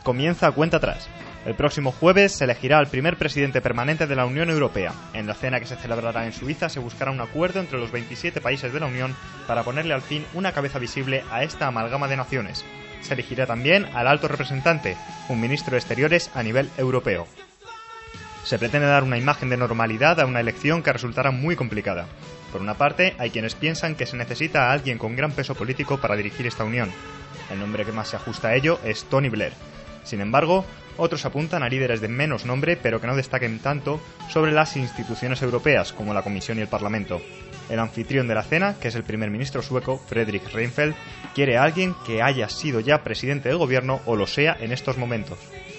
comienza cuenta atrás. El próximo jueves se elegirá al primer presidente permanente de la Unión Europea. En la cena que se celebrará en Suiza se buscará un acuerdo entre los 27 países de la Unión para ponerle al fin una cabeza visible a esta amalgama de naciones. Se elegirá también al alto representante, un ministro de Exteriores a nivel europeo. Se pretende dar una imagen de normalidad a una elección que resultará muy complicada. Por una parte, hay quienes piensan que se necesita a alguien con gran peso político para dirigir esta unión. El nombre que más se ajusta a ello es Tony Blair. Sin embargo, otros apuntan a líderes de menos nombre, pero que no destaquen tanto, sobre las instituciones europeas, como la Comisión y el Parlamento. El anfitrión de la cena, que es el primer ministro sueco, Fredrik Reinfeldt, quiere a alguien que haya sido ya presidente de gobierno o lo sea en estos momentos.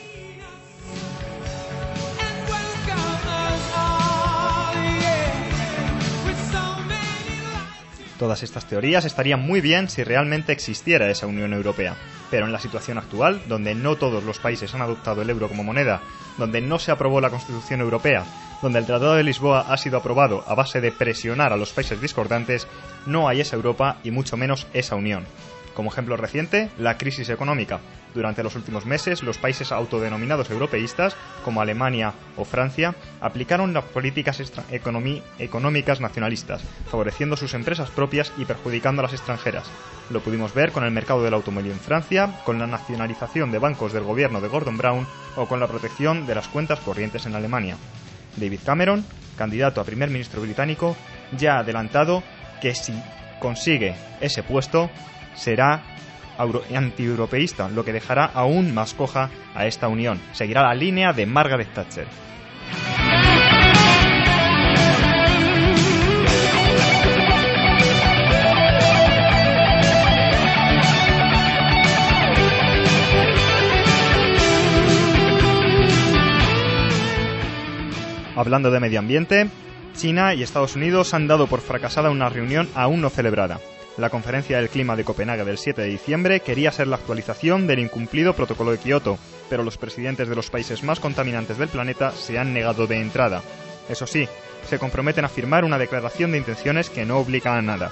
Todas estas teorías estarían muy bien si realmente existiera esa Unión Europea, pero en la situación actual, donde no todos los países han adoptado el euro como moneda, donde no se aprobó la Constitución Europea, donde el Tratado de Lisboa ha sido aprobado a base de presionar a los países discordantes, no hay esa Europa y mucho menos esa Unión. Como ejemplo reciente, la crisis económica. Durante los últimos meses, los países autodenominados europeístas, como Alemania o Francia, aplicaron las políticas económicas nacionalistas, favoreciendo sus empresas propias y perjudicando a las extranjeras. Lo pudimos ver con el mercado del automóvil en Francia, con la nacionalización de bancos del gobierno de Gordon Brown o con la protección de las cuentas corrientes en Alemania. David Cameron, candidato a primer ministro británico, ya ha adelantado que si consigue ese puesto, será antieuropeísta, lo que dejará aún más coja a esta unión. Seguirá la línea de Margaret Thatcher. Hablando de medio ambiente, China y Estados Unidos han dado por fracasada una reunión aún no celebrada. La Conferencia del Clima de Copenhague del 7 de diciembre quería ser la actualización del incumplido Protocolo de Kioto, pero los presidentes de los países más contaminantes del planeta se han negado de entrada. Eso sí, se comprometen a firmar una declaración de intenciones que no obliga a nada.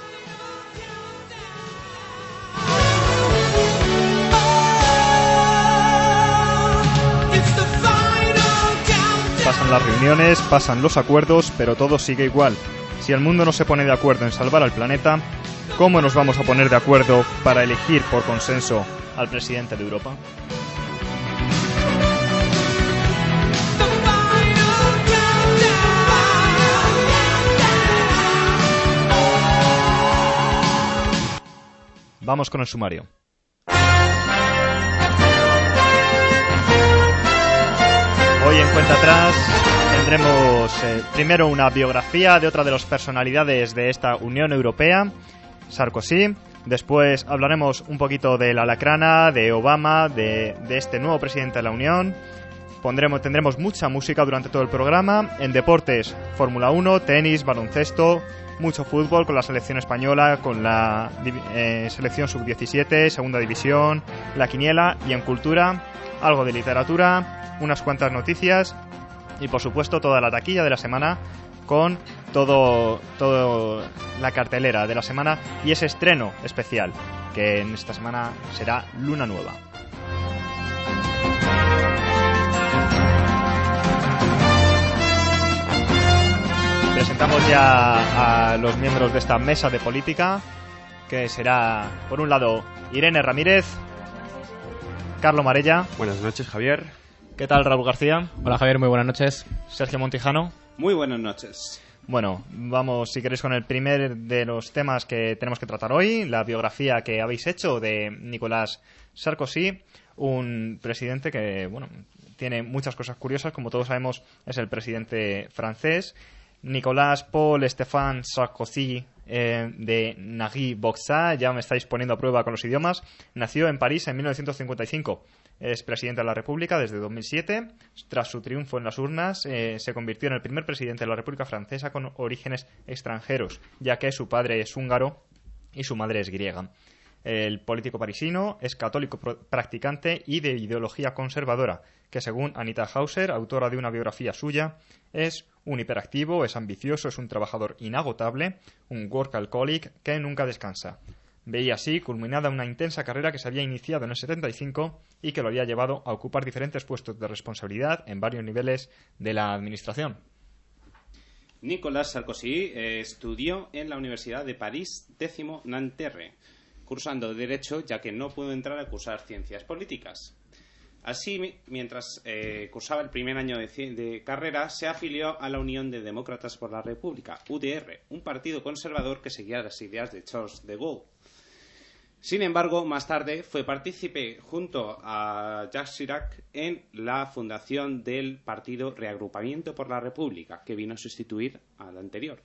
Pasan las reuniones, pasan los acuerdos, pero todo sigue igual. Si el mundo no se pone de acuerdo en salvar al planeta, ¿cómo nos vamos a poner de acuerdo para elegir por consenso al presidente de Europa? Vamos con el sumario. Hoy en Cuenta Atrás tendremos primero una biografía de otra de las personalidades de esta Unión Europea, Sarkozy. Después hablaremos un poquito de la Alacrana, de Obama, de este nuevo presidente de la Unión. Tendremos mucha música durante todo el programa. En deportes, Fórmula 1, tenis, baloncesto, mucho fútbol con la selección española, con la selección sub-17, segunda división, la quiniela. Y en cultura, algo de literatura, unas cuantas noticias y por supuesto toda la taquilla de la semana con todo la cartelera de la semana y ese estreno especial que en esta semana será Luna Nueva. Presentamos ya a los miembros de esta mesa de política, que será, por un lado, Irene Ramírez, Carlos Marella. Buenas noches, Javier. ¿Qué tal, Raúl García? Hola, Javier, muy buenas noches. Sergio Montijano. Muy buenas noches. Bueno, vamos, si queréis, con el primer de los temas que tenemos que tratar hoy, la biografía que habéis hecho de Nicolas Sarkozy, un presidente que, bueno, tiene muchas cosas curiosas. Como todos sabemos, es el presidente francés. Nicolas Paul Stéphane Sarkozy de Nary-Boxa, ya me estáis poniendo a prueba con los idiomas, nació en París en 1955. Es presidente de la República desde 2007. Tras su triunfo en las urnas, se convirtió en el primer presidente de la República Francesa con orígenes extranjeros, ya que su padre es húngaro y su madre es griega. El político parisino es católico practicante y de ideología conservadora, que según Anita Hauser, autora de una biografía suya, es un hiperactivo, es ambicioso, es un trabajador inagotable, un workaholic que nunca descansa. Veía así culminada una intensa carrera que se había iniciado en el 75 y que lo había llevado a ocupar diferentes puestos de responsabilidad en varios niveles de la administración. Nicolas Sarkozy estudió en la Universidad de París X Nanterre, cursando Derecho, ya que no pudo entrar a cursar Ciencias Políticas. Así, mientras cursaba el primer año de carrera, se afilió a la Unión de Demócratas por la República, UDR, un partido conservador que seguía las ideas de Charles de Gaulle. Sin embargo, más tarde fue partícipe junto a Jacques Chirac en la fundación del partido Reagrupamiento por la República, que vino a sustituir al anterior.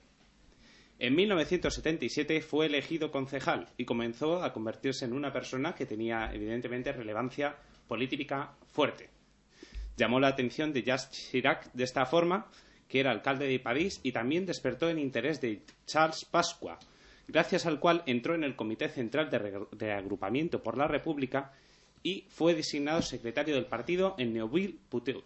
En 1977 fue elegido concejal y comenzó a convertirse en una persona que tenía evidentemente relevancia política fuerte. Llamó la atención de Jacques Chirac de esta forma, que era alcalde de París, y también despertó el interés de Charles Pasqua, gracias al cual entró en el Comité Central de Reagrupamiento por la República y fue designado secretario del partido en Neuville-Puteaux.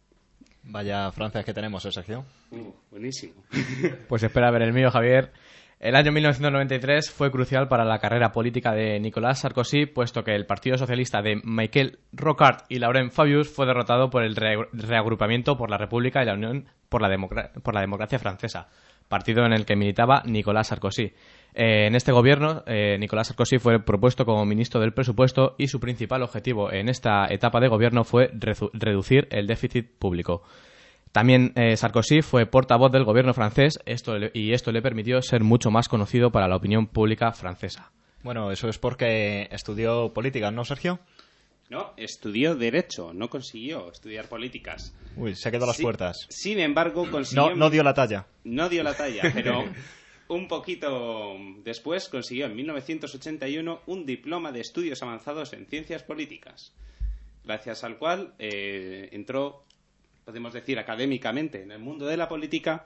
Vaya Francia que tenemos, Sergio. Buenísimo. Pues espera a ver el mío, Javier. El año 1993 fue crucial para la carrera política de Nicolas Sarkozy, puesto que el Partido Socialista de Michel Rocard y Laurent Fabius fue derrotado por el Reagrupamiento por la República y la Unión por la Democracia Francesa, partido en el que militaba Nicolas Sarkozy. En este gobierno, Nicolas Sarkozy fue propuesto como ministro del Presupuesto y su principal objetivo en esta etapa de gobierno fue reducir el déficit público. También Sarkozy fue portavoz del gobierno francés esto le permitió ser mucho más conocido para la opinión pública francesa. Bueno, eso es porque estudió política, ¿no, Sergio? No, estudió Derecho, no consiguió estudiar políticas. Uy, se quedó a las puertas. Sin embargo, consiguió... No dio la talla. No dio la talla, pero un poquito después consiguió en 1981 un diploma de estudios avanzados en ciencias políticas, gracias al cual entró, podemos decir, académicamente en el mundo de la política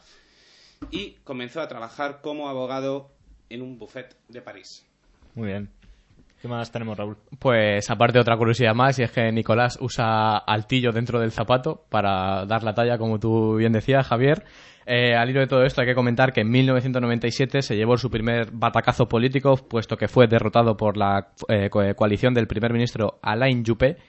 y comenzó a trabajar como abogado en un bufet de París. Muy bien. ¿Qué más tenemos, Raúl? Pues aparte otra curiosidad más, y es que Nicolás usa altillo dentro del zapato para dar la talla, como tú bien decías, Javier. Al hilo de todo esto hay que comentar que en 1997 se llevó su primer batacazo político, puesto que fue derrotado por la coalición del primer ministro Alain Juppé,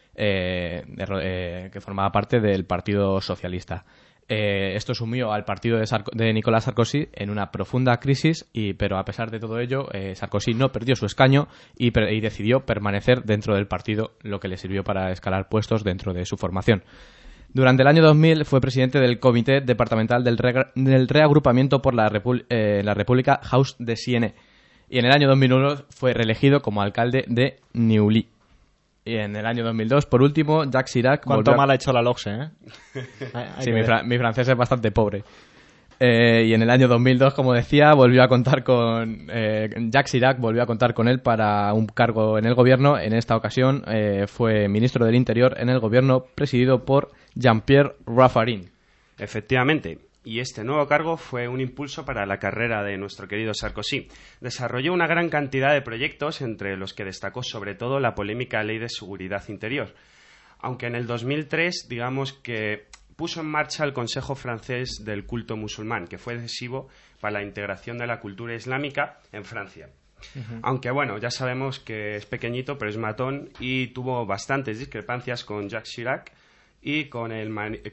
que formaba parte del Partido Socialista. Esto sumió al partido de Nicolas Sarkozy en una profunda crisis, pero a pesar de todo ello, Sarkozy no perdió su escaño y decidió permanecer dentro del partido, lo que le sirvió para escalar puestos dentro de su formación. Durante el año 2000 fue presidente del Comité Departamental del Reagrupamiento por la República House de Sienne, y en el año 2001 fue reelegido como alcalde de Neuilly. Y en el año 2002, por último, Jacques Chirac... ¿Cuánto mal ha hecho la LOCSE, Sí, mi francés es bastante pobre. Y en el año 2002, como decía, volvió a contar con... Jacques Chirac volvió a contar con él para un cargo en el gobierno. En esta ocasión fue ministro del Interior en el gobierno presidido por Jean-Pierre Raffarin. Efectivamente. Y este nuevo cargo fue un impulso para la carrera de nuestro querido Sarkozy. Desarrolló una gran cantidad de proyectos, entre los que destacó sobre todo la polémica Ley de Seguridad Interior. Aunque en el 2003, digamos que puso en marcha el Consejo Francés del Culto Musulmán, que fue decisivo para la integración de la cultura islámica en Francia. Uh-huh. Aunque bueno, ya sabemos que es pequeñito, pero es matón y tuvo bastantes discrepancias con Jacques Chirac y con el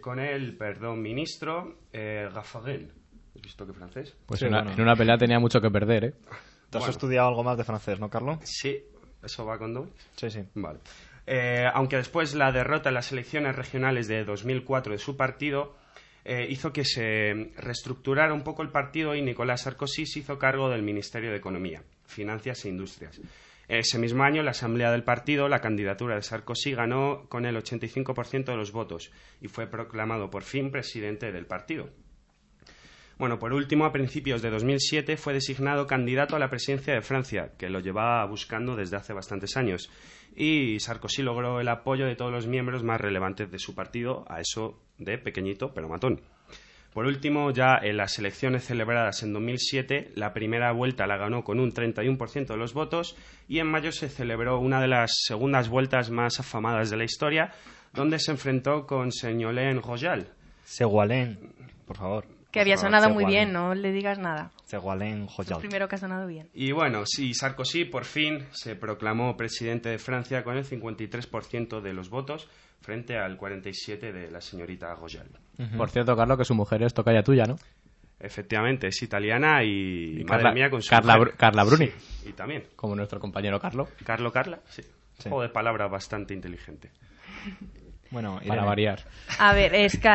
ministro Raffarin. ¿Has visto qué francés? Pues sí, en una pelea tenía mucho que perder, ¿eh? ¿Tú has estudiado algo más de francés, no, Carlos? Sí, ¿eso va con do? Sí. Vale. Aunque después la derrota en las elecciones regionales de 2004 de su partido hizo que se reestructurara un poco el partido y Nicolas Sarkozy se hizo cargo del Ministerio de Economía, Finanzas e Industrias. Ese mismo año, la asamblea del partido, la candidatura de Sarkozy ganó con el 85% de los votos y fue proclamado por fin presidente del partido. Bueno, por último, a principios de 2007 fue designado candidato a la presidencia de Francia, que lo llevaba buscando desde hace bastantes años, y Sarkozy logró el apoyo de todos los miembros más relevantes de su partido, a eso de pequeñito pero matón. Por último, ya en las elecciones celebradas en 2007, la primera vuelta la ganó con un 31% de los votos y en mayo se celebró una de las segundas vueltas más afamadas de la historia, donde se enfrentó con Ségolène Royal. Ségolène, por favor. Que había sonado muy bien, no le digas nada. Ségolène Es el Royal. primero que ha sonado bien. Y bueno, sí, Sarkozy por fin se proclamó presidente de Francia con el 53% de los votos frente al 47% de la señorita Royal. Por cierto, Carlos, que su mujer es tocaya tuya, ¿no? Efectivamente, es italiana y madre Carla- mía con su Carla mujer. Carla Bruni. Sí, y también. Como nuestro compañero Carlos, Carla, sí. Sí. Juego de palabra bastante inteligente. Bueno, para Irene. variar. A ver,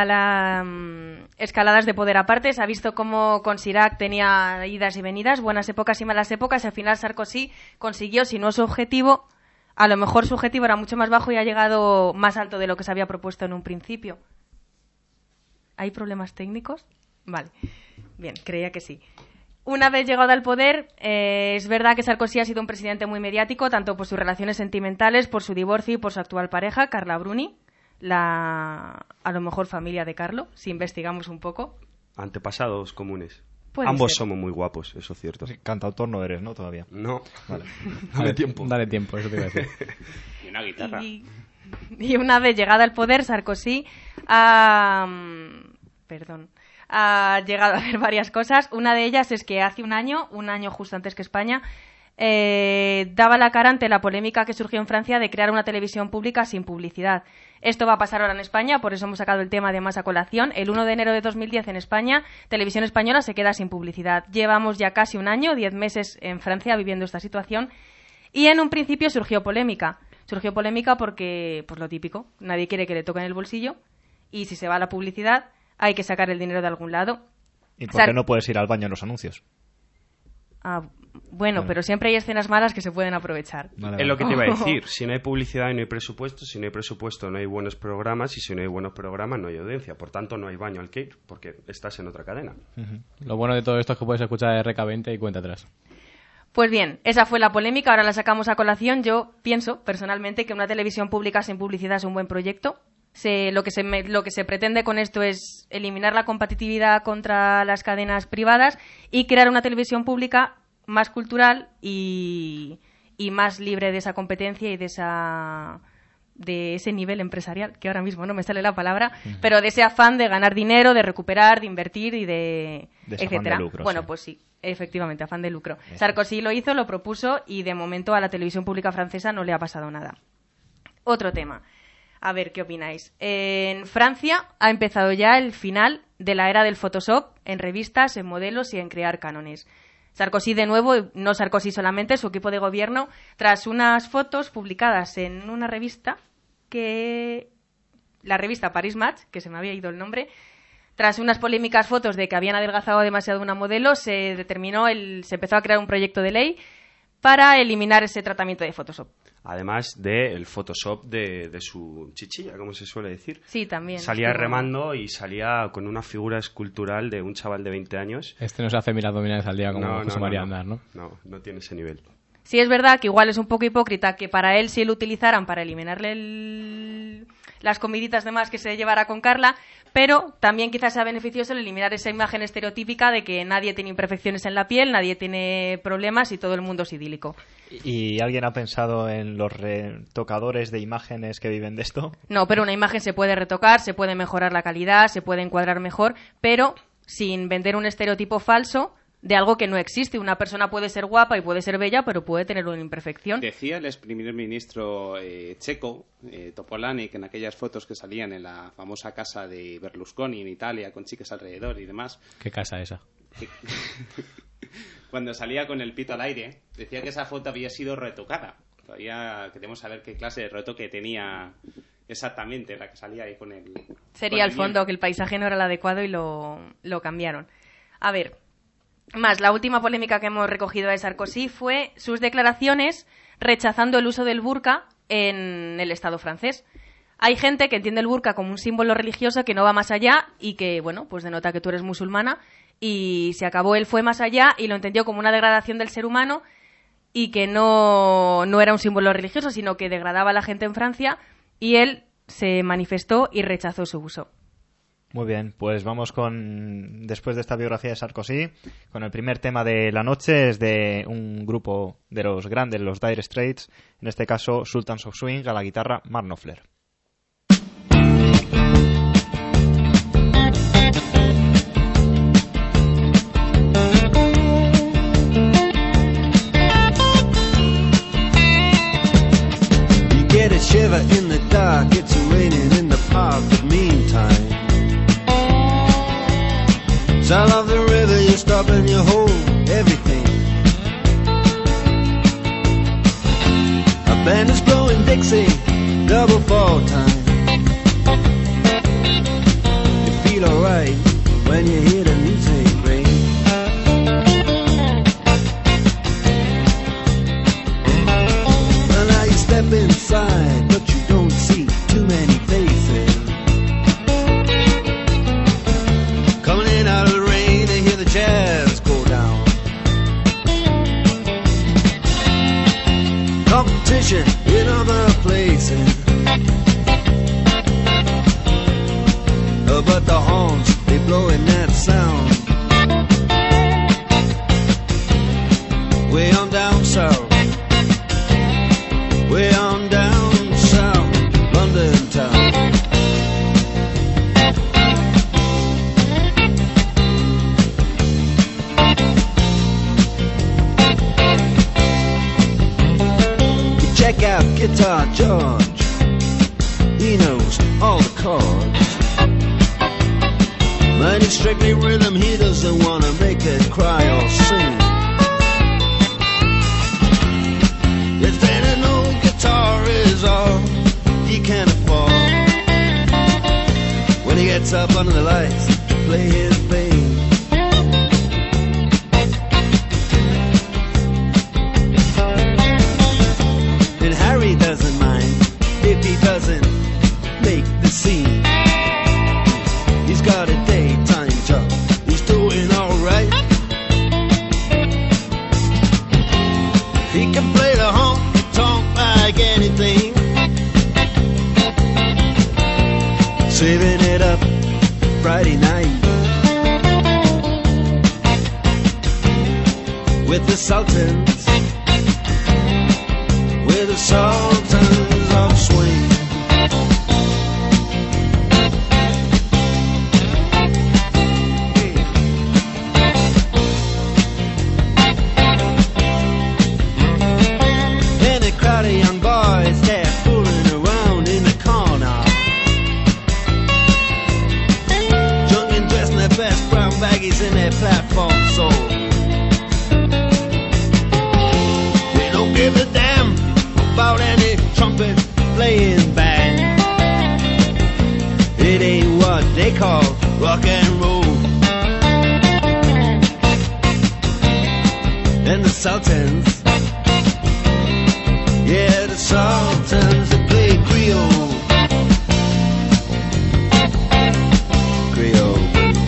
escaladas de poder aparte. Se ha visto cómo con Chirac tenía idas y venidas, buenas épocas y malas épocas, y al final Sarkozy consiguió, si no su objetivo, a lo mejor su objetivo era mucho más bajo y ha llegado más alto de lo que se había propuesto en un principio. ¿Hay problemas técnicos? Vale. Bien, creía que sí. Una vez llegado al poder, es verdad que Sarkozy ha sido un presidente muy mediático, tanto por sus relaciones sentimentales, por su divorcio y por su actual pareja, Carla Bruni, a lo mejor familia de Carlo, si investigamos un poco. Antepasados comunes. Puede Ambos ser. somos muy guapos, eso es cierto. Sí, cantautor no eres, ¿no? Todavía. No, Vale. dame tiempo. Dale tiempo, eso te iba a decir. Y una guitarra. Y una vez llegada al poder, Sarkozy ha llegado a hacer varias cosas. Una de ellas es que hace un año justo antes que España, daba la cara ante la polémica que surgió en Francia de crear una televisión pública sin publicidad. Esto va a pasar ahora en España, por eso hemos sacado el tema de más a colación. El 1 de enero de 2010 en España, Televisión Española se queda sin publicidad. Llevamos ya casi un año, 10 meses en Francia viviendo esta situación. Y en un principio surgió polémica. Surgió polémica porque, pues lo típico, nadie quiere que le toquen el bolsillo. Y si se va a la publicidad, hay que sacar el dinero de algún lado. ¿Y por qué no puedes ir al baño en los anuncios? Bueno, Vale. pero siempre hay escenas malas que se pueden aprovechar. Vale, Es vale. lo que te iba a decir. Si no hay publicidad y no hay presupuesto, si no hay presupuesto no hay buenos programas, y si no hay buenos programas no hay audiencia. Por tanto, no hay baño al que ir, porque estás en otra cadena. Lo bueno de todo esto es que puedes escuchar RK20 y cuenta atrás. Pues bien, esa fue la polémica, ahora la sacamos a colación. Yo pienso, personalmente, que una televisión pública sin publicidad es un buen proyecto. Lo que se pretende con esto es eliminar la competitividad contra las cadenas privadas y crear una televisión pública más cultural y más libre de esa competencia y de ese nivel empresarial, que ahora mismo no me sale la palabra, pero de ese afán de ganar dinero, de recuperar, de invertir y de De ese afán etcétera. de lucro, Bueno, sí. pues sí, efectivamente, afán de lucro. Sarkozy lo hizo, lo propuso y de momento a la televisión pública francesa no le ha pasado nada. Otro tema. A ver, ¿qué opináis? En Francia ha empezado ya el final de la era del Photoshop en revistas, en modelos y en crear cánones. Sarkozy de nuevo, y no Sarkozy solamente, su equipo de gobierno, tras unas fotos publicadas en una revista la revista Paris Match, que se me había ido el nombre, tras unas polémicas fotos de que habían adelgazado demasiado una modelo, se empezó a crear un proyecto de ley para eliminar ese tratamiento de Photoshop. Además del Photoshop de su chichilla, como se suele decir. Sí, también. Salía remando y salía con una figura escultural de un chaval de 20 años. Este no se hace 1000 abdominales al día como José María Aznar, ¿no? No tiene ese nivel. Sí, es verdad que igual es un poco hipócrita que para él si lo utilizaran para eliminarle las comiditas de más que se llevara con Carla, pero también quizás sea beneficioso el eliminar esa imagen estereotípica de que nadie tiene imperfecciones en la piel, nadie tiene problemas y todo el mundo es idílico. ¿Y alguien ha pensado en los retocadores de imágenes que viven de esto? No, pero una imagen se puede retocar, se puede mejorar la calidad, se puede encuadrar mejor, pero sin vender un estereotipo falso de algo que no existe. Una persona puede ser guapa y puede ser bella, pero puede tener una imperfección. Decía el ex primer ministro checo, Topolánek, en aquellas fotos que salían en la famosa casa de Berlusconi en Italia, con chicas alrededor y demás, ¿Qué casa esa? cuando salía con el pito al aire, decía que esa foto había sido retocada. Todavía queremos saber qué clase de retoque tenía exactamente la que salía ahí con el... Sería con el fondo, que el paisaje no era el adecuado y lo cambiaron. A ver, más, la última polémica que hemos recogido de Sarkozy fue sus declaraciones rechazando el uso del burka en el Estado francés. Hay gente que entiende el burka como un símbolo religioso que no va más allá y que, bueno, pues denota que tú eres musulmana, y se acabó, él fue más allá y lo entendió como una degradación del ser humano y que no era un símbolo religioso, sino que degradaba a la gente en Francia, y él se manifestó y rechazó su uso. Muy bien, pues vamos después de esta biografía de Sarkozy, con el primer tema de la noche. Es de un grupo de los grandes, los Dire Straits, en este caso Sultans of Swing, a la guitarra Mark Knopfler. shiver in the dark, it's raining in the park, but meantime, sound of the river, you stop and you hold everything. A band is blowing Dixie, double fall time. You feel alright when you hear the music ring. Well, now you step inside, but you don't see too many faces. Coming in out of the rain to hear the jazz go down. Competition in other places, but the horns, they blowing that sound. Way on down south, way on down south, London town. You check out Guitar George, he knows all the chords. But it's strictly rhythm, he doesn't want to make it cry or sing. If then an old guitar is all he can afford, when he gets up under the lights to play his thing. And Harry doesn't mind if he doesn't make the scene. He's got a daytime job, he's doing alright. He can play the honky-tonk like anything, saving it up Friday night with the Sultans, with the Sultans of Swing. Young boys, they're fooling around in the corner, drunk and dressed in their best brown baggies in their platform soles. They don't give a damn about any trumpet playing band. It ain't what they call rock and roll. And the Sultans, yeah, the Sultans, they play Creole. Creole.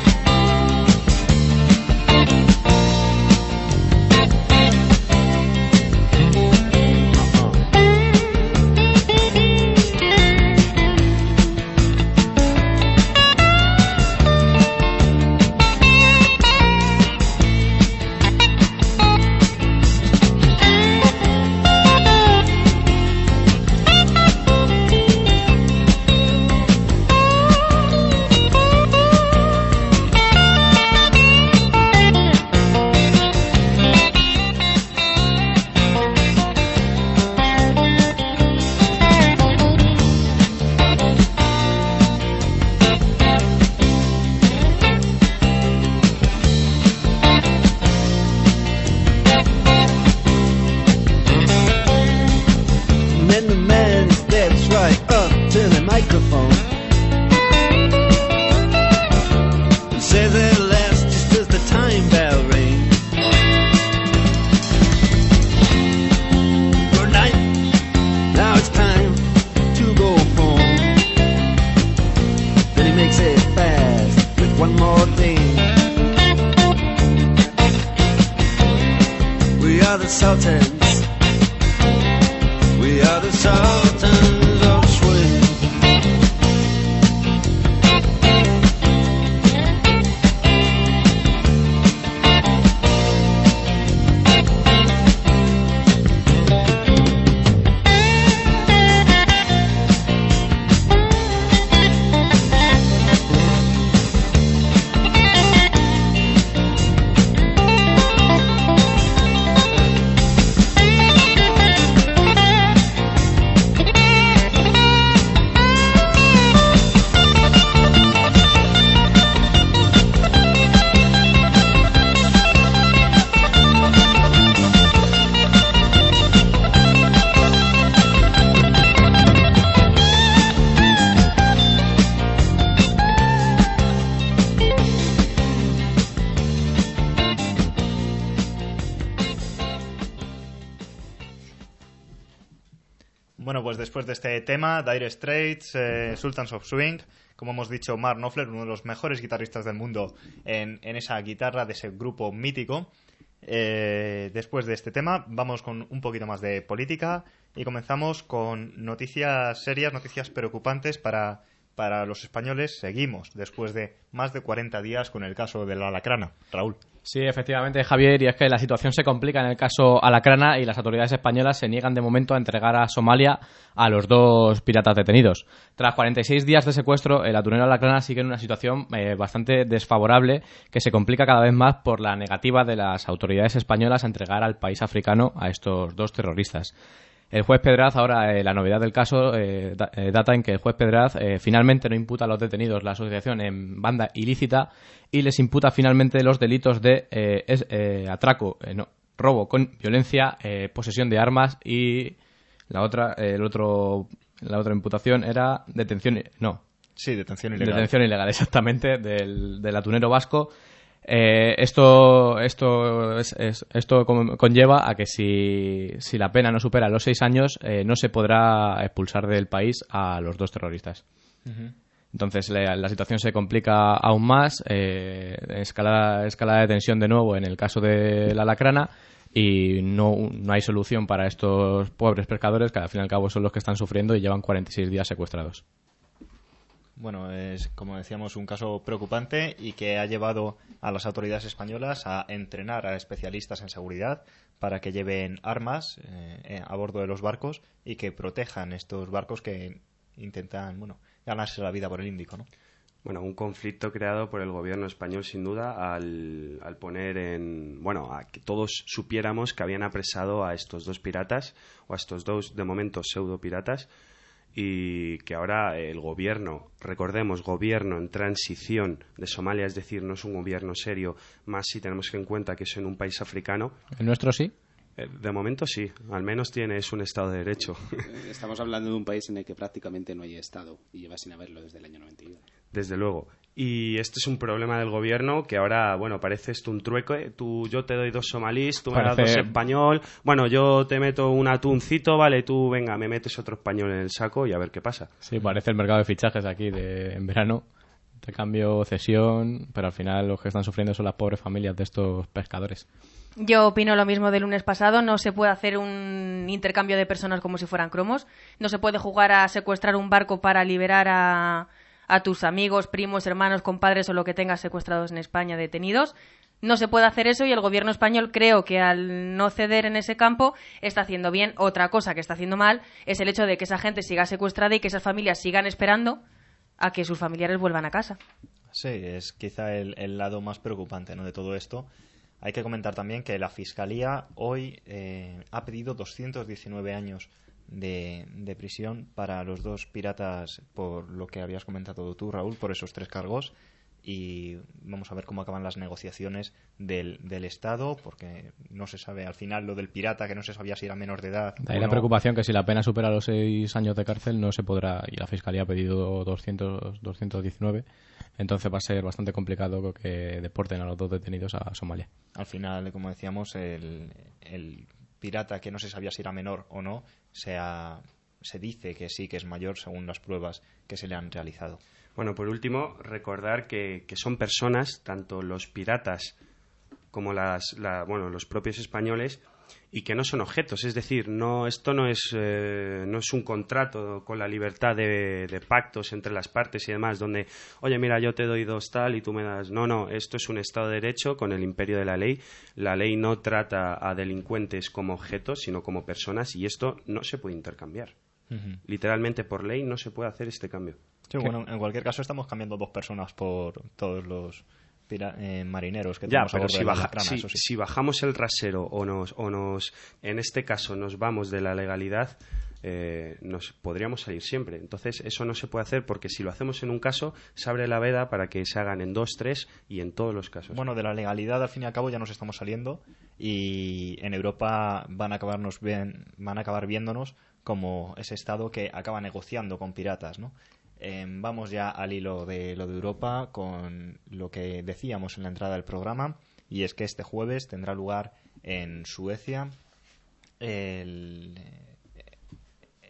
are the Sultans. We are the Sultans of Swing. Bueno, pues después de este tema, Dire Straits, Sultans of Swing, como hemos dicho, Mark Knopfler, uno de los mejores guitarristas del mundo en esa guitarra de ese grupo mítico. Después de este tema, vamos con un poquito más de política y comenzamos con noticias serias, noticias preocupantes para los españoles. Seguimos después de más de 40 días con el caso de la Alacrana. Raúl. Sí, efectivamente, Javier, y es que la situación se complica en el caso Alacrana y las autoridades españolas se niegan de momento a entregar a Somalia a los 2 piratas detenidos. Tras 46 días de secuestro, el atunero Alacrana sigue en una situación bastante desfavorable que se complica cada vez más por la negativa de las autoridades españolas a entregar al país africano a estos 2 terroristas. El juez Pedraz, ahora la novedad del caso data en que el juez Pedraz finalmente no imputa a los detenidos la asociación en banda ilícita y les imputa finalmente los delitos de robo con violencia, posesión de armas y la otra imputación era detención ilegal. Detención ilegal, exactamente, del atunero vasco. Esto conlleva a que si la pena no supera los 6 años, no se podrá expulsar del país a los 2 terroristas. Uh-huh. Entonces la situación se complica aún más, escalada de tensión de nuevo en el caso de la Alacrana y no hay solución para estos pobres pescadores que al fin y al cabo son los que están sufriendo y llevan 46 días secuestrados. Bueno, es, como decíamos, un caso preocupante y que ha llevado a las autoridades españolas a entrenar a especialistas en seguridad para que lleven armas a bordo de los barcos y que protejan estos barcos que intentan, ganarse la vida por el Índico, ¿no? Bueno, un conflicto creado por el gobierno español, sin duda, al poner a que todos supiéramos que habían apresado a estos 2 piratas, o a estos 2, de momento, pseudo-piratas, y que ahora el gobierno, recordemos, gobierno en transición de Somalia, es decir, no es un gobierno serio, más si tenemos en cuenta que es en un país africano. ¿El nuestro sí? De momento sí, al menos es un Estado de Derecho. Estamos hablando de un país en el que prácticamente no hay Estado y lleva sin haberlo desde el año 91. Desde luego. Y este es un problema del gobierno que ahora, parece esto un trueque. Yo te doy 2 somalíes, tú me das 2 español. Yo te meto un atuncito, vale, tú venga, me metes otro español en el saco y a ver qué pasa. Sí, parece el mercado de fichajes aquí en verano. Te cambio, cesión, pero al final los que están sufriendo son las pobres familias de estos pescadores. Yo opino lo mismo del lunes pasado. No se puede hacer un intercambio de personas como si fueran cromos. No se puede jugar a secuestrar un barco para liberar a tus amigos, primos, hermanos, compadres o lo que tengas secuestrados en España detenidos. No se puede hacer eso y el gobierno español, creo que al no ceder en ese campo está haciendo bien. Otra cosa que está haciendo mal es el hecho de que esa gente siga secuestrada y que esas familias sigan esperando a que sus familiares vuelvan a casa. Sí, es quizá el lado más preocupante, ¿no?, de todo esto. Hay que comentar también que la Fiscalía hoy ha pedido 219 años de prisión para los 2 piratas, por lo que habías comentado tú, Raúl, por esos 3 cargos. Y vamos a ver cómo acaban las negociaciones del Estado, porque no se sabe al final lo del pirata, que no se sabía si era menor de edad. De ahí la preocupación que si la pena supera los 6 años de cárcel no se podrá, y la Fiscalía ha pedido 219, entonces va a ser bastante complicado que deporten a los 2 detenidos a Somalia. Al final, como decíamos, el pirata, que no se sabía si era menor o no, se dice que sí que es mayor según las pruebas que se le han realizado. Bueno, por último, recordar que son personas, tanto los piratas como los propios españoles, y que no son objetos. Es decir, esto no es un contrato con la libertad de pactos entre las partes y demás, donde, oye, mira, yo te doy 2 tal y tú me das... No, esto es un Estado de Derecho con el imperio de la ley. La ley no trata a delincuentes como objetos, sino como personas, y esto no se puede intercambiar. Uh-huh. Literalmente, por ley, no se puede hacer este cambio. Sí, bueno, en cualquier caso estamos cambiando 2 personas por todos los marineros que tenemos a bordo de la Alacrana, eso sí. Si bajamos el rasero o en este caso nos vamos de la legalidad, nos podríamos salir siempre. Entonces eso no se puede hacer, porque si lo hacemos en un caso se abre la veda para que se hagan en 2, 3 y en todos los casos. Bueno, de la legalidad al fin y al cabo ya nos estamos saliendo, y en Europa van a acabar viéndonos como ese Estado que acaba negociando con piratas, ¿no? Vamos ya al hilo de lo de Europa con lo que decíamos en la entrada del programa, y es que este jueves tendrá lugar en Suecia el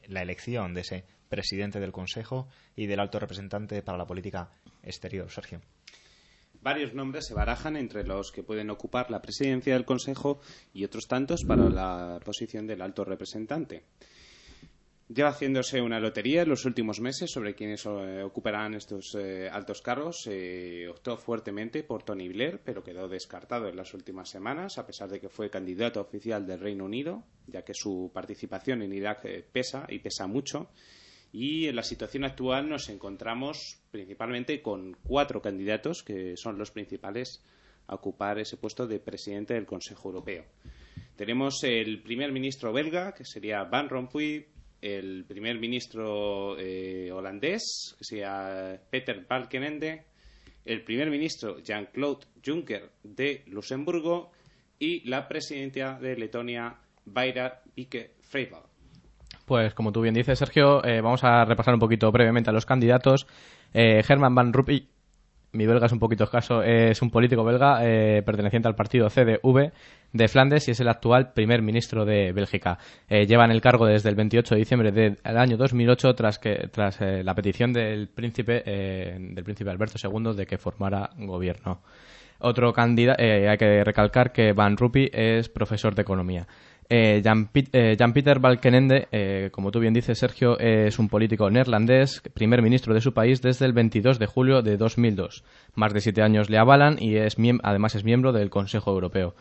la elección de ese presidente del Consejo y del alto representante para la política exterior? Sergio. Varios nombres se barajan entre los que pueden ocupar la presidencia del Consejo y otros tantos para la posición del alto representante. Lleva haciéndose una lotería en los últimos meses sobre quiénes ocuparán estos altos cargos. Optó fuertemente por Tony Blair, pero quedó descartado en las últimas semanas, a pesar de que fue candidato oficial del Reino Unido, ya que su participación en Irak pesa y pesa mucho. Y en la situación actual nos encontramos principalmente con 4 candidatos que son los principales a ocupar ese puesto de presidente del Consejo Europeo. Tenemos el primer ministro belga, que sería Van Rompuy, el primer ministro holandés, que sería Peter Balkenende, el primer ministro Jean-Claude Juncker de Luxemburgo y la presidenta de Letonia, Vaira Vike-Freival. Pues como tú bien dices, Sergio, vamos a repasar un poquito brevemente a los candidatos. Herman Van Rompuy, mi belga es un poquito escaso, es un político belga perteneciente al partido CDV de Flandes y es el actual primer ministro de Bélgica. Lleva en el cargo desde el 28 de diciembre del año 2008 tras la petición del príncipe Alberto II de que formara gobierno. Otro candidato, hay que recalcar que Van Rompuy es profesor de economía. Jan-Peter Balkenende, como tú bien dices, Sergio, es un político neerlandés, primer ministro de su país desde el 22 de julio de 2002. Más de 7 años le avalan y además es miembro del Consejo Europeo.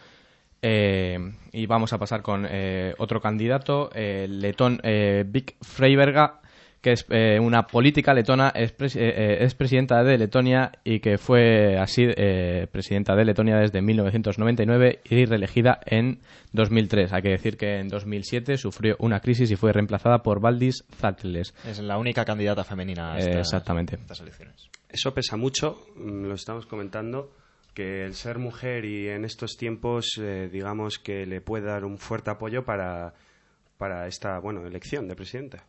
Y vamos a pasar con otro candidato, letón Vik Freiberga, que es una política letona, es presidenta de Letonia y que fue así presidenta de Letonia desde 1999 y reelegida en 2003. Hay que decir que en 2007 sufrió una crisis y fue reemplazada por Valdis Zatlles. Es la única candidata femenina a exactamente. estas elecciones. Eso pesa mucho, lo estamos comentando, que el ser mujer y en estos tiempos, digamos que le puede dar un fuerte apoyo para esta elección de presidenta.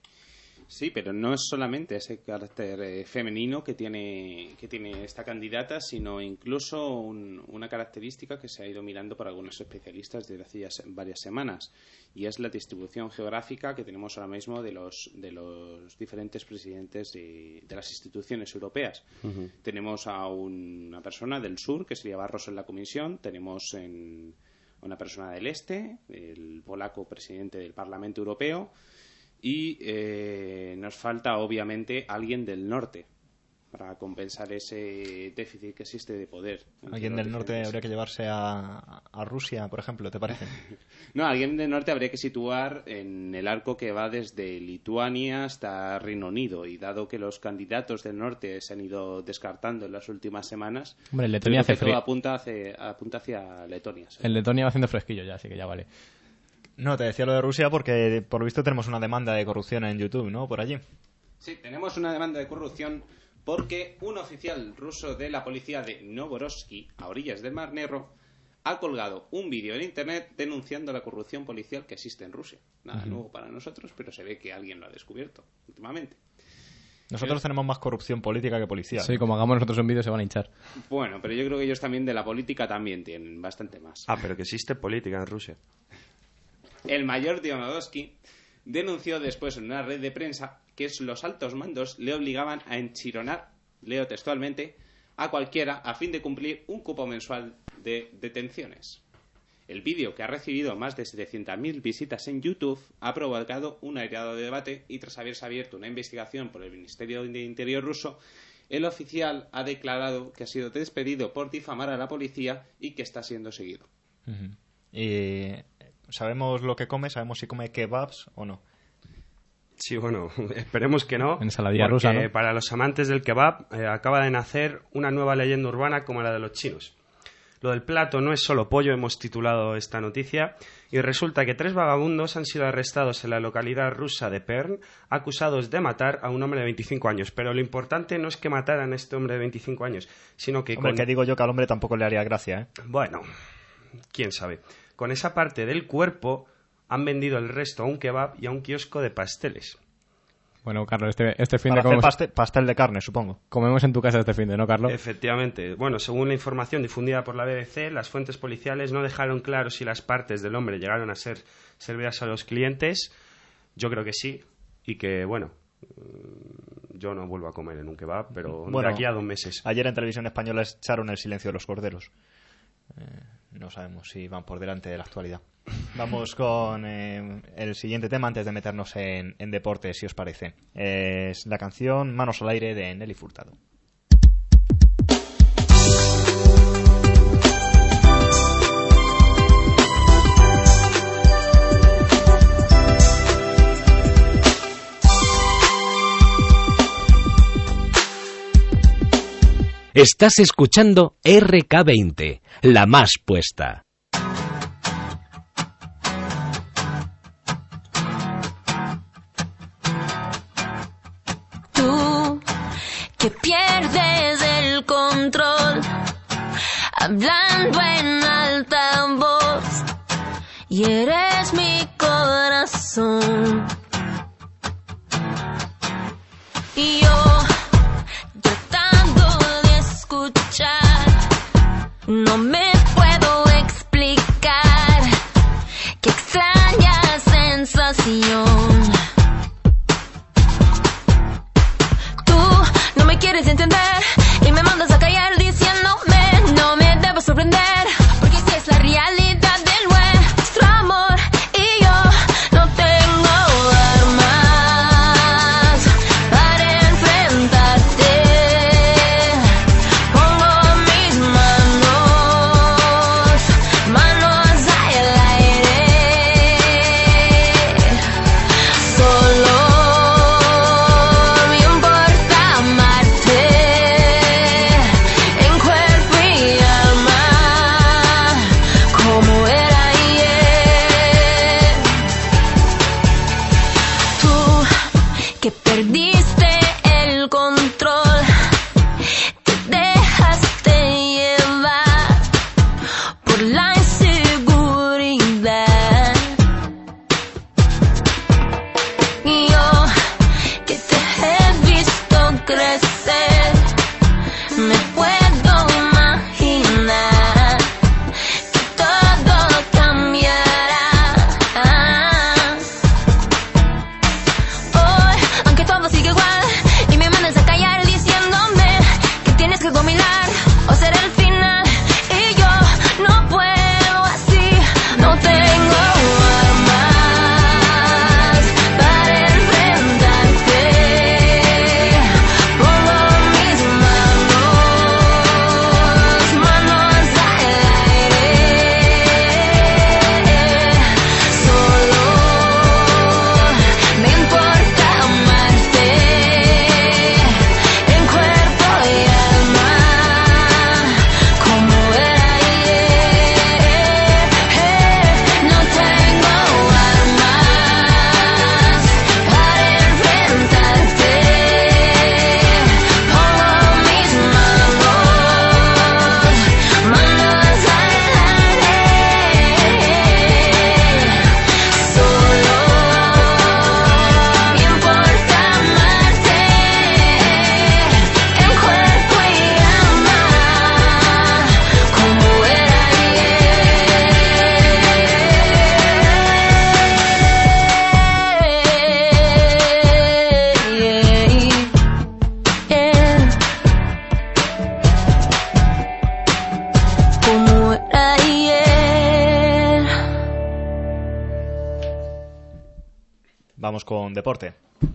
Sí, pero no es solamente ese carácter femenino que tiene esta candidata, sino incluso una característica que se ha ido mirando por algunos especialistas desde hace varias semanas, y es la distribución geográfica que tenemos ahora mismo de los diferentes presidentes de las instituciones europeas. Uh-huh. Tenemos a una persona del sur, que sería Barroso en la Comisión, tenemos una persona del este, el polaco presidente del Parlamento Europeo, y nos falta obviamente alguien del norte para compensar ese déficit que existe de poder. Alguien del norte habría que llevarse a Rusia, por ejemplo, ¿te parece? No, alguien del norte habría que situar en el arco que va desde Lituania hasta Reino Unido, y dado que los candidatos del norte se han ido descartando en las últimas semanas, hombre, Letonia hace frío. Apunta hacia Letonia. ¿Sabes? En Letonia va haciendo fresquillo ya, así que ya vale. No, te decía lo de Rusia porque por lo visto tenemos una demanda de corrupción en YouTube, ¿no? Por allí. Sí, tenemos una demanda de corrupción porque un oficial ruso de la policía de Novorossiysk, a orillas del Mar Negro, ha colgado un vídeo en internet denunciando la corrupción policial que existe en Rusia. Nada nuevo para nosotros, pero se ve que alguien lo ha descubierto últimamente. Nosotros tenemos más corrupción política que policial. Sí, como hagamos nosotros un vídeo se van a hinchar. Bueno, pero yo creo que ellos también de la política también tienen bastante más. Ah, pero que existe política en Rusia. El mayor de Novorossiysk denunció después en una red de prensa que los altos mandos le obligaban a enchironar, leo textualmente, a cualquiera a fin de cumplir un cupo mensual de detenciones. El vídeo, que ha recibido más de 700.000 visitas en YouTube, ha provocado un airado debate y tras haberse abierto una investigación por el Ministerio de Interior ruso, el oficial ha declarado que ha sido despedido por difamar a la policía y que está siendo seguido. Uh-huh. Y ¿sabemos lo que come? ¿Sabemos si come kebabs o no? Sí, bueno, esperemos que no. Ensaladilla rusa, ¿no? Para los amantes del kebab acaba de nacer una nueva leyenda urbana como la de los chinos. Lo del plato no es solo pollo, hemos titulado esta noticia, y resulta que 3 vagabundos han sido arrestados en la localidad rusa de Perm, acusados de matar a un hombre de 25 años. Pero lo importante no es que mataran a este hombre de 25 años, sino que... Hombre, que digo yo que al hombre tampoco le haría gracia, ¿eh? Bueno, quién sabe. Con esa parte del cuerpo han vendido el resto a un kebab y a un kiosco de pasteles. Bueno, Carlos, este fin de comemos... pastel de carne, supongo. Comemos en tu casa este fin de, ¿no, Carlos? Efectivamente. Bueno, según la información difundida por la BBC, las fuentes policiales no dejaron claro si las partes del hombre llegaron a ser servidas a los clientes, Yo creo que sí, y que, bueno, yo no vuelvo a comer en un kebab, pero Bueno, de aquí a 2 meses. Ayer en Televisión Española echaron el silencio de los corderos. No sabemos si van por delante de la actualidad. Vamos con el siguiente tema antes de meternos en deporte, si os parece. Es la canción Manos al aire de Nelly Furtado. Estás escuchando RK20, la más puesta. Tú que pierdes el control, hablando en alta voz, y eres mi corazón. Y yo no me puedo explicar qué extraña sensación. Tú no me quieres entender y me mandas a callar diciéndome no me debo sorprender, porque si es la realidad de nuestro amor y yo no tengo armas para enfrentarte. Vamos con deporte.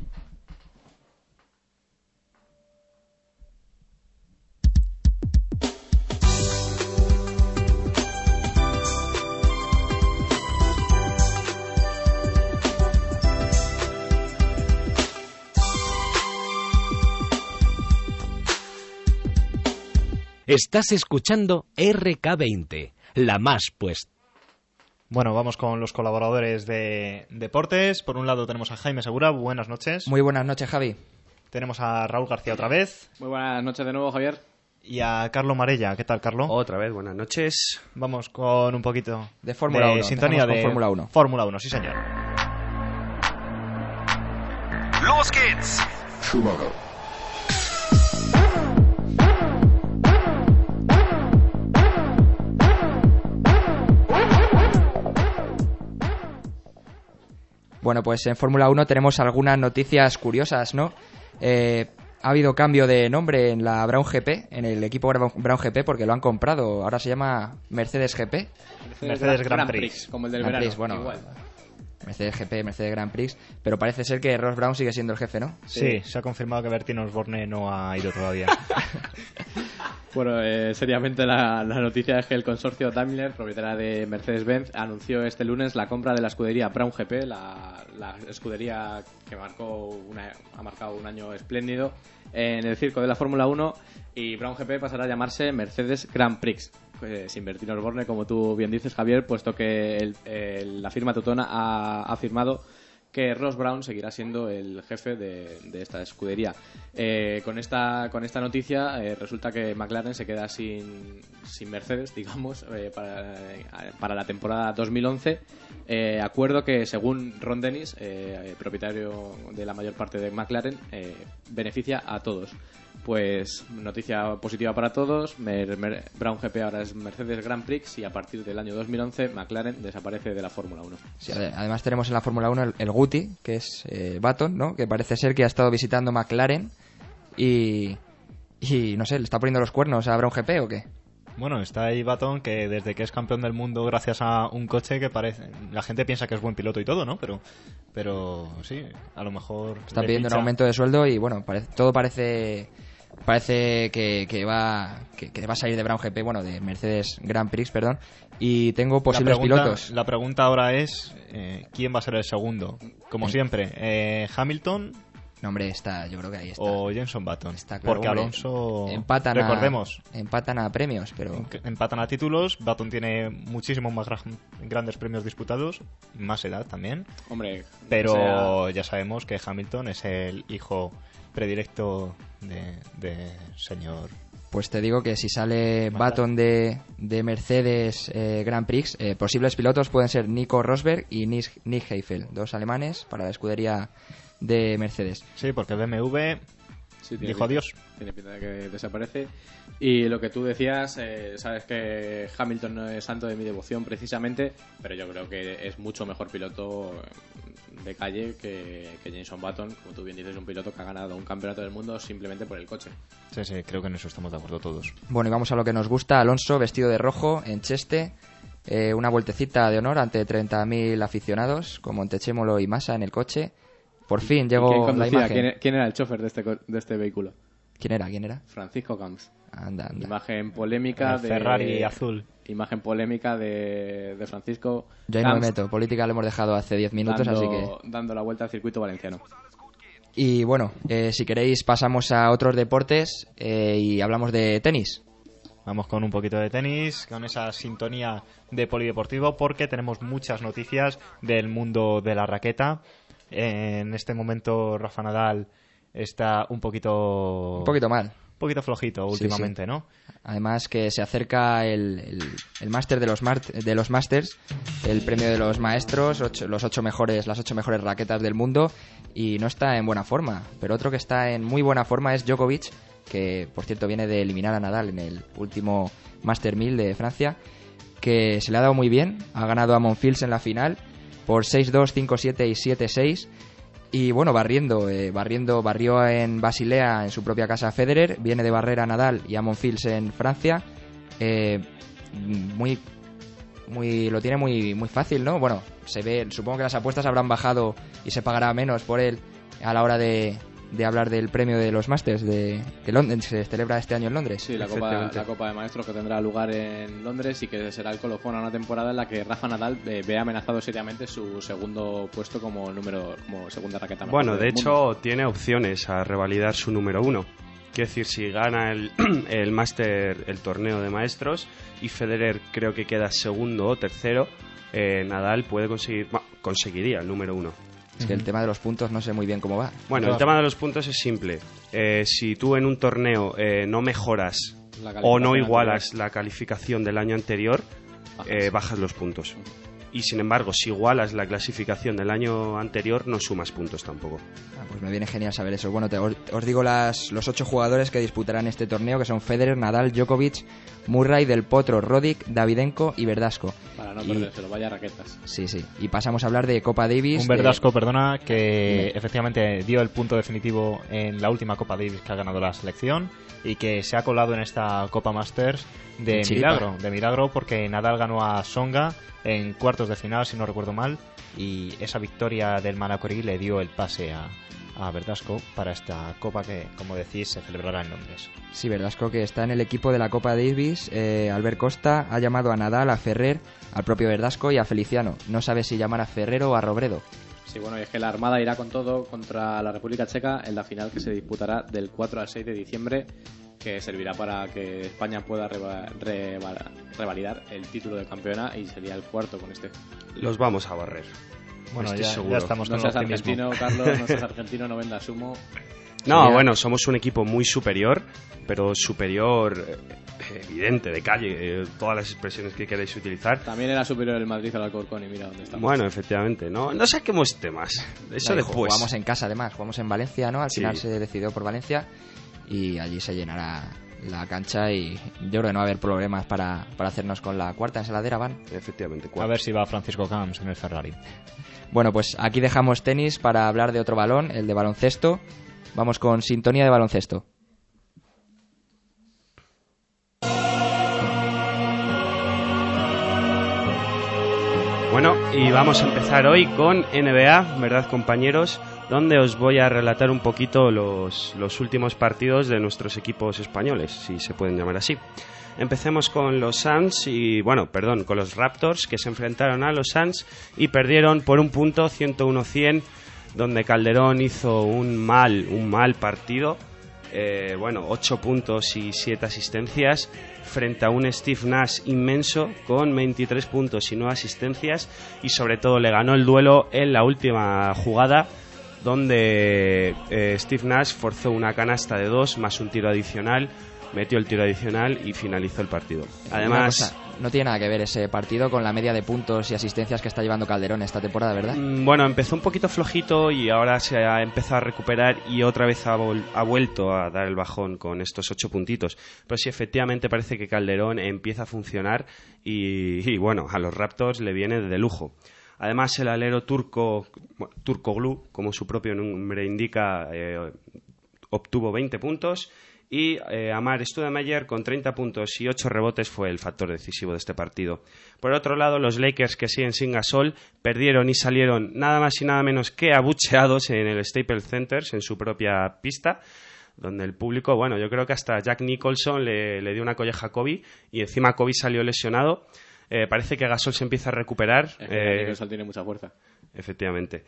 Estás escuchando RK20, la más puesta. Bueno, vamos con los colaboradores de deportes. Por un lado tenemos a Jaime Segura. Buenas noches. Muy buenas noches, Javi. Tenemos a Raúl García otra vez. Muy buenas noches de nuevo, Javier. Y a Carlos Marella. ¿Qué tal, Carlos? Otra vez, buenas noches. Vamos con un poquito de Fórmula 1. Sintonía de Fórmula 1. Fórmula 1, sí, señor. Los Kids. Schumacher. Bueno, pues en Fórmula 1 tenemos algunas noticias curiosas, ¿no? Ha habido cambio de nombre en la Brown GP, en el equipo Brown GP, porque lo han comprado. Ahora se llama Mercedes GP. Mercedes Grand Prix. Como el del Grand verano. Prix, bueno, igual. Mercedes GP, Mercedes Grand Prix. Pero parece ser que Ross Brown sigue siendo el jefe, ¿no? Sí, se ha confirmado que Bertino Osborne no ha ido todavía. Bueno, seriamente la noticia es que el consorcio Daimler, propietaria de Mercedes-Benz, anunció este lunes la compra de la escudería Brown GP, la escudería que ha marcado un año espléndido en el circo de la Fórmula 1, y Brown GP pasará a llamarse Mercedes Grand Prix. Sin Bertino Osborne, como tú bien dices, Javier, puesto que la firma teutona ha afirmado que Ross Brown seguirá siendo el jefe de esta escudería. Con esta noticia resulta que McLaren se queda sin Mercedes, digamos, para la temporada 2011, acuerdo que, según Ron Dennis, propietario de la mayor parte de McLaren, beneficia a todos. Pues noticia positiva para todos. Brown GP ahora es Mercedes Grand Prix, y a partir del año 2011 McLaren desaparece de la Fórmula 1. Sí, además tenemos en la Fórmula 1 el Guti, que es Button, ¿no? Que parece ser que ha estado visitando McLaren y no sé, ¿le está poniendo los cuernos a Brown GP o qué? Bueno, está ahí Button, que desde que es campeón del mundo gracias a un coche que la gente piensa que es buen piloto y todo, ¿no? Pero sí, a lo mejor está pidiendo un aumento de sueldo y bueno, todo parece que va a salir de Brown GP, bueno, de Mercedes Grand Prix, perdón, y tengo posibles pilotos. La pregunta ahora es ¿quién va a ser el segundo? Como siempre, Hamilton. No, hombre, yo creo que ahí está. O Jenson Button. Está claro, porque hombre, Alonso, recordemos, empatan a premios, pero empatan a títulos. Button tiene muchísimos más grandes premios disputados, más edad también. Hombre, pero ya sabemos que Hamilton es el hijo predilecto de señor. Pues te digo que si sale Button de Mercedes Grand Prix, posibles pilotos pueden ser Nico Rosberg y Nick Heidfeld, dos alemanes para la escudería de Mercedes. Sí, porque BMW dijo adiós. Tiene pinta de que desaparece. Y lo que tú decías, sabes que Hamilton no es santo de mi devoción precisamente, pero yo creo que es mucho mejor piloto de calle que Jenson Button. Como tú bien dices, es un piloto que ha ganado un campeonato del mundo simplemente por el coche. Sí, creo que en eso estamos de acuerdo todos. Bueno, y vamos a lo que nos gusta. Alonso vestido de rojo en Cheste, una vueltecita de honor ante 30.000 aficionados con Montechémolo y Massa en el coche. Por fin llegó la imagen. ¿Quién era el chofer de este vehículo? ¿Quién era? Francisco Camps. Anda. Imagen polémica de Ferrari azul. Imagen polémica de Francisco. Yo ahí no me meto. Política lo hemos dejado hace 10 minutos, así que dando la vuelta al circuito valenciano. Y bueno, si queréis pasamos a otros deportes y hablamos de tenis. Vamos con un poquito de tenis, con esa sintonía de polideportivo, porque tenemos muchas noticias del mundo de la raqueta. En este momento Rafa Nadal está un poquito mal, un poquito flojito últimamente, sí. ¿No? Además que se acerca el máster de los Masters, el premio de los maestros, las 8 mejores raquetas del mundo, y no está en buena forma. Pero otro que está en muy buena forma es Djokovic, que por cierto viene de eliminar a Nadal en el último Master 1000 de Francia, que se le ha dado muy bien, ha ganado a Monfils en la final por 6-2, 5-7 y 7-6. Y bueno, barrió en Basilea, en su propia casa, Federer. Viene de barrer a Nadal y a Monfils en Francia. Lo tiene muy fácil, ¿no? Bueno, se ve, supongo que las apuestas habrán bajado y se pagará menos por él a la hora de hablar del premio de los Masters de Londres, que se celebra este año en Londres. Sí, la Copa de Maestros, que tendrá lugar en Londres y que será el colofón a una temporada en la que Rafa Nadal ve amenazado seriamente su segundo puesto como segunda raqueta. Bueno, de hecho tiene opciones a revalidar su número 1. Quiero decir, si gana el Master, el torneo de maestros, y Federer creo que queda segundo o tercero, Nadal conseguiría el número 1. Es que el tema de los puntos no sé muy bien cómo va. Bueno, el tema de los puntos es simple. Si tú en un torneo no mejoras o no igualas la calificación del año anterior, bajas los puntos. Y sin embargo, si igualas la clasificación del año anterior, no sumas puntos tampoco. Pues me viene genial saber eso. Bueno, os digo los 8 jugadores que disputarán este torneo, que son Federer, Nadal, Djokovic, Murray, Del Potro, Roddick, Davidenko y Verdasco. Para no perdérselo, vaya raquetas. Sí, sí. Y pasamos a hablar de Copa Davis. Un Verdasco, perdona, que efectivamente dio el punto definitivo en la última Copa Davis que ha ganado la selección y que se ha colado en esta Copa Masters de milagro, porque Nadal ganó a Tsonga en cuartos de final, si no recuerdo mal, y esa victoria del Manacorí le dio el pase a Verdasco para esta Copa que, como decís, se celebrará en Londres. Sí, Verdasco, que está en el equipo de la Copa Davis. Albert Costa ha llamado a Nadal, a Ferrer, al propio Verdasco y a Feliciano. No sabe si llamar a Ferrer o a Robredo. Sí, bueno, y es que la Armada irá con todo contra la República Checa en la final que se disputará del 4 al 6 de diciembre, que servirá para que España pueda revalidar el título de campeona y sería el cuarto con este. Los vamos a barrer. Bueno, ya estamos con el optimismo. No seas argentino, Carlos, no seas argentino, no vendas humo. No, bueno, somos un equipo muy superior, pero superior evidente, de calle, todas las expresiones que queráis utilizar. También era superior el Madrid al Alcorcón y mira dónde estamos. Bueno, efectivamente, no saquemos temas. Eso después. Jugamos en casa, además, jugamos en Valencia, ¿no? Al final se decidió por Valencia y allí se llenará la cancha y yo creo que no va a haber problemas para hacernos con la cuarta ensaladera, Van. Efectivamente. A ver si va Francisco Camps en el Ferrari. Bueno, pues aquí dejamos tenis para hablar de otro balón, el de baloncesto. Vamos con sintonía de baloncesto. Bueno, y vamos a empezar hoy con NBA, ¿verdad, compañeros? Donde os voy a relatar un poquito los últimos partidos de nuestros equipos españoles, si se pueden llamar así. Empecemos con los Suns con los Raptors, que se enfrentaron a los Suns y perdieron por un punto, 101-100, donde Calderón hizo un mal partido. 8 puntos y 7 asistencias frente a un Steve Nash inmenso con 23 puntos y 9 asistencias, y sobre todo le ganó el duelo en la última jugada, donde Steve Nash forzó una canasta de 2 más un tiro adicional, metió el tiro adicional y finalizó el partido. Además, no tiene nada que ver ese partido con la media de puntos y asistencias que está llevando Calderón esta temporada, ¿verdad? Bueno, empezó un poquito flojito y ahora se ha empezado a recuperar y otra vez ha vuelto a dar el bajón con estos 8 puntitos. Pero sí, efectivamente parece que Calderón empieza a funcionar y bueno, a los Raptors le viene de lujo. Además, el alero Turkoglu, como su propio nombre indica, obtuvo 20 puntos. Y Amar Stoudemire con 30 puntos y 8 rebotes fue el factor decisivo de este partido. Por otro lado, los Lakers, que siguen sin Gasol, perdieron y salieron nada más y nada menos que abucheados en el Staples Center, en su propia pista, donde el público, bueno, yo creo que hasta Jack Nicholson le dio una colleja a Kobe y encima Kobe salió lesionado. Parece que Gasol se empieza a recuperar. Nicholson tiene mucha fuerza. Efectivamente.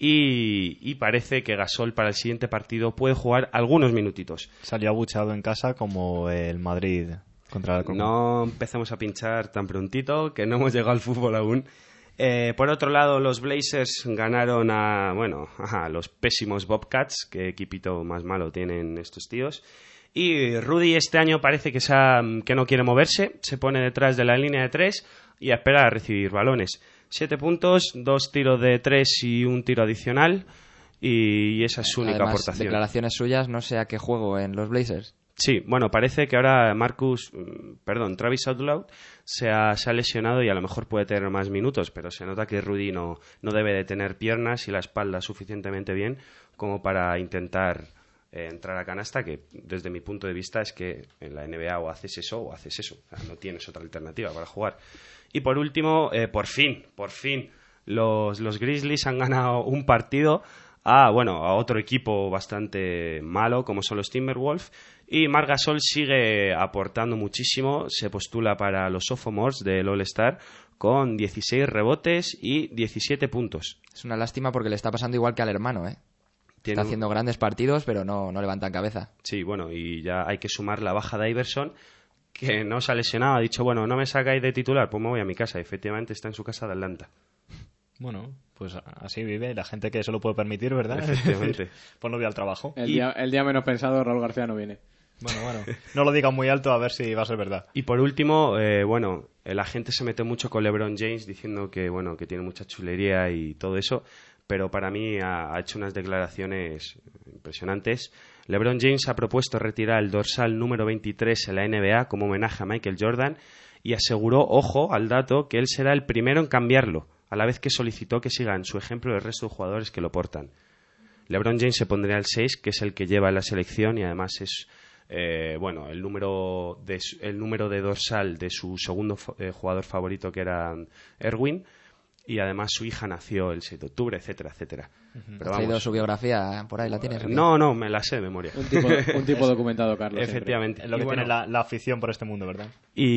Y parece que Gasol para el siguiente partido puede jugar algunos minutitos. Salió abucheado en casa como el Madrid contra el Alcorcón. No empezamos a pinchar tan prontito, que no hemos llegado al fútbol aún. Por otro lado, los Blazers ganaron a los pésimos Bobcats. Qué equipito más malo tienen estos tíos. Y Rudy este año parece que no quiere moverse, se pone detrás de la línea de 3 y espera a recibir balones. 7 puntos, 2 tiros de 3 y un tiro adicional, y esa es su única aportación. Declaraciones suyas, no sé a qué juego en los Blazers. Sí, bueno, parece que ahora Travis Outlaw se ha lesionado y a lo mejor puede tener más minutos, pero se nota que Rudy no debe de tener piernas y la espalda suficientemente bien como para intentar entrar a canasta, que desde mi punto de vista es que en la NBA o haces eso, o sea, no tienes otra alternativa para jugar. Y por último, por fin, los Grizzlies han ganado un partido a otro equipo bastante malo como son los Timberwolves, y Marc Gasol sigue aportando muchísimo, se postula para los sophomores del All-Star con 16 rebotes y 17 puntos. Es una lástima porque le está pasando igual que al hermano, Está haciendo grandes partidos, pero no levantan cabeza. Sí, bueno, y ya hay que sumar la baja de Iverson, que no se ha lesionado, ha dicho, no me sacáis de titular, pues me voy a mi casa. Efectivamente está en su casa de Atlanta. Bueno, pues así vive la gente que se lo puede permitir, ¿verdad? Efectivamente. Pues no voy al trabajo. El día menos pensado, Raúl García no viene. Bueno, no lo digan muy alto a ver si va a ser verdad. Y por último, la gente se mete mucho con LeBron James diciendo que tiene mucha chulería y todo eso, pero para mí ha hecho unas declaraciones impresionantes. LeBron James ha propuesto retirar el dorsal número 23 en la NBA como homenaje a Michael Jordan y aseguró, ojo al dato, que él será el primero en cambiarlo, a la vez que solicitó que sigan su ejemplo el resto de jugadores que lo portan. LeBron James se pondría el 6, que es el que lleva en la selección y además es el número de dorsal de su segundo jugador favorito, que era Erwin, y además su hija nació el 6 de octubre, etcétera, etcétera. ¿Has traído su biografía por ahí? ¿La tienes? No, me la sé de memoria. Un tipo documentado, Carlos. Efectivamente. Es lo que tiene la afición por este mundo, ¿verdad?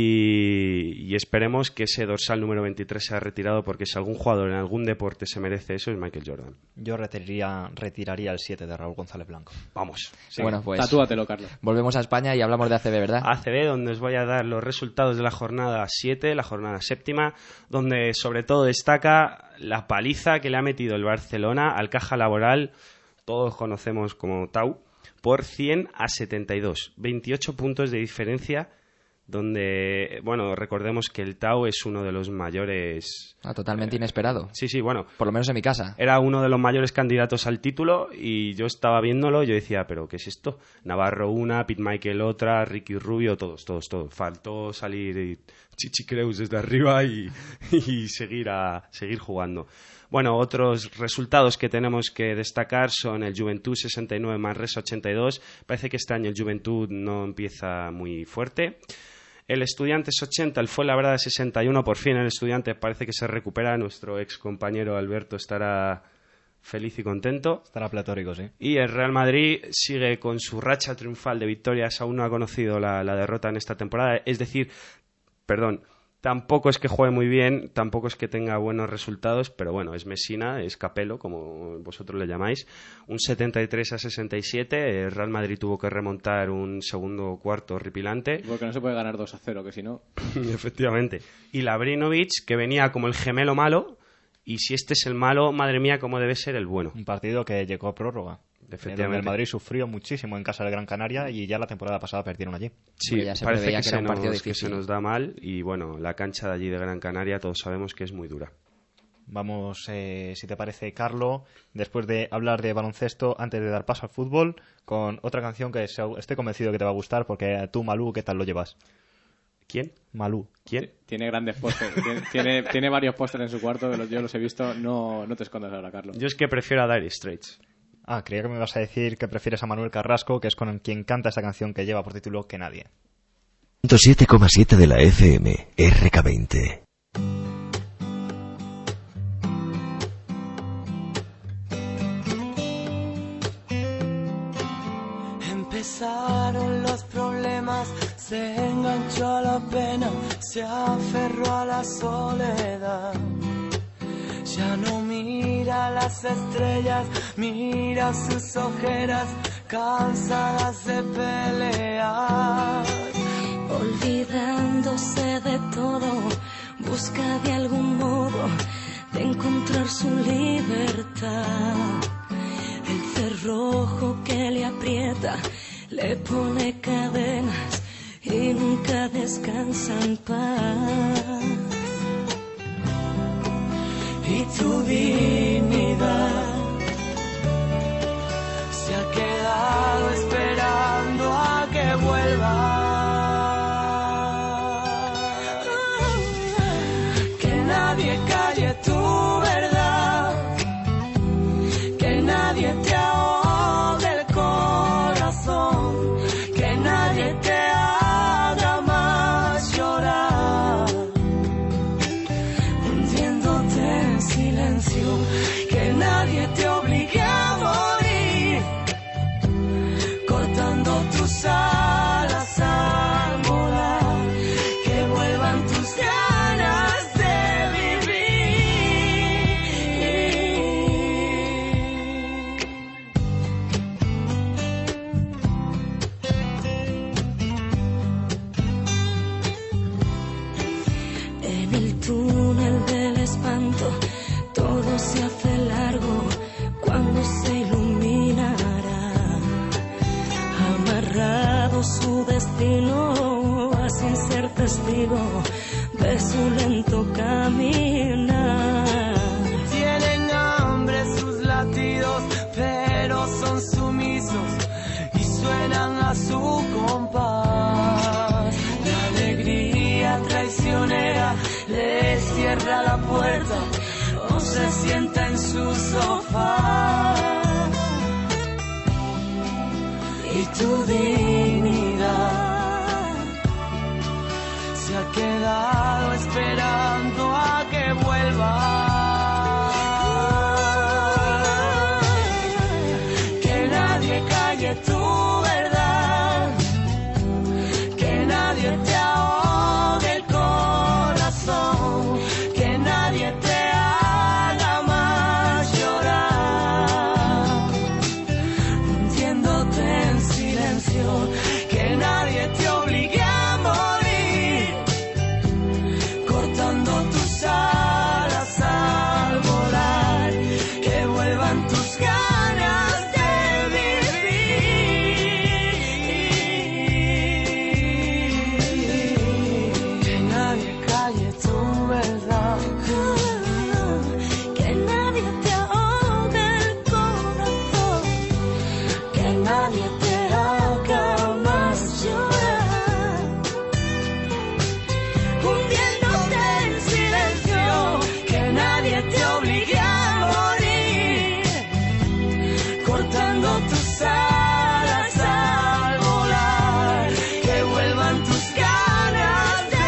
Y esperemos que ese dorsal número 23 sea retirado, porque si algún jugador en algún deporte se merece eso, es Michael Jordan. Yo retiraría el 7 de Raúl González Blanco. Vamos. Sí. Bueno, pues tatúatelo, Carlos. Volvemos a España y hablamos de ACB, ¿verdad? ACB, donde os voy a dar los resultados de la jornada 7, la jornada séptima, donde sobre todo destaca la paliza que le ha metido el Barcelona al Caja Laboral, todos conocemos como Tau, por 100-72, 28 puntos de diferencia, donde, bueno, recordemos que el Tau es uno de los mayores... totalmente inesperado. Sí, bueno. Por lo menos en mi casa. Era uno de los mayores candidatos al título y yo estaba viéndolo y yo decía, ¿pero qué es esto? Navarro una, Pete Michael otra, Ricky Rubio, todos. Faltó salir Chichi Creus desde arriba y seguir jugando. Bueno, otros resultados que tenemos que destacar son el Juventud 69, Manresa 82. Parece que este año el Juventud no empieza muy fuerte. El Estudiantes 80, el Fuenlabrada 61. Por fin el Estudiantes parece que se recupera. Nuestro ex compañero Alberto estará feliz y contento. Estará pletórico, sí. Y el Real Madrid sigue con su racha triunfal de victorias. Aún no ha conocido la derrota en esta temporada. Es decir, tampoco es que juegue muy bien, tampoco es que tenga buenos resultados, pero bueno, es Messina, es Capello, como vosotros le llamáis. Un 73-67, el Real Madrid tuvo que remontar un segundo cuarto horripilante. Porque no se puede ganar 2-0, que si no... Efectivamente. Y Labrinovic, que venía como el gemelo malo, y si este es el malo, madre mía, cómo debe ser el bueno. Un partido que llegó a prórroga. Efectivamente. El Madrid sufrió muchísimo en casa del Gran Canaria y ya la temporada pasada perdieron allí. Sí, ya parece que era un partido difícil. Que se nos da mal y bueno, la cancha de allí de Gran Canaria todos sabemos que es muy dura. Vamos, si te parece, Carlo, después de hablar de baloncesto, antes de dar paso al fútbol, con otra canción que estoy convencido que te va a gustar, porque tú, Malú, ¿qué tal lo llevas? ¿Quién? Malú. ¿Quién? Tiene grandes pósters. tiene varios pósters en su cuarto, yo los he visto. No te escondas ahora, Carlos. Yo es que prefiero a Dire Straits. Creía que me ibas a decir que prefieres a Manuel Carrasco, que es con quien canta esta canción que lleva por título Que Nadie. 107,7 de la FM, RK20. Empezaron los problemas, se enganchó a la pena, se aferró a la soledad. Ya no mira las estrellas, mira sus ojeras, cansadas de pelear. Olvidándose de todo, busca de algún modo de encontrar su libertad. El cerrojo que le aprieta, le pone cadenas y nunca descansa en paz. Y tu dignidad se ha quedado esperando a que vuelva. Que nadie calle tu verdad, que nadie te ahogue el corazón, que nadie te haga más llorar. Silencio, que nadie te obligue a morir, cortando tus alas al volar, que vuelvan tus ganas de vivir. En el túnel del espanto todo se hace largo cuando se iluminará. Amarrado su destino a sin ser testigo de su lento caminar. Tienen hambre sus latidos, pero son sumisos y suenan a su compás. La alegría traicionera le cierra la puerta o se sienta en su sofá. Y tu dignidad se ha quedado esperando a que vuelva. Que nadie calle tu verdad, que nadie te ahogue el corazón, que nadie te haga más llorar, hundiéndote en silencio, que nadie te obligue a morir, cortando tus alas al volar, que vuelvan tus ganas de vivir, que nadie calle tu verdad, que nadie te ahogue el corazón, que nadie te haga más llorar, hundiéndote en silencio, que nadie te obligue a morir, cortando tus alas al volar, que vuelvan tus ganas de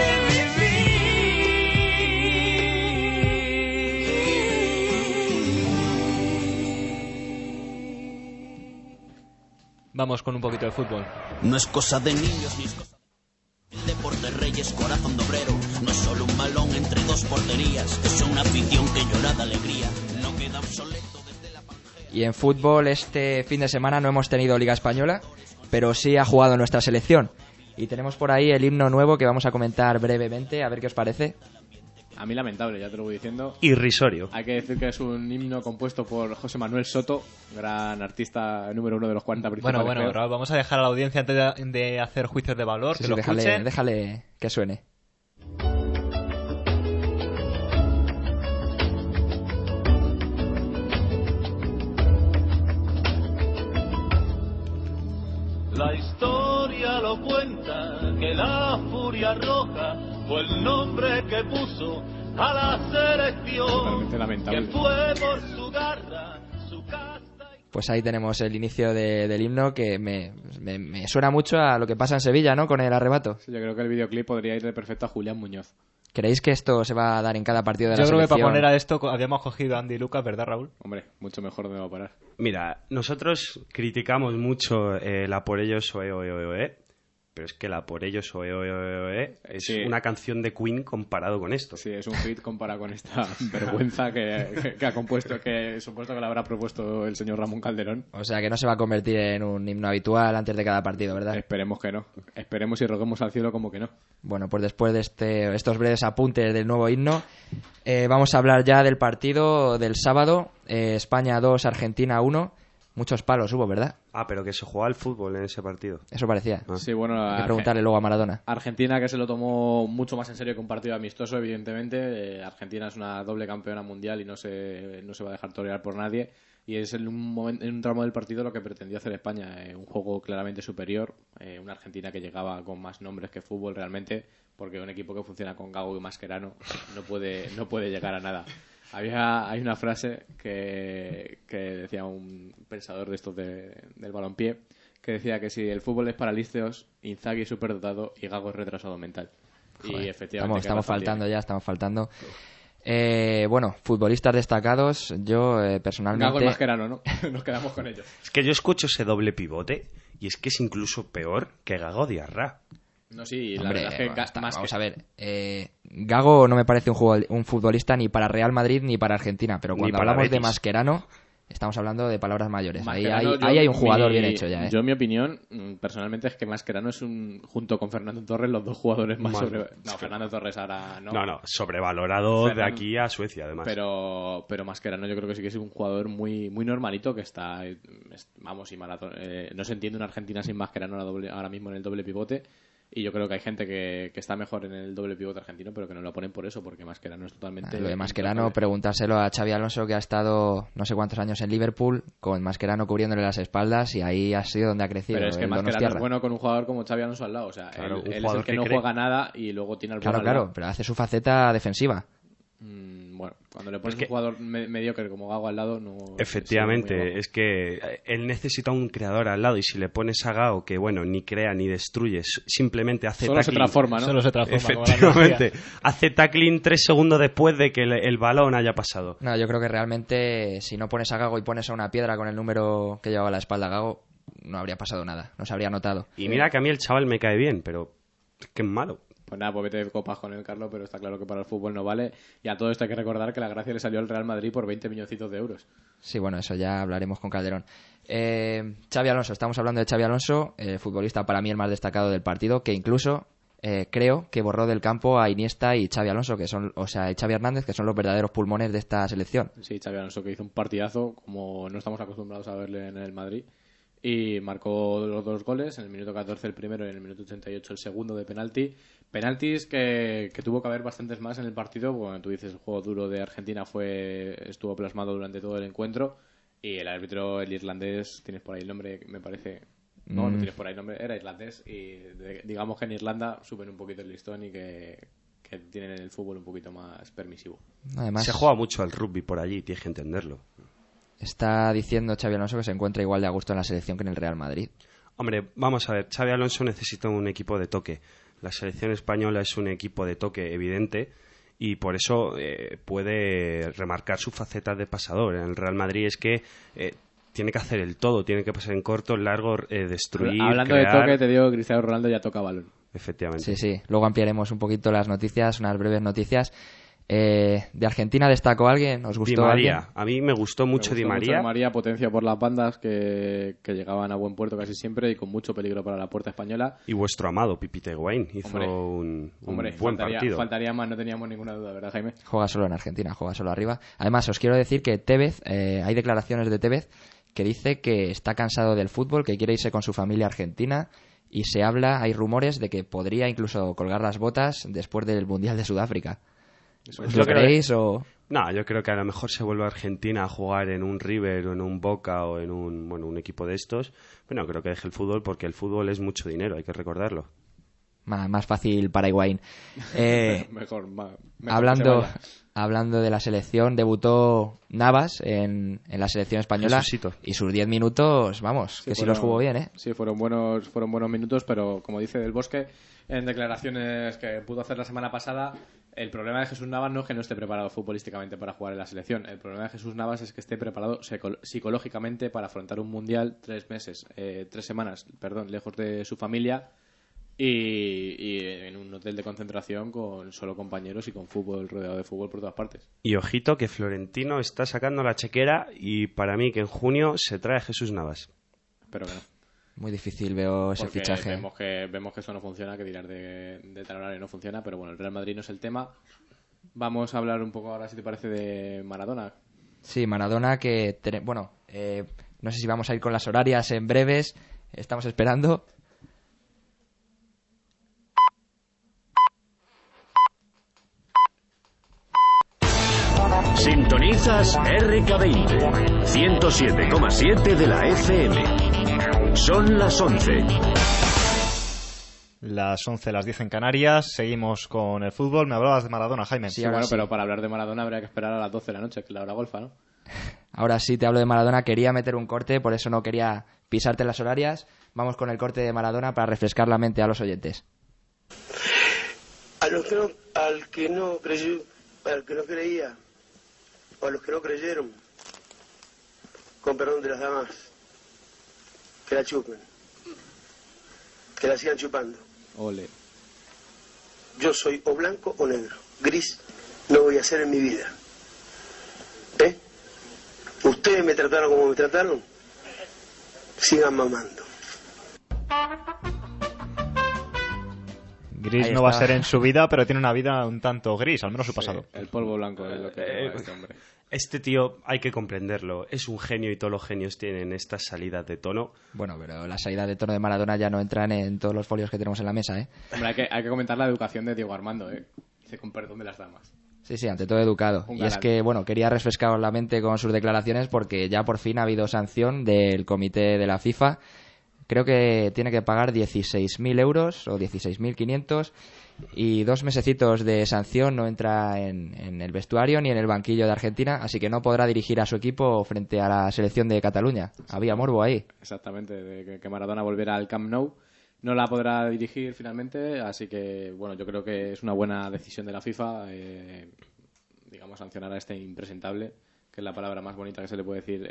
vivir. Vamos con un poquito de fútbol. No es cosa de niños ni es cosa del deporte reyes, corazón de obrero. No es solo un balón entre dos porterías, es una afición que llora de alegría. No queda obsoleto desde la Pangea. Y en fútbol este fin de semana no hemos tenido Liga Española, pero sí ha jugado nuestra selección. Y tenemos por ahí el himno nuevo que vamos a comentar brevemente, a ver qué os parece. A mí lamentable, ya te lo voy diciendo. Irrisorio. Hay que decir que es un himno compuesto por José Manuel Soto, gran artista número 1 de los 40 principales. Bueno, Raúl, vamos a dejar a la audiencia antes de hacer juicios de valor, Sí, que sí, lo déjale, escuchen. déjale que suene. La historia lo cuenta que la Furia Roja fue el nombre que puso a la selección, Totalmente lamentable. que fue por su garra, su casta y... Pues ahí tenemos el inicio del himno que me suena mucho a lo que pasa en Sevilla, ¿no? Con el arrebato. Sí, yo creo que el videoclip podría ir de perfecto a Julián Muñoz. ¿Creéis que esto se va a dar en cada partido de la Yo creo que selección? para poner a esto habíamos cogido a Andy Lucas, ¿verdad, Raúl? Hombre, mucho mejor no va a parar. Mira, nosotros criticamos mucho la Por ellos oe, oe, oe, oe, pero es que la Por ellos oe, oe, oe, oe es Sí. una canción de Queen comparado con esto. Sí, es un hit comparado con esta vergüenza que ha compuesto, que supuesto que le habrá propuesto el señor Ramón Calderón. O sea, que no se va a convertir en un himno habitual antes de cada partido, ¿verdad? Esperemos que no. Esperemos y roguemos al cielo como que no. Bueno, pues después de estos breves apuntes del nuevo himno, vamos a hablar ya del partido del sábado. España 2, Argentina 1. Muchos palos hubo, ¿verdad? Ah, pero que se jugaba al fútbol en ese partido. Eso parecía. Sí, bueno, Hay que preguntarle luego a Maradona. Argentina, que se lo tomó mucho más en serio que un partido amistoso, evidentemente. Argentina es una doble campeona mundial y no se va a dejar torear por nadie. Y es en un tramo del partido lo que pretendió hacer España. Un juego claramente superior. Una Argentina que llegaba con más nombres que fútbol realmente, porque un equipo que funciona con Gago y Mascherano no puede llegar a nada. Hay una frase que decía un pensador de estos del balompié, que decía que si el fútbol es para liceos, Inzaghi es superdotado y Gago es retrasado mental. Joder, y efectivamente estamos faltando. Bueno, futbolistas destacados, yo personalmente... Gago y Mascherano, ¿no? Nos quedamos con ellos. Es que yo escucho ese doble pivote y es que es incluso peor que Gago Diarra. No, sí, la Hombre, verdad es que vamos a ver. Gago no me parece un futbolista ni para Real Madrid ni para Argentina, pero cuando para hablamos de Betis. Mascherano, estamos hablando de palabras mayores. Ahí Mascherano, hay un jugador bien hecho ya, ¿eh? Yo, mi opinión, personalmente, es que Mascherano es junto con Fernando Torres, los dos jugadores más No, Fernando Torres ahora no. No, sobrevalorado de Fernando- aquí a Suecia, además. Pero Mascherano yo creo que sí que es un jugador muy muy normalito, que está, vamos, y maratón. No se entiende una Argentina sin Mascherano ahora mismo en el doble pivote. Y yo creo que hay gente que está mejor en el doble pivote argentino, pero que no lo ponen por eso, porque Mascherano es totalmente... Lo de Mascherano, preguntárselo a Xabi Alonso, que ha estado no sé cuántos años en Liverpool, con Mascherano cubriéndole las espaldas, y ahí ha sido donde ha crecido. Pero es que Mascherano es bueno con un jugador como Xabi Alonso al lado. O sea, claro, él es el que no juega nada y luego tiene al Claro, claro, pero hace su faceta defensiva. Bueno, cuando le pones un jugador mediocre como Gago al lado, no... Efectivamente, es que él necesita un creador al lado, y si le pones a Gago, que bueno, ni crea ni destruye, simplemente hace Solo tackling. se transforma, ¿no? Solo se transforma. Efectivamente, hace tackling 3 segundos después de que el balón haya pasado. No, yo creo que realmente si no pones a Gago y pones a una piedra con el número que llevaba a la espalda Gago, no habría pasado nada, no se habría notado. Y mira que a mí el chaval me cae bien, pero es que es malo. Pues nada, pues vete de copas con él, Carlos, pero está claro que para el fútbol no vale. Y a todo esto hay que recordar que la gracia le salió al Real Madrid por 20 milloncitos de euros. Sí, bueno, eso ya hablaremos con Calderón. Xabi Alonso, estamos hablando de Xabi Alonso, futbolista para mí el más destacado del partido, que incluso creo que borró del campo a Iniesta y Xabi Alonso, que son, o sea, y Xavi Hernández, que son los verdaderos pulmones de esta selección. Sí, Xabi Alonso, que hizo un partidazo, como no estamos acostumbrados a verle en el Madrid. Y marcó los 2 goles, en el minuto 14 el primero y en el minuto 88 el segundo de penalti. Penaltis que tuvo que haber bastantes más en el partido. Bueno, tú dices, el juego duro de Argentina estuvo plasmado durante todo el encuentro. Y el árbitro, el irlandés, tienes por ahí el nombre, me parece... No tienes por ahí el nombre, era irlandés. Y digamos que en Irlanda suben un poquito el listón y que tienen el fútbol un poquito más permisivo. Además, se juega mucho al rugby por allí, tienes que entenderlo. Está diciendo Xabi Alonso que se encuentra igual de a gusto en la selección que en el Real Madrid. Hombre, vamos a ver, Xabi Alonso necesita un equipo de toque. La selección española es un equipo de toque evidente y por eso puede remarcar su faceta de pasador. En el Real Madrid es que tiene que hacer el todo, tiene que pasar en corto, en largo, destruir, Hablando crear. de toque, te digo que Cristiano Ronaldo ya toca balón. Efectivamente. Sí, sí. Luego ampliaremos un poquito las noticias, unas breves noticias. ¿De Argentina destacó alguien? ¿Os gustó Di María. alguien? A mí me gustó mucho Di María. Di María, potencia por las bandas que llegaban a buen puerto casi siempre y con mucho peligro para la puerta española. Y vuestro amado Pipita Higuaín hizo un buen partido. Faltaría más, no teníamos ninguna duda, ¿verdad, Jaime? Juega solo en Argentina, juega solo arriba. Además, os quiero decir que Tevez, hay declaraciones de Tevez que dice que está cansado del fútbol, que quiere irse con su familia a Argentina, y hay rumores de que podría incluso colgar las botas después del Mundial de Sudáfrica. ¿Lo creéis o...? No, yo creo que a lo mejor se vuelve a Argentina a jugar en un River o en un Boca o en un equipo de estos. Pero no creo que deje el fútbol porque el fútbol es mucho dinero, hay que recordarlo. Más fácil para Higuaín. Mejor hablando de la selección, debutó Navas en la selección española. Jesucito. Y sus 10 minutos, vamos, sí, que sí los jugó bien, ¿eh? Sí, fueron buenos minutos, pero como dice Del Bosque, en declaraciones que pudo hacer la semana pasada, el problema de Jesús Navas no es que no esté preparado futbolísticamente para jugar en la selección. El problema de Jesús Navas es que esté preparado psicológicamente para afrontar un mundial 3 semanas, lejos de su familia y en un hotel de concentración con solo compañeros y con fútbol, rodeado de fútbol por todas partes. Y ojito que Florentino está sacando la chequera y para mí que en junio se trae a Jesús Navas. Pero que no. Muy difícil veo ese fichaje. Vemos que eso no funciona, que tirar de tal horario no funciona, pero bueno, el Real Madrid no es el tema. Vamos a hablar un poco ahora, si te parece, de Maradona. Sí, Maradona que... no sé si vamos a ir con las horarias en breves. Estamos esperando. Sintonizas RK20, 107,7 de la FM. Son las 11. Las 11, las 10 en Canarias. Seguimos con el fútbol. Me hablabas de Maradona, Jaime. Sí, bueno, pero para hablar de Maradona habría que esperar a las 12 de la noche, que es la hora golfa, ¿no? Ahora sí te hablo de Maradona. Quería meter un corte, por eso no quería pisarte las horarias. Vamos con el corte de Maradona para refrescar la mente a los oyentes. Al que no creía, o a los que no creyeron, con perdón de las damas, que la chupen, que la sigan chupando. Ole. Yo soy o blanco o negro, gris no voy a ser en mi vida. Ustedes me trataron como me trataron, sigan mamando. Gris no va a ser en su vida, pero tiene una vida un tanto gris, al menos su pasado. El polvo blanco es lo que lleva este hombre. Este tío hay que comprenderlo, es un genio y todos los genios tienen estas salidas de tono. Bueno, pero las salidas de tono de Maradona ya no entran en todos los folios que tenemos en la mesa, ¿eh? Hombre, hay que comentar la educación de Diego Armando, ¿eh? Dice con perdón de las damas. Sí, ante todo educado. Y es que, bueno, quería refrescar la mente con sus declaraciones porque ya por fin ha habido sanción del comité de la FIFA. Creo que tiene que pagar 16.000 euros o 16.500 y 2 mesecitos de sanción. No entra en el vestuario ni en el banquillo de Argentina, así que no podrá dirigir a su equipo frente a la selección de Cataluña. Había morbo ahí. Exactamente, de que Maradona volviera al Camp Nou. No la podrá dirigir finalmente, así que bueno, yo creo que es una buena decisión de la FIFA, digamos, sancionar a este impresentable, que es la palabra más bonita que se le puede decir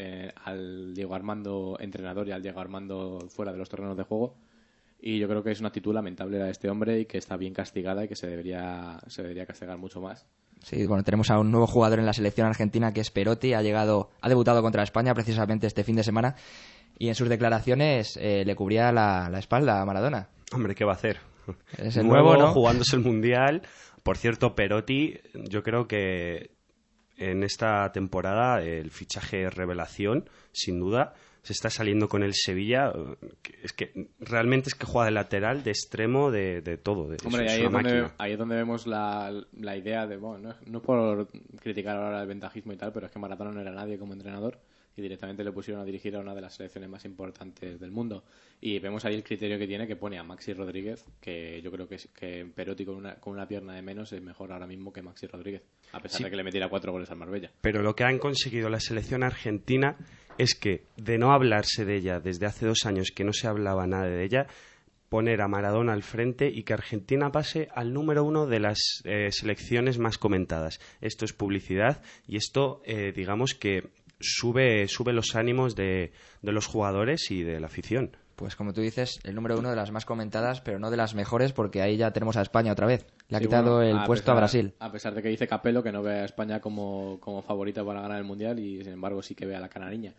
al Diego Armando entrenador y al Diego Armando fuera de los terrenos de juego. Y yo creo que es una actitud lamentable la de este hombre y que está bien castigada y que se debería castigar mucho más. Sí, bueno, tenemos a un nuevo jugador en la selección argentina que es Perotti, ha debutado contra España precisamente este fin de semana y en sus declaraciones le cubría la espalda a Maradona. Hombre, ¿qué va a hacer? Es el nuevo, ¿no? Jugándose el Mundial. Por cierto, Perotti, yo creo que en esta temporada el fichaje revelación, sin duda, se está saliendo con el Sevilla. Es que realmente es que juega de lateral, de extremo, de todo. Hombre, ahí es donde vemos la idea de, bueno, no por criticar ahora el ventajismo y tal, pero es que Maradona no era nadie como entrenador y directamente le pusieron a dirigir a una de las selecciones más importantes del mundo. Y vemos ahí el criterio que tiene, que pone a Maxi Rodríguez, que yo creo que Perotti con una pierna de menos es mejor ahora mismo que Maxi Rodríguez, a pesar de que le metiera 4 goles al Marbella. Pero lo que han conseguido la selección argentina es que, de no hablarse de ella desde hace 2 años, que no se hablaba nada de ella, poner a Maradona al frente y que Argentina pase al número 1 de las selecciones más comentadas. Esto es publicidad y esto, digamos que sube los ánimos de los jugadores y de la afición. Pues como tú dices, el número 1 de las más comentadas, pero no de las mejores, porque ahí ya tenemos a España otra vez. Le ha quitado el puesto a Brasil. A pesar de que dice Capello que no ve a España como favorita para ganar el Mundial y sin embargo sí que ve a la canariña.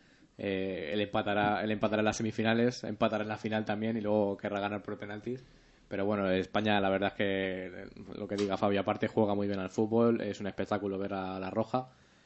Él empatará en las semifinales, empatará en la final también y luego querrá ganar por penaltis. Pero bueno, España, la verdad es que, lo que diga Fabio, aparte juega muy bien al fútbol, es un espectáculo ver a la Roja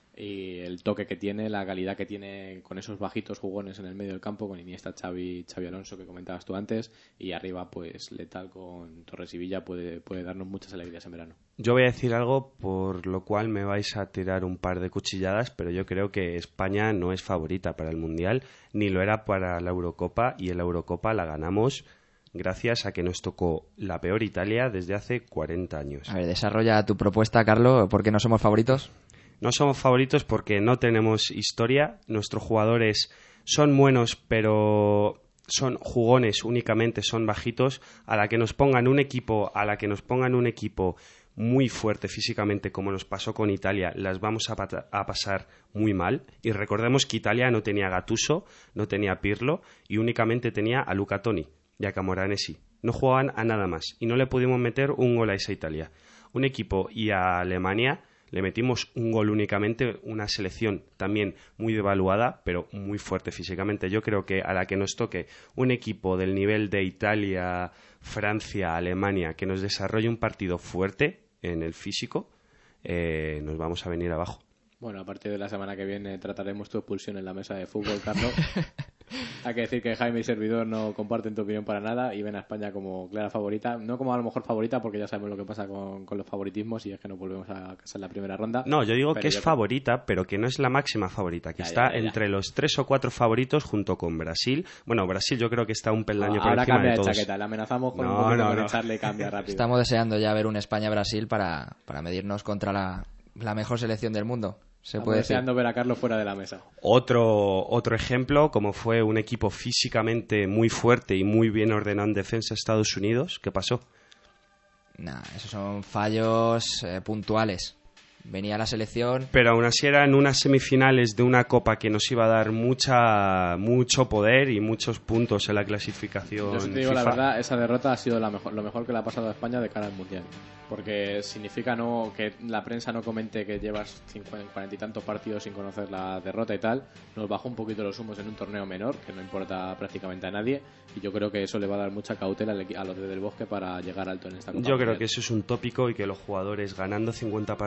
y el toque que tiene, la calidad que tiene con esos bajitos jugones en el medio del campo, con Iniesta, Xavi Alonso que comentabas tú antes, y arriba pues letal con Torres y Villa, puede darnos muchas alegrías en verano. Yo voy a decir algo por lo cual me vais a tirar un par de cuchilladas, pero yo creo que España no es favorita para el Mundial, ni lo era para la Eurocopa, y en la Eurocopa la ganamos gracias a que nos tocó la peor Italia desde hace 40 años. A ver, desarrolla tu propuesta, Carlos. ¿Por qué no somos favoritos? No somos favoritos porque no tenemos historia. Nuestros jugadores son buenos, pero son jugones únicamente, son bajitos. A la que nos pongan un equipo muy fuerte físicamente, como nos pasó con Italia, las vamos a pasar muy mal. Y recordemos que Italia no tenía Gattuso, no tenía Pirlo y únicamente tenía a Luca Toni y a Camoranesi. No jugaban a nada más y no le pudimos meter un gol a esa Italia. Un equipo, y a Alemania le metimos un gol únicamente, una selección también muy devaluada, pero muy fuerte físicamente. Yo creo que a la que nos toque un equipo del nivel de Italia, Francia, Alemania, que nos desarrolle un partido fuerte en el físico, nos vamos a venir abajo. Bueno, a partir de la semana que viene trataremos tu expulsión en la mesa de fútbol, Carlos. Hay que decir que Jaime y servidor no comparten tu opinión para nada y ven a España como clara favorita. No como a lo mejor favorita, porque ya sabemos lo que pasa con los favoritismos y es que nos volvemos a casar en la primera ronda. No, yo digo que es favorita, pero que no es la máxima favorita, que está entre los 3 o 4 favoritos junto con Brasil. Bueno, Brasil yo creo que está un peldaño por encima de todos. Ahora cambia de chaqueta, le amenazamos con un poquito con echarle y cambia rápido. Estamos deseando ya ver un España-Brasil para medirnos contra la mejor selección del mundo. Estamos deseando ver a Carlos fuera de la mesa. Otro ejemplo, como fue un equipo físicamente muy fuerte y muy bien ordenado en defensa Estados Unidos, ¿qué pasó? Nah, esos son fallos puntuales. Venía la selección... Pero aún así eran unas semifinales de una copa que nos iba a dar mucho poder y muchos puntos en la clasificación. Yo, si te digo FIFA. La verdad, esa derrota ha sido lo mejor que le ha pasado a España de cara al Mundial. Porque significa que la prensa no comente que llevas 40 y tantos partidos sin conocer la derrota y tal. Nos bajó un poquito los humos en un torneo menor, que no importa prácticamente a nadie. Y yo creo que eso le va a dar mucha cautela a los de Del Bosque para llegar alto en esta Copa Yo Mundial. creo que eso es un tópico y que los jugadores ganando 50 partidos o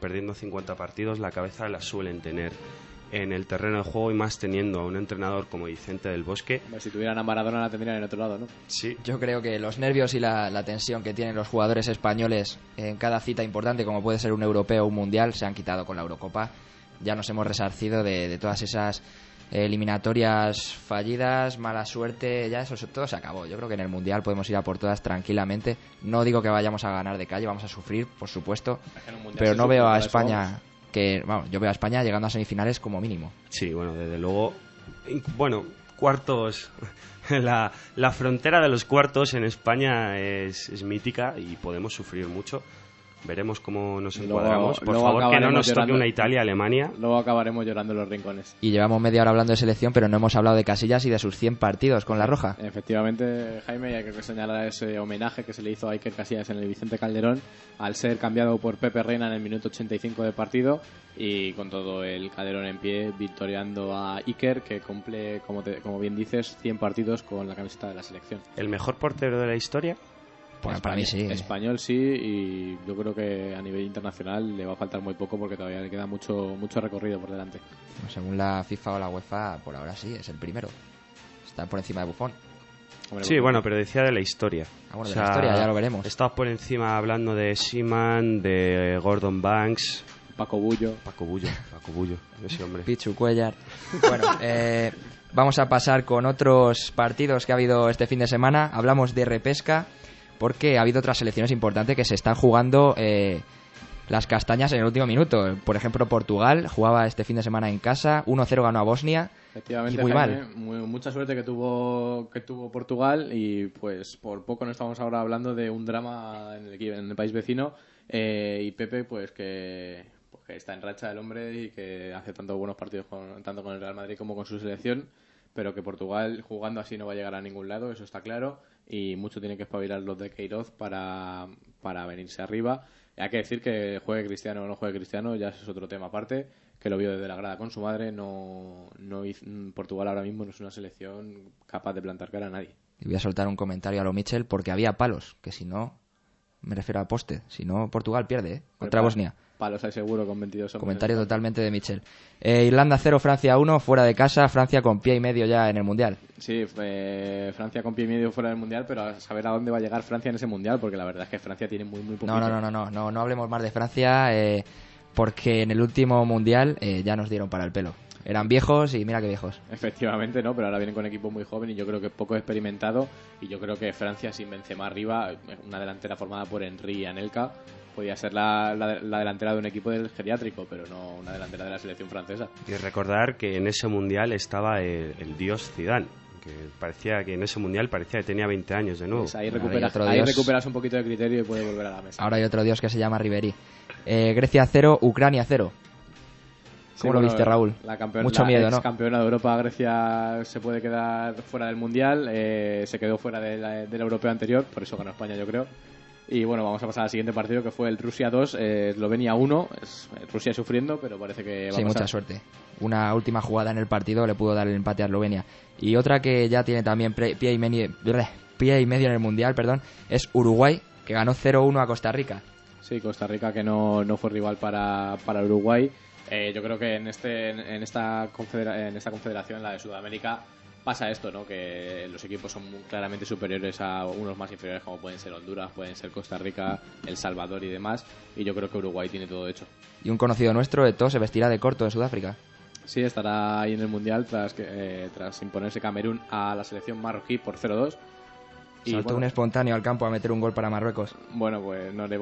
perdiendo 50 partidos, la cabeza la suelen tener en el terreno de juego, y más teniendo a un entrenador como Vicente del Bosque. Si tuvieran a Maradona la tendrían en otro lado, ¿no? Sí. Yo creo que los nervios y la tensión que tienen los jugadores españoles en cada cita importante, como puede ser un europeo o un mundial, se han quitado con la Eurocopa. Ya nos hemos resarcido de todas esas eliminatorias fallidas, mala suerte, ya eso todo se acabó. Yo creo que en el mundial podemos ir a por todas tranquilamente. No digo que vayamos a ganar de calle, vamos a sufrir, por supuesto, pero no veo a España yo veo a España llegando a semifinales como mínimo. Sí, bueno, desde luego. Bueno, cuartos. La frontera de los cuartos en España es mítica y podemos sufrir mucho. Veremos cómo nos encuadramos. Por favor, que no nos toque una Italia-Alemania. Luego acabaremos llorando en los rincones. Y llevamos media hora hablando de selección, pero no hemos hablado de Casillas y de sus 100 partidos con la Roja. Efectivamente, Jaime, y hay que señalar ese homenaje que se le hizo a Iker Casillas en el Vicente Calderón, al ser cambiado por Pepe Reina en el minuto 85 de partido, y con todo el Calderón en pie, victoriando a Iker, que cumple, como bien dices, 100 partidos con la camiseta de la selección. ¿El mejor portero de la historia? Bueno, para mí sí. Español sí, y yo creo que a nivel internacional le va a faltar muy poco porque todavía le queda mucho recorrido por delante. Según la FIFA o la UEFA, por ahora sí, es el primero. Está por encima de Buffon. Sí, bueno, pero decía de la historia. Bueno, de la historia ya lo veremos. Estaba por encima hablando de Seaman, de Gordon Banks, Paco Bullo, ese hombre. Pichu Cuellar. Bueno, vamos a pasar con otros partidos que ha habido este fin de semana. Hablamos de repesca, porque ha habido otras selecciones importantes que se están jugando las castañas en el último minuto. Por ejemplo, Portugal jugaba este fin de semana en casa, 1-0 ganó a Bosnia. Efectivamente, y muy Jaime, mal. Mucha suerte que tuvo Portugal, y pues por poco no estamos ahora hablando de un drama en el país vecino, y Pepe pues que está en racha el hombre y que hace tanto buenos partidos tanto con el Real Madrid como con su selección, pero que Portugal jugando así no va a llegar a ningún lado, eso está claro, y mucho tienen que espabilar los de Queiroz para venirse arriba. Hay que decir que juegue Cristiano o no juegue Cristiano, ya eso es otro tema aparte, que lo vio desde la grada con su madre. Portugal ahora mismo no es una selección capaz de plantar cara a nadie. Y voy a soltar un comentario a lo Mitchell, porque había palos, que si no, me refiero a poste, si no Portugal pierde contra Bosnia. Palos hay seguro con 22 hombres. Comentario totalmente de Mitchell. Irlanda 0, Francia 1, fuera de casa, Francia con pie y medio ya en el Mundial. Sí, Francia con pie y medio fuera del Mundial, pero a saber a dónde va a llegar Francia en ese Mundial, porque la verdad es que Francia tiene muy poquito. No hablemos más de Francia, porque en el último Mundial ya nos dieron para el pelo. Eran viejos y mira qué viejos. Efectivamente, ¿no? Pero ahora vienen con equipo muy joven y yo creo que poco experimentado, y yo creo que Francia sin Benzema arriba, una delantera formada por Henry y Anelka, podía ser la delantera de un equipo del geriátrico, pero no una delantera de la selección francesa. Y recordar que en ese mundial estaba el dios Zidane, que parecía que en ese mundial parecía que tenía 20 años de nuevo. Pues ahí recuperas un poquito de criterio y puede volver a la mesa. Ahora hay otro dios que se llama Ribéry. Grecia 0, Ucrania 0. ¿Cómo lo viste, Raúl? Mucho miedo, ¿no? La campeona de Europa, Grecia, se puede quedar fuera del Mundial. Se quedó fuera del europeo anterior, por eso ganó España, yo creo. Y bueno, vamos a pasar al siguiente partido, que fue el Rusia 2, Eslovenia 1. Rusia sufriendo, pero parece que va a pasar. Sí, mucha suerte. Una última jugada en el partido le pudo dar el empate a Eslovenia. Y otra que ya tiene también pie y medio en el Mundial, es Uruguay, que ganó 0-1 a Costa Rica. Sí, Costa Rica, que no fue rival para Uruguay. Yo creo que en esta confederación, la de Sudamérica, pasa esto, ¿no? Que los equipos son claramente superiores a unos más inferiores, como pueden ser Honduras, pueden ser Costa Rica, El Salvador y demás, y yo creo que Uruguay tiene todo hecho. Y un conocido nuestro, Eto'o, se vestirá de corto en Sudáfrica. Sí, estará ahí en el Mundial tras imponerse Camerún a la selección marroquí por 0-2. Saltó un espontáneo al campo a meter un gol para Marruecos. Bueno, pues no le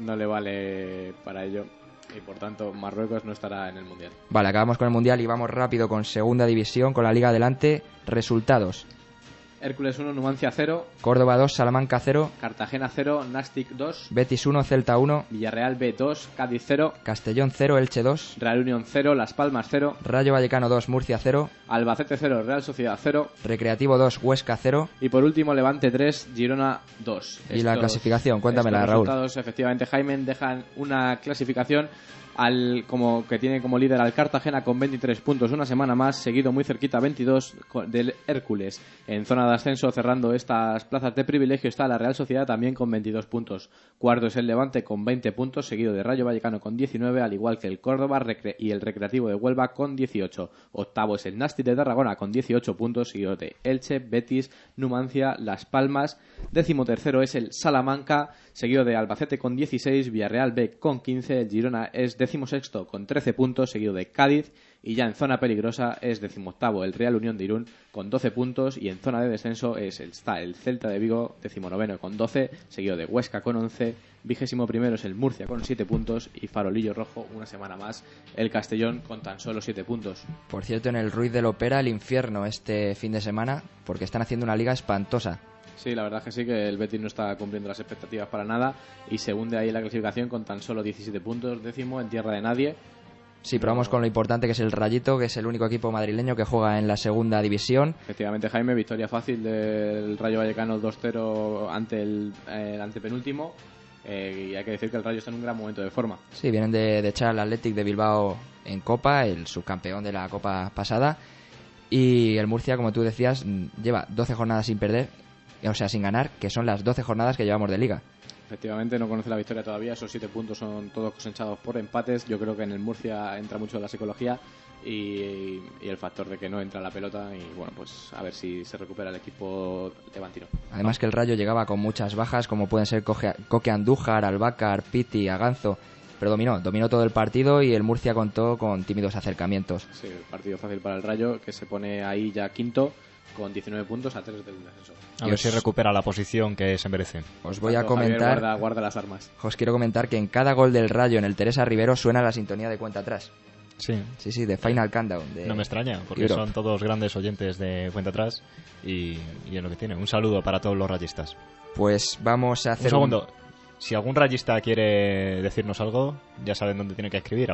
vale para ello, y por tanto Marruecos no estará en el Mundial. Vale, acabamos con el Mundial y vamos rápido con Segunda División, con la Liga adelante. Resultados: Hércules 1, Numancia 0, Córdoba 2, Salamanca 0, Cartagena 0, Nastic 2, Betis 1, Celta 1, Villarreal B 2, Cádiz 0, Castellón 0, Elche 2, Real Unión 0, Las Palmas 0, Rayo Vallecano 2, Murcia 0, Albacete 0, Real Sociedad 0, Recreativo 2, Huesca 0, y por último Levante 3, Girona 2. Y la clasificación, cuéntamela, Raúl. Los resultados, efectivamente, Jaime, dejan una clasificación que tiene como líder al Cartagena con 23 puntos, una semana más, seguido muy cerquita 22 del Hércules. En zona de ascenso, cerrando estas plazas de privilegio, está la Real Sociedad también con 22 puntos. Cuarto es el Levante con 20 puntos, seguido de Rayo Vallecano con 19, al igual que el Córdoba y el Recreativo de Huelva con 18. Octavo es el Nasti de Tarragona con 18 puntos, seguido de Elche, Betis, Numancia, Las Palmas. 13º es el Salamanca, seguido de Albacete con 16, Villarreal B con 15, el Girona es 16º con 13 puntos, seguido de Cádiz, y ya en zona peligrosa es 18º el Real Unión de Irún con 12 puntos, y en zona de descenso está el Celta de Vigo, 19º con 12, seguido de Huesca con 11, 21º es el Murcia con 7 puntos, y Farolillo Rojo, una semana más, el Castellón con tan solo 7 puntos. Por cierto, en el Ruiz del Opera el infierno este fin de semana, porque están haciendo una liga espantosa. Sí, la verdad es que sí, que el Betis no está cumpliendo las expectativas para nada y se hunde ahí en la clasificación con tan solo 17 puntos, décimo en tierra de nadie. Sí, pero vamos con lo importante, que es el Rayito, que es el único equipo madrileño que juega en la segunda división. Efectivamente, Jaime, victoria fácil del Rayo Vallecano 2-0 ante el antepenúltimo. Y hay que decir que el Rayo está en un gran momento de forma. Sí, vienen de echar al Athletic de Bilbao en Copa, el subcampeón de la Copa pasada. Y el Murcia, como tú decías, lleva 12 jornadas sin perder, o sea, sin ganar, que son las 12 jornadas que llevamos de liga. Efectivamente, no conoce la victoria todavía. Esos 7 puntos son todos cosechados por empates. Yo creo que en el Murcia entra mucho la psicología y el factor de que no entra la pelota. Y bueno, pues a ver si se recupera el equipo levantino. Además que el Rayo llegaba con muchas bajas, como pueden ser Coque Andújar, Albácar, Piti, Aganzo. Pero dominó todo el partido, y el Murcia contó con tímidos acercamientos. Sí, el partido fácil para el Rayo, que se pone ahí ya quinto con 19 puntos a 3 del descenso. A ver si recupera la posición que se merece. Os voy a comentar... Javier, guarda las armas. Os quiero comentar que en cada gol del Rayo en el Teresa Rivero suena la sintonía de Cuenta Atrás. Sí. Sí, de Final Countdown. No me extraña, porque son todos grandes oyentes de Cuenta Atrás y es lo que tiene. Un saludo para todos los rayistas. Pues vamos a hacer... Un segundo. Si algún rayista quiere decirnos algo, ya saben dónde tiene que escribir, a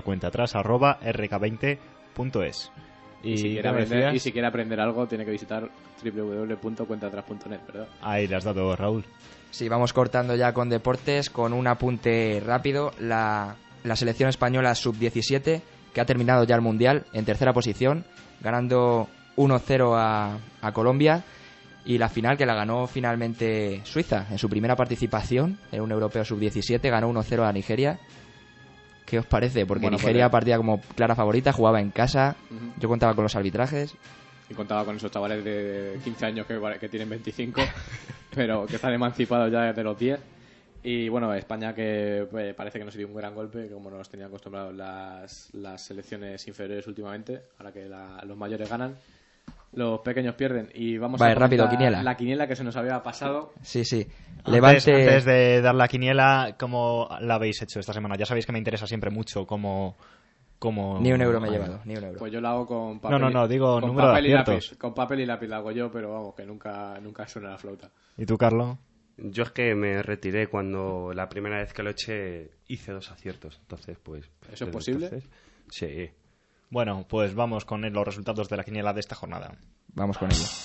cuentaatrás@rk20.es. Y si quiere aprender algo, tiene que visitar www.cuentaatrás.net, ¿verdad? Ahí le has dado, Raúl. Sí, vamos cortando ya con deportes, con un apunte rápido. La selección española sub-17, que ha terminado ya el Mundial en tercera posición, ganando 1-0 a Colombia. Y la final, que la ganó finalmente Suiza en su primera participación en un europeo sub-17, ganó 1-0 a Nigeria. ¿Qué os parece? Porque bueno, Nigeria partía como clara favorita, jugaba en casa. Yo contaba con los arbitrajes. Y contaba con esos chavales de 15 años que tienen 25, pero que están emancipados ya desde los 10. Y bueno, España, que parece que no se dio un gran golpe, como nos tenían acostumbrados las selecciones inferiores últimamente, ahora que los mayores ganan. Los pequeños pierden. Y vamos a rápido, quiniela. La quiniela que se nos había pasado. Sí. Antes de dar la quiniela, ¿cómo la habéis hecho esta semana? Ya sabéis que me interesa siempre mucho cómo... Ni un euro me he llevado, ni un euro. Pues yo lo hago con papel. No, digo número de aciertos. Con papel y lápiz lo hago yo, pero vamos, que nunca suena la flauta. ¿Y tú, Carlos? Yo es que me retiré cuando la primera vez que lo eché hice 2 aciertos. Entonces, pues... ¿Eso es posible? Sí. Bueno, pues vamos con los resultados de la quiniela de esta jornada. Vamos con ello.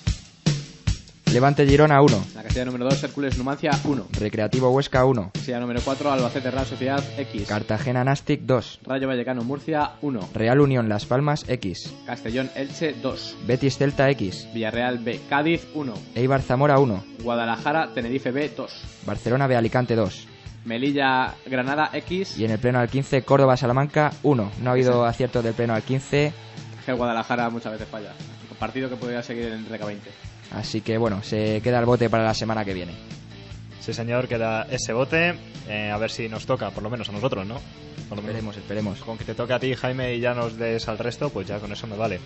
Levante Girona 1. La casilla número 2, Hércules Numancia 1. Recreativo Huesca 1. Casilla número 4, Albacete Real Sociedad X. Cartagena Nastic 2. Rayo Vallecano Murcia 1. Real Unión Las Palmas X. Castellón Elche 2. Betis Celta X. Villarreal B Cádiz 1. Eibar Zamora 1. Guadalajara Tenerife B 2. Barcelona B Alicante 2. Melilla Granada X. Y en el pleno al 15 Córdoba Salamanca 1. No ha habido acierto del pleno al 15. El Guadalajara muchas veces falla. Un partido que podría seguir en el RK20. Así que bueno, se queda el bote para la semana que viene. Sí, señor, queda ese bote. A ver si nos toca, por lo menos a nosotros, ¿no? Esperemos. Con que te toque a ti, Jaime, y ya nos des al resto, pues ya con eso me vale.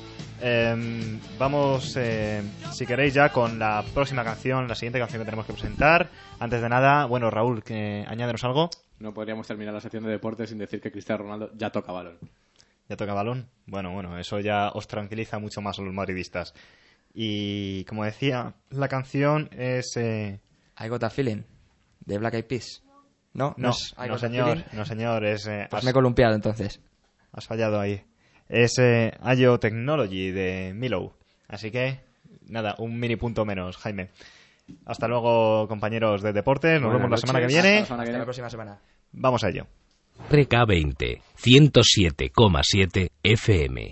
Vamos, si queréis, ya con la próxima canción, la siguiente canción que tenemos que presentar. Antes de nada, bueno, Raúl, añádenos algo. No podríamos terminar la sección de deportes sin decir que Cristiano Ronaldo ya toca balón. ¿Ya toca balón? Bueno, eso ya os tranquiliza mucho más a los madridistas. Y como decía, la canción es... I Got a Feeling, de Black Eyed Peas. No, señor, es... Pues me he columpiado entonces. Has fallado ahí. Es IO Technology de Milo. Así que, nada, un mini punto menos, Jaime. Hasta luego, compañeros de deportes. Nos vemos la semana que viene. Hasta la próxima semana. Vamos a ello. RK20, 107,7 FM.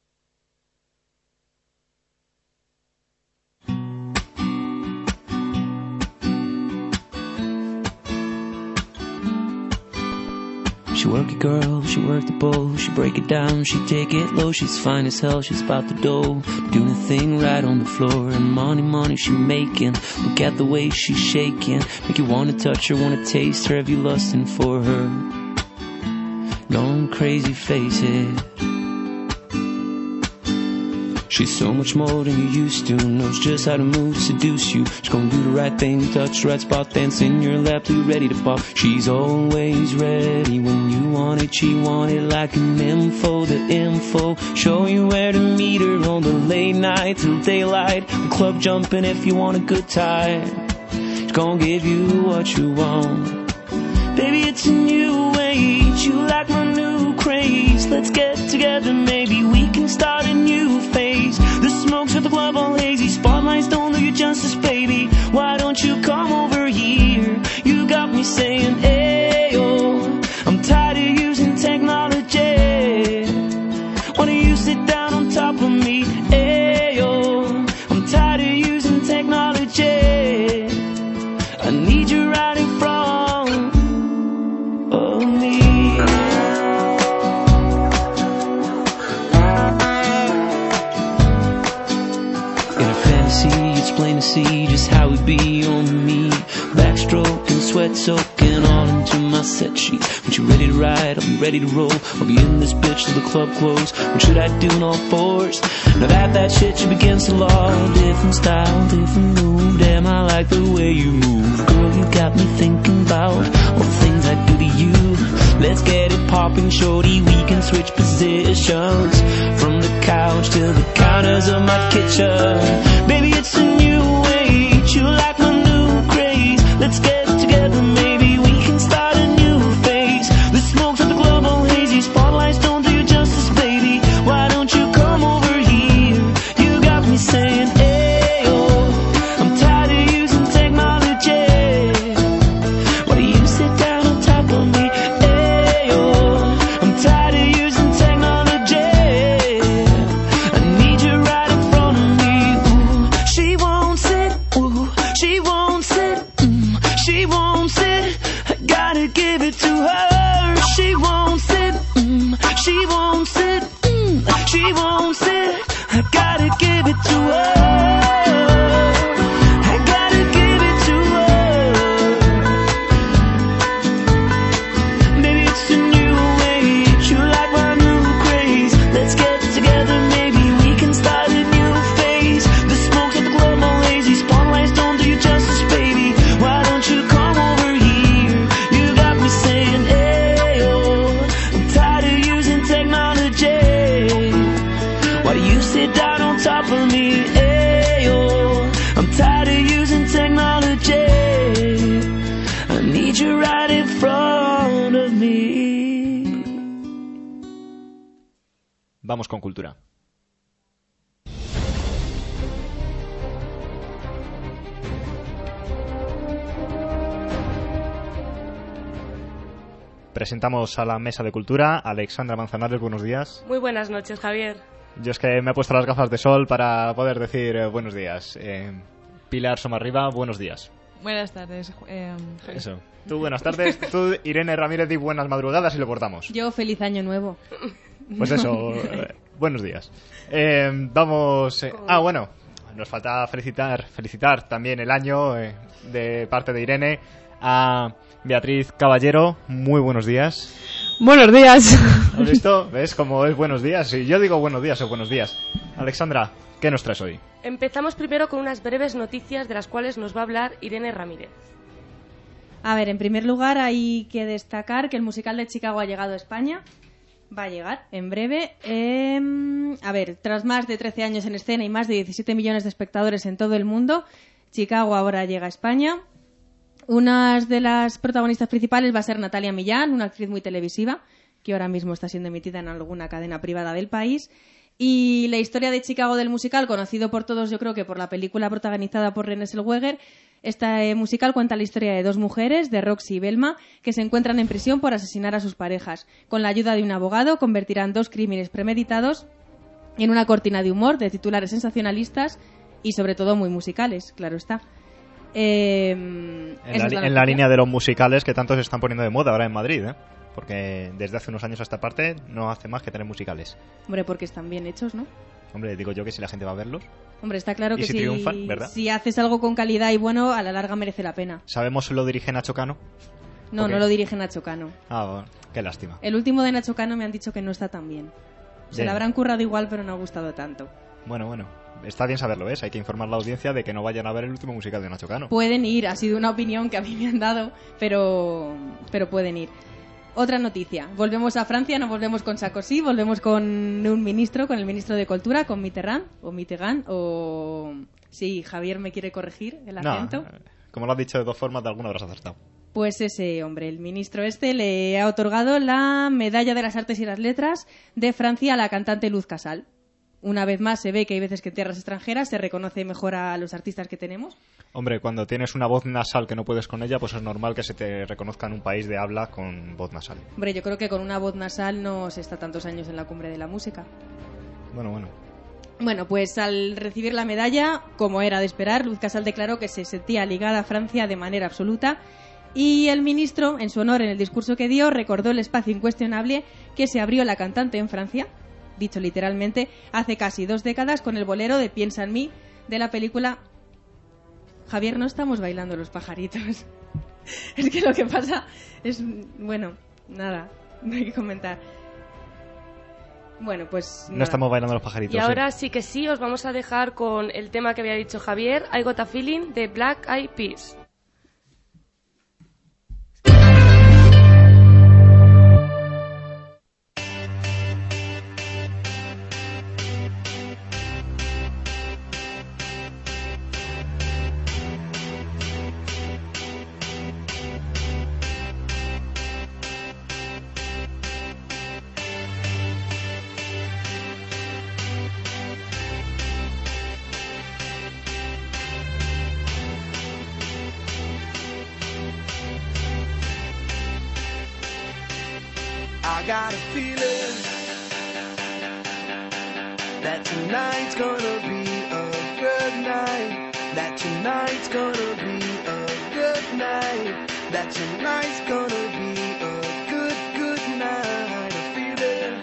She work it, girl, she work the bowl, she break it down, she take it low, she's fine as hell, she's about the dough, doing a thing right on the floor, and money she making, look at the way she's shaking, make you wanna touch her, wanna taste her, have you lusting for her, gone crazy, face it. She's so much more than you used to, knows just how to move, seduce you. She's gonna do the right thing, touch the right spot, dance in your lap till you're ready to pop. She's always ready when you want it, she want it like an info, the info. Show you where to meet her on the late night till daylight. The club jumping if you want a good time. She's gonna give you what you want. Baby, it's a new age, you like my new craze. Let's get together, maybe we can start a new phase. The smokes at the club all hazy, spotlights don't do you justice, baby. Why don't you come over here? You got me saying, ayo, I'm tired of using technology. Why don't you sit down on top of me? Ayo, I'm tired of using technology. I need you right in front of me. In a fantasy, it's plain to see just how it be on me. Backstroking, sweat soaking all into my set sheet. When you're ready to ride, I'll be ready to roll. I'll be in this bitch till the club close. What should I do in all fours? Now that shit you against the law. Different style, different move. Damn, I like the way you move. Girl, you got me thinking about all the things I do to you. Let's get it popping, shorty, we can switch positions. From the couch to the counters of my kitchen. Baby, it's a new age, you like my new craze. Let's get together, maybe we can start a new phase. The smokes at the club all hazy, spotlights don't do you justice, baby. Why don't you come over here? You got me saying, ayo, I'm tired of using technology. Why do you sit down on top of me? Ayo, I'm tired of using technology. I need you right in front of me. Ooh, she won't sit, ooh, she won't sit, she won't sit. I gotta give it to her. She won't sit, she won't sit, she won't sit. I gotta give it to her. I gotta give it to her. Maybe it's a new age, you like my new craze. Let's get together, maybe we can start a new phase. The smokes at the club all lazy, spotlights don't do you justice, baby. Why don't you come over here? You got me saying, ayo, I'm tired of using technology. Why do you sit down on top of me? Ayo, I'm tired of using technology. I need you right in front of me. Vamos con cultura. Presentamos a la mesa de cultura. Alexandra Manzanares, buenos días. Muy buenas noches, Javier. Yo es que me he puesto las gafas de sol para poder decir buenos días. Pilar Somarriba, buenos días. Buenas tardes. Eso. Tú, buenas tardes. Tú, Irene Ramírez, di buenas madrugadas y lo cortamos. Yo, feliz año nuevo. Pues eso, buenos días. Vamos... bueno, nos falta felicitar también el año de parte de Irene a Beatriz Caballero. Muy buenos días. Buenos días. ¿Has visto? ¿Ves cómo es buenos días? Si yo digo buenos días o buenos días. Alexandra, ¿qué nos traes hoy? Empezamos primero con unas breves noticias de las cuales nos va a hablar Irene Ramírez. A ver, en primer lugar hay que destacar que el musical de Chicago ha llegado a España. Va a llegar en breve. A ver, tras más de 13 años en escena y más de 17 millones de espectadores en todo el mundo, Chicago ahora llega a España. Una de las protagonistas principales va a ser Natalia Millán, una actriz muy televisiva que ahora mismo está siendo emitida en alguna cadena privada del país. Y la historia de Chicago del musical, conocido por todos, yo creo que por la película protagonizada por Renée Zellweger, Este musical cuenta la historia de dos mujeres, de Roxy y Velma, que se encuentran en prisión por asesinar a sus parejas. Con la ayuda de un abogado convertirán dos crímenes premeditados en una cortina de humor, de titulares sensacionalistas y sobre todo muy musicales, claro está. En la línea de los musicales que tanto se están poniendo de moda ahora en Madrid, ¿eh? Porque desde hace unos años a esta parte no hace más que tener musicales. Hombre, porque están bien hechos, ¿no? Hombre, digo yo que si la gente va a verlos. Hombre, está claro que si triunfan, ¿verdad? Si haces algo con calidad y bueno, a la larga merece la pena. ¿Sabemos si lo dirige Nacho Cano? No, ¿Okay? No lo dirige Nacho Cano. Ah, bueno, qué lástima. El último de Nacho Cano me han dicho que no está tan bien. Se la habrán currado igual, pero no ha gustado tanto. Bueno. Está bien saberlo, ¿ves? Hay que informar a la audiencia de que no vayan a ver el último musical de Nacho Cano. Pueden ir, ha sido una opinión que a mí me han dado, pero pueden ir. Otra noticia. Volvemos a Francia, no volvemos con Sarkozy, volvemos con un ministro, con el ministro de Cultura, con Mitterrand, o... Sí, Javier me quiere corregir el acento. No, como lo has dicho de dos formas, de alguna habrás acertado. Pues ese hombre, el ministro le ha otorgado la Medalla de las Artes y las Letras de Francia a la cantante Luz Casal. Una vez más se ve que hay veces que en tierras extranjeras se reconoce mejor a los artistas que tenemos. Hombre, cuando tienes una voz nasal que no puedes con ella, pues es normal que se te reconozca en un país de habla con voz nasal. Hombre, yo creo que con una voz nasal no se está tantos años en la cumbre de la música. Bueno, pues al recibir la medalla, como era de esperar, Luz Casal declaró que se sentía ligada a Francia de manera absoluta. Y el ministro, en su honor, en el discurso que dio, recordó el espacio incuestionable que se abrió la cantante en Francia, dicho literalmente, hace casi 2 décadas con el bolero de Piensa en mí, de la película... Javier, no estamos bailando los pajaritos. Es que lo que pasa es... Bueno, nada, no hay que comentar. Bueno, pues... No estamos bailando los pajaritos. Y ahora sí que sí, os vamos a dejar con el tema que había dicho Javier, I Got a Feeling, de Black Eyed Peas. I got a feeling that tonight's gonna be a good night. That tonight's gonna be a good night. That tonight's gonna be a good night. A feeling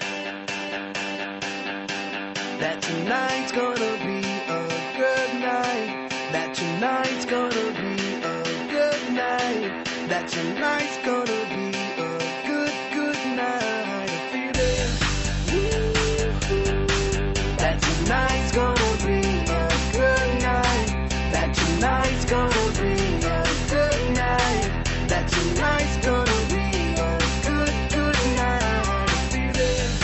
that tonight's gonna be a good night. That tonight's gonna be a good night. That tonight's gonna be a good night. A feeling that tonight's gonna be a good night. That tonight's gonna be a good night. That tonight's gonna be a good night. A feeling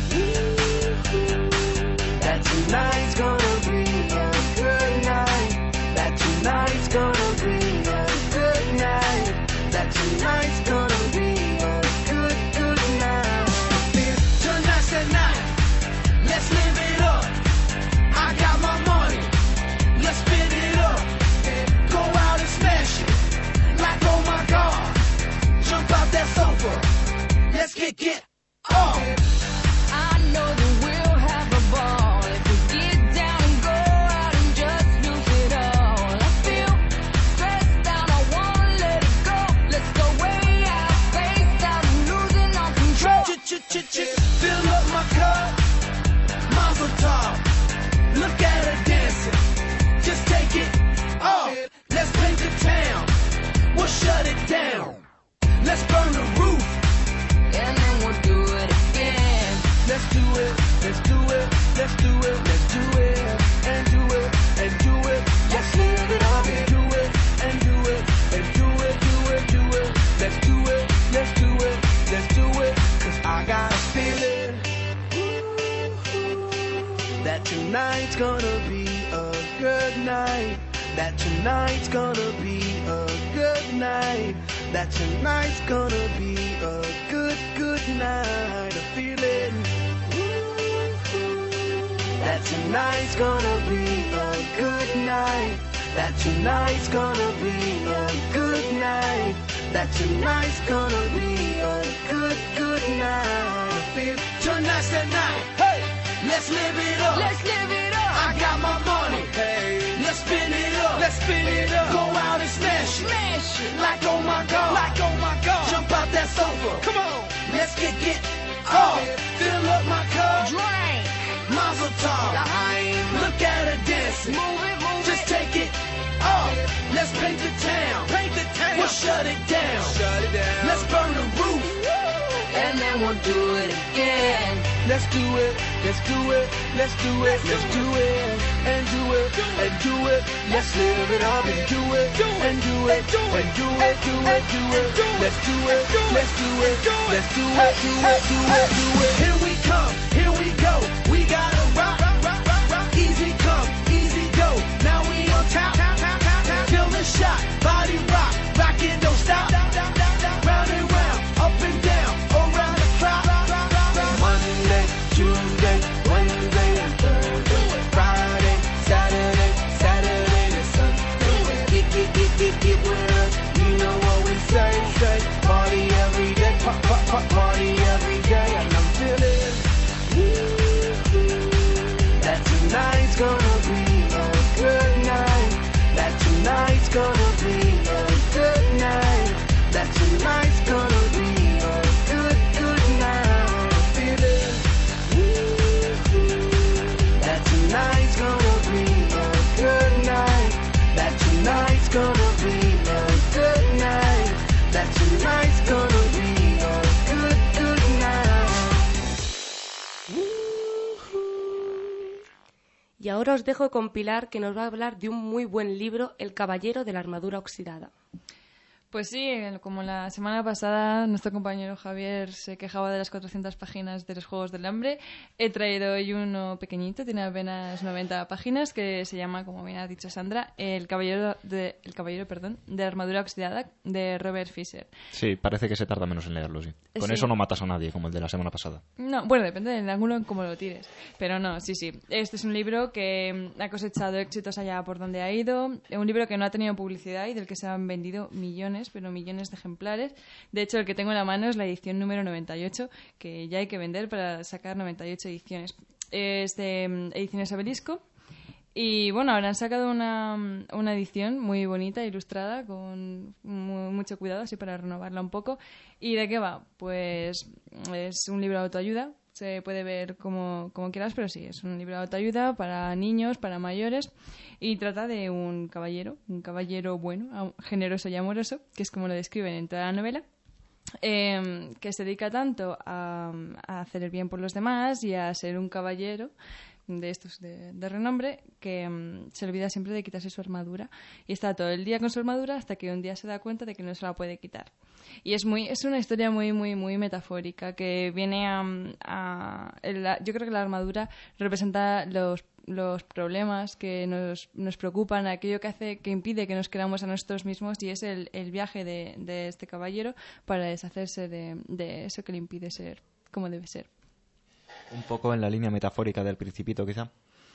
that tonight's gonna be a good night. That tonight's gonna be a good night. That tonight's gonna be a good night. Tonight's the night. Let's live it up. I got my money. Let's spin it up. Go out and smash it. Like oh my God. Jump out that sofa. Let's kick it off. I know that we'll have a ball if we get down and go out and just lose it all. I feel stressed out, I wanna let it go. Let's go way out, face out, losing all control. Fill up my cup, Mazel tov. Look at her dancing, just take it off. Let's paint the town, we'll shut it down. Let's burn the roof, and then we'll do it again. let's do it, let's do it, let's do it, let's do it, and do it, and do it. Let's live it up and do it, and do it, and do it, do it, do it. Let's do it, let's do it, let's do it. Cause I got a feeling that tonight's gonna be a good night. That tonight's gonna be a good night. That tonight's gonna be a good night. A feeling that tonight's gonna be a good night. that tonight's gonna be a good night, that tonight's gonna be a good, good night. Tonight's the night, hey, let's live it up, let's live it up. I got my money, hey, let's spin it up, let's spin it up. Go out and smash it, smash it, like oh my god, like oh my god. Jump out that sofa, come on, let's get up, fill up my cup, drink, Mazel tov, look at her dancing, move it, just take it up. Let's paint the town, we'll shut it down, let's burn the roof, and then we'll do it again. Let's do it, let's do it, let's do it, let's do it, and do it, and do it. Let's live it up and do it, and do it, and do it, do it, do it. Let's do it, let's do it, let's do it, do it, do it, do it. Here we come, here we go. We gotta rock, rock, rock, rock. Easy come, easy go. Now we on top, feel the shot, body rock, rock it, don't stop. Round and round, up and down, around the clock. Monday, Tuesday, Wednesday, and Thursday, Friday, Saturday, Saturday to Sunday. Get with us, you know what we say. Party every day, party every day, and I'm feeling that tonight's gonna be a good night. That tonight's gonna be a good night. That tonight's gonna be a good, good night. Feeling that tonight's gonna be a good night. That tonight's gonna be a good night. That tonight's gonna be a good, good night. Y ahora os dejo con Pilar, que nos va a hablar de un muy buen libro, El caballero de la armadura oxidada. Pues sí, como la semana pasada nuestro compañero Javier se quejaba de las 400 páginas de los Juegos del Hambre, he traído hoy uno pequeñito, tiene apenas 90 páginas, que se llama, como bien ha dicho Sandra, El caballero de la armadura oxidada, de Robert Fisher. Sí, parece que se tarda menos en leerlo, sí. Con eso no matas a nadie, como el de la semana pasada. No, bueno, depende del ángulo en cómo lo tires. Pero no, sí. Este es un libro que ha cosechado éxitos allá por donde ha ido, un libro que no ha tenido publicidad y del que se han vendido millones de ejemplares. De hecho, el que tengo en la mano es la edición número 98, que ya hay que vender para sacar 98 ediciones. Es de Ediciones Abelisco. Y bueno, ahora han sacado una edición muy bonita, ilustrada, con mucho cuidado, así para renovarla un poco. ¿Y de qué va? Pues es un libro de autoayuda. Se puede ver como quieras, pero sí, es un libro de autoayuda para niños, para mayores, y trata de un caballero bueno, generoso y amoroso, que es como lo describen en toda la novela, que se dedica tanto a hacer el bien por los demás y a ser un caballero de estos de renombre, que se olvida siempre de quitarse su armadura y está todo el día con su armadura hasta que un día se da cuenta de que no se la puede quitar. Y es una historia muy muy muy metafórica, que viene yo creo que la armadura representa los problemas que nos preocupan, aquello que impide que nos queramos a nosotros mismos, y es el viaje de este caballero para deshacerse de eso que le impide ser como debe ser. Un poco en la línea metafórica del Principito, quizá.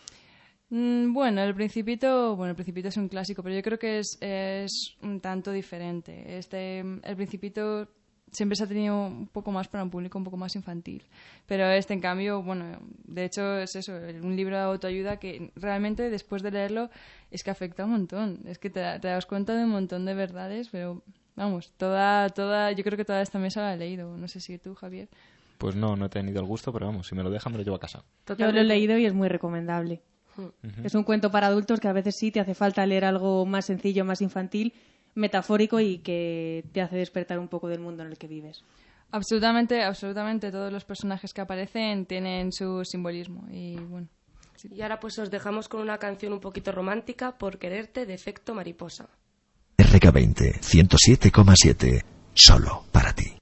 Bueno, el Principito es un clásico, pero yo creo que es un tanto diferente. El Principito siempre se ha tenido un poco más para un público un poco más infantil, pero en cambio, bueno, de hecho es eso, un libro de autoayuda que realmente después de leerlo es que afecta un montón, es que te das cuenta de un montón de verdades, pero vamos, yo creo que toda esta mesa la he leído, no sé si tú, Javier. Pues no he tenido el gusto, pero vamos, si me lo dejan me lo llevo a casa. Yo lo he leído y es muy recomendable. Es un cuento para adultos que a veces sí te hace falta leer algo más sencillo, más infantil, metafórico, y que te hace despertar un poco del mundo en el que vives. Absolutamente todos los personajes que aparecen tienen su simbolismo y bueno. Sí. Y ahora pues os dejamos con una canción un poquito romántica, Por quererte, de Efecto Mariposa. RK20 107,7, solo para ti.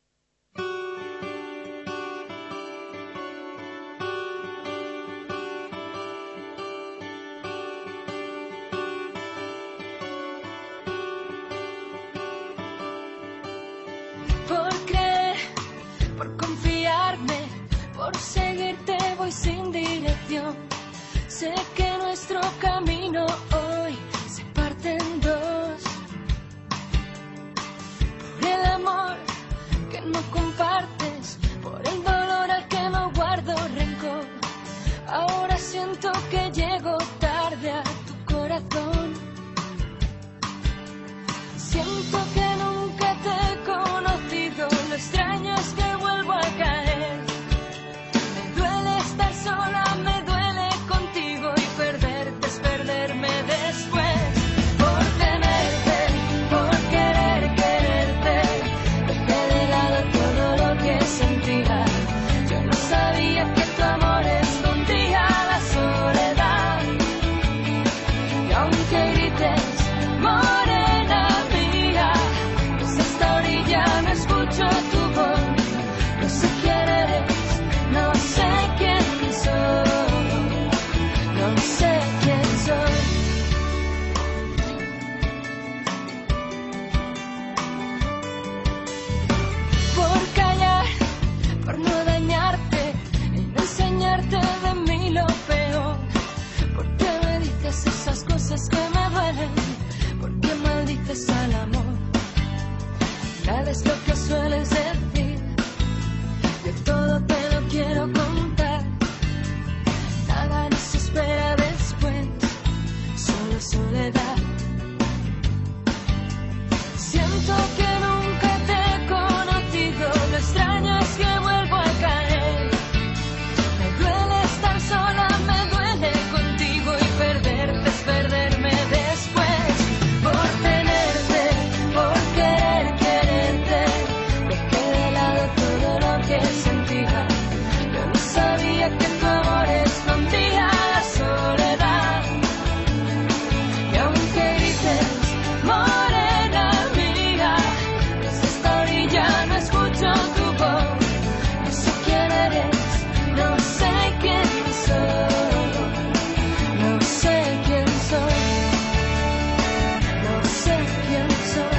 Por seguirte voy sin dirección. Sé que nuestro camino hoy se Siento que nunca te he conocido, lo extraño es que vuelvo a caer. Me duele estar sola, me duele contigo y perderte es perderme después. Por tenerte, por querer quererte, dejé de lado todo lo que sentía. Yo no sabía que tu amor escondía la soledad. Y aunque grites, morena mía, desde esta orilla no escucho tu voz. No sé quién eres, no sé quién soy, no sé quién soy. Por callar, por no dañarte y no enseñarte de mí lo peor. ¿Por qué me dices esas cosas que me duelen? ¿Por qué maldices al amor? Nada es lo que sueles decir, yo todo te lo quiero contar. Nada nos espera después, solo soledad. Siento que nunca te he conocido, lo extraño es que vuelvo a caer. Me duele estar sola, me duele contigo y perderte es perderme después. Por tenerte, por querer quererte, dejé de lado todo lo que sentía. Yo no sabía que tu amor escondía la soledad. Y aunque grites, morena mía, desde esta orilla no escucho tu voz. No sé quién eres, no sé quién soy, no sé quién soy, no sé quién soy.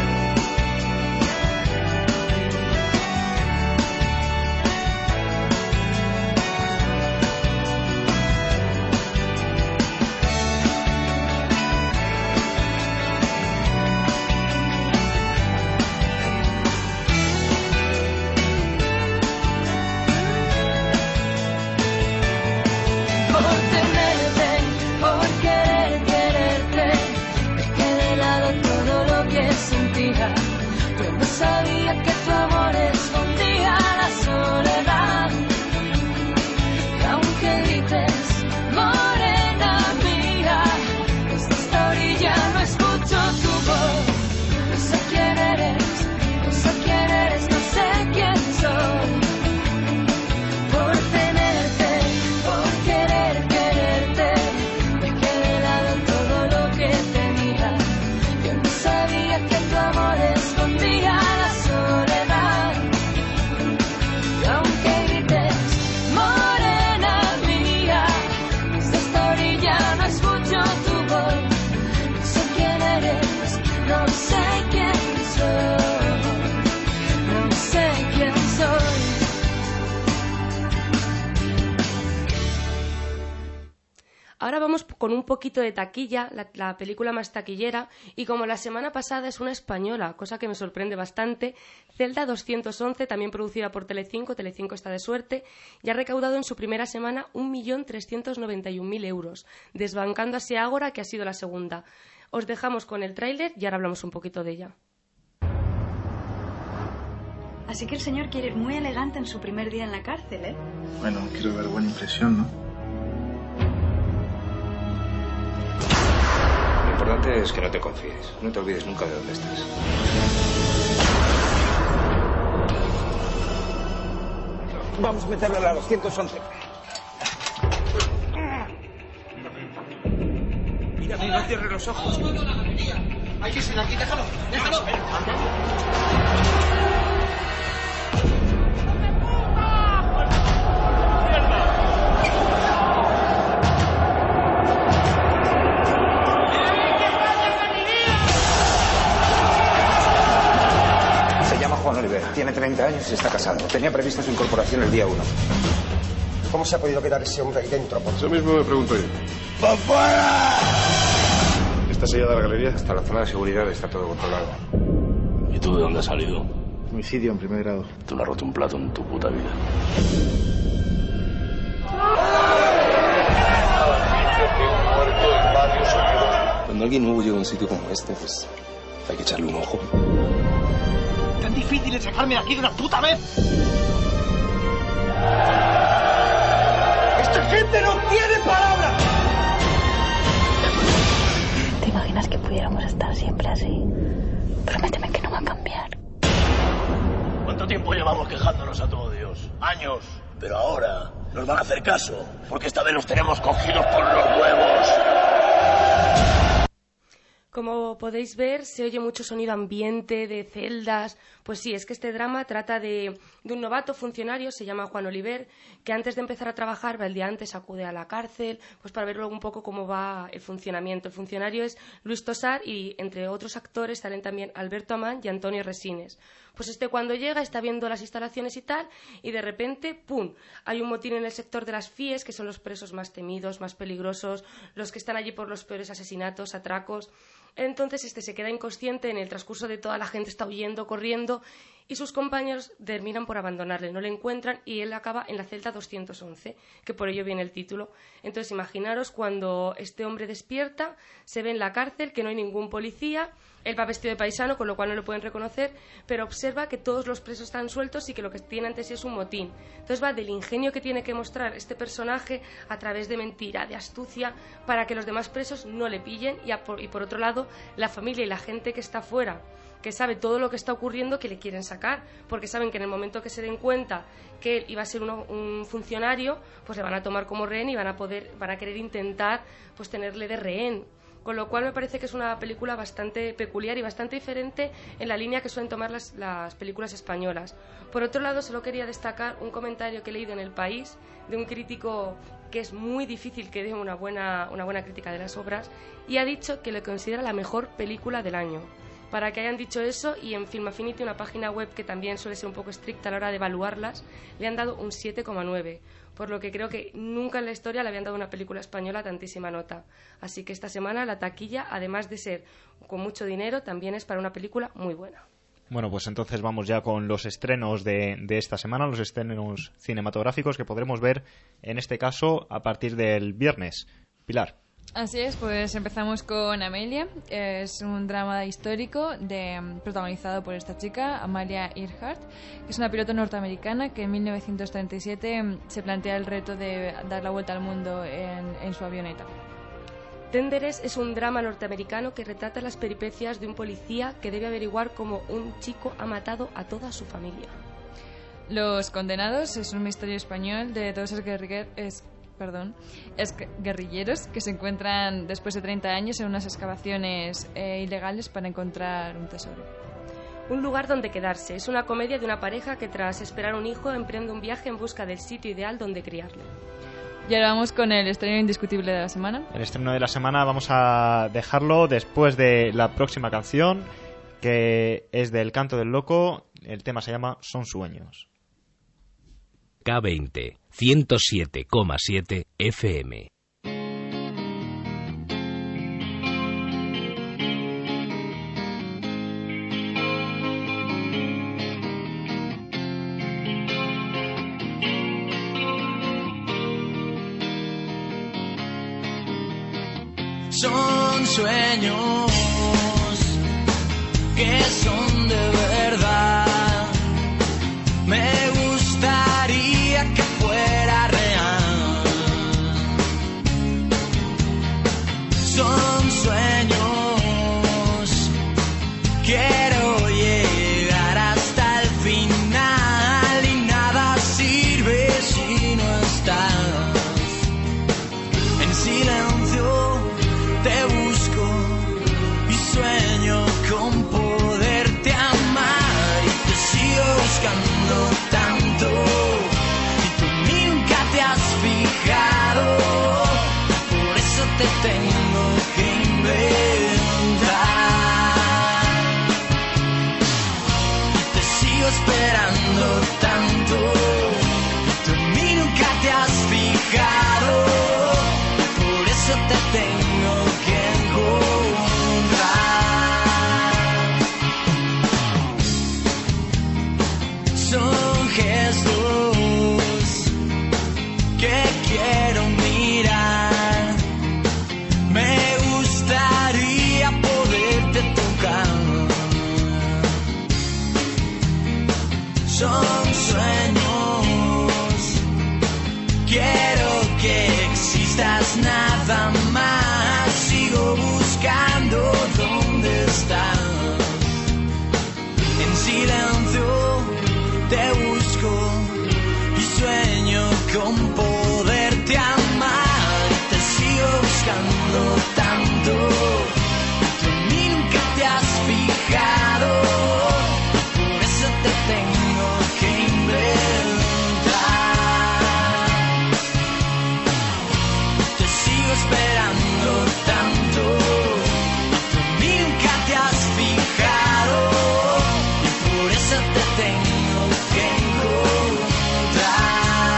Por tenerte, por querer quererte, dejé de lado todo lo que sentía. Yo no sabía que tu amor escondía la soledad. Y aunque grites, morena mía, desde esta orilla no escucho tu voz. No sé quién eres, no sé quién eres, no sé quién soy. Por tenerte, por querer quererte, dejé de lado todo lo que tenía. Yo no sabía que tu amor escondía la soledad. Y aunque grites, morena mía, desde esta orilla no escucho tu voz. No sé quién eres, no sé quién soy, no sé quién soy. Ahora vamos con un poquito de taquilla, la película más taquillera, y como la semana pasada es una española, cosa que me sorprende bastante, Celda 211, también producida por Telecinco, Telecinco está de suerte, y ha recaudado en su primera semana 1.391.000 euros, desbancando así a Ágora, que ha sido la segunda. Os dejamos con el tráiler y ahora hablamos un poquito de ella. Así que el señor quiere ir muy elegante en su primer día en la cárcel, ¿eh? Bueno, quiero dar buena impresión, ¿no? Lo importante es que no te confíes. No te olvides nunca de dónde estás. Vamos a meterlo a la 211. Mira, no cierres los ojos. Hay que ir aquí, déjalo, déjalo. Se llama Juan Oliver, tiene 30 años y está casado. Tenía prevista su incorporación el día 1. ¿Cómo se ha podido quedar ese hombre ahí dentro? Eso mismo me pregunto yo. ¡Por fuera! ¿Está sellada la galería? Hasta la zona de seguridad está todo controlado. ¿Y tú de dónde has salido? Homicidio en primer grado. Tú no has roto un plato en tu puta vida. Cuando alguien nuevo llega a un sitio como este, pues Hay que echarle un ojo. Tan difícil es sacarme de aquí de una puta vez. ¡Esta gente no tiene palabra! ¿Te imaginas que pudiéramos estar siempre así? Prométeme que no va a cambiar. ¿Cuánto tiempo llevamos quejándonos a todo Dios? Años. Pero ahora nos van a hacer caso, porque esta vez los tenemos cogidos por los huevos. Como podéis ver, se oye mucho sonido ambiente de celdas. Pues sí, es que este drama trata de un novato funcionario, se llama Juan Oliver, que antes de empezar a trabajar, el día antes acude a la cárcel, pues para ver luego un poco cómo va el funcionamiento. El funcionario es Luis Tosar y entre otros actores salen también Alberto Amán y Antonio Resines. Pues cuando llega está viendo las instalaciones y tal, y de repente, ¡pum!, hay un motín en el sector de las FIES, que son los presos más temidos, más peligrosos, los que están allí por los peores asesinatos, atracos. Entonces se queda inconsciente, en el transcurso de toda la gente está huyendo, corriendo, y sus compañeros terminan por abandonarle, no le encuentran y él acaba en la celda 211, que por ello viene el título. Entonces imaginaros cuando este hombre despierta, se ve en la cárcel que no hay ningún policía, él va vestido de paisano, con lo cual no lo pueden reconocer, pero observa que todos los presos están sueltos y que lo que tiene ante sí es un motín. Entonces va del ingenio que tiene que mostrar este personaje a través de mentira, de astucia, para que los demás presos no le pillen, y por otro lado, la familia y la gente que está fuera, que sabe todo lo que está ocurriendo, que le quieren sacar, porque saben que en el momento que se den cuenta que él iba a ser un funcionario, pues le van a tomar como rehén y van a querer intentar pues tenerle de rehén. Con lo cual me parece que es una película bastante peculiar y bastante diferente en la línea que suelen tomar las películas españolas. Por otro lado, solo quería destacar un comentario que he leído en El País de un crítico que es muy difícil que dé una buena crítica de las obras, y ha dicho que le considera la mejor película del año. Para que hayan dicho eso, y en Film Affinity, una página web que también suele ser un poco estricta a la hora de evaluarlas, le han dado un 7,9, por lo que creo que nunca en la historia le habían dado a una película española tantísima nota. Así que esta semana la taquilla, además de ser con mucho dinero, también es para una película muy buena. Bueno, pues entonces vamos ya con los estrenos de esta semana, los estrenos cinematográficos que podremos ver, en este caso, a partir del viernes. Pilar. Así es, pues empezamos con Amelia. Es un drama histórico protagonizado por esta chica, Amalia Earhart, que es una piloto norteamericana que en 1937 se plantea el reto de dar la vuelta al mundo en su avioneta. Tenderes es un drama norteamericano que retrata las peripecias de un policía que debe averiguar cómo un chico ha matado a toda su familia. Los Condenados es un misterio español de dos guerrilleros que se encuentran después de 30 años en unas excavaciones ilegales para encontrar un tesoro. Un lugar donde quedarse es una comedia de una pareja que tras esperar un hijo emprende un viaje en busca del sitio ideal donde criarlo. Y ahora vamos con el estreno indiscutible de la semana. El estreno de la semana vamos a dejarlo después de la próxima canción, que es del Canto del Loco. El tema se llama Son Sueños. K20 107,7 FM. Son sueños que son de verdad. Me gustaría que fuera real. Son sueños. Quiero llegar hasta el final y nada sirve si no estás. En silencio te busco y sueño con poderte amar y te sigo buscando tanto y tú nunca te has fijado, por eso te tengo que inventar. silencio te busco y sueño con poderte amar. Te sigo buscando tanto, tú en mí nunca te has fijado, por eso te tengo que inventar. Te sigo esperando tanto, tú en mí nunca te has fijado, y por eso te tengo que encontrar.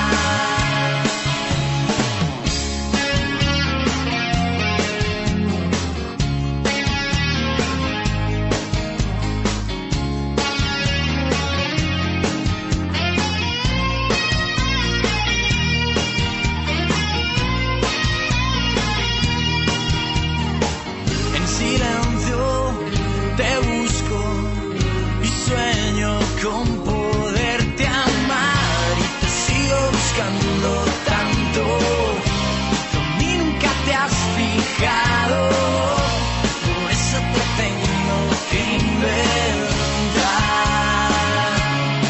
En silencio te busco y sueño con poderte amar, y te sigo buscando tanto, tú en mí nunca te has fijado, por eso te tengo que inventar.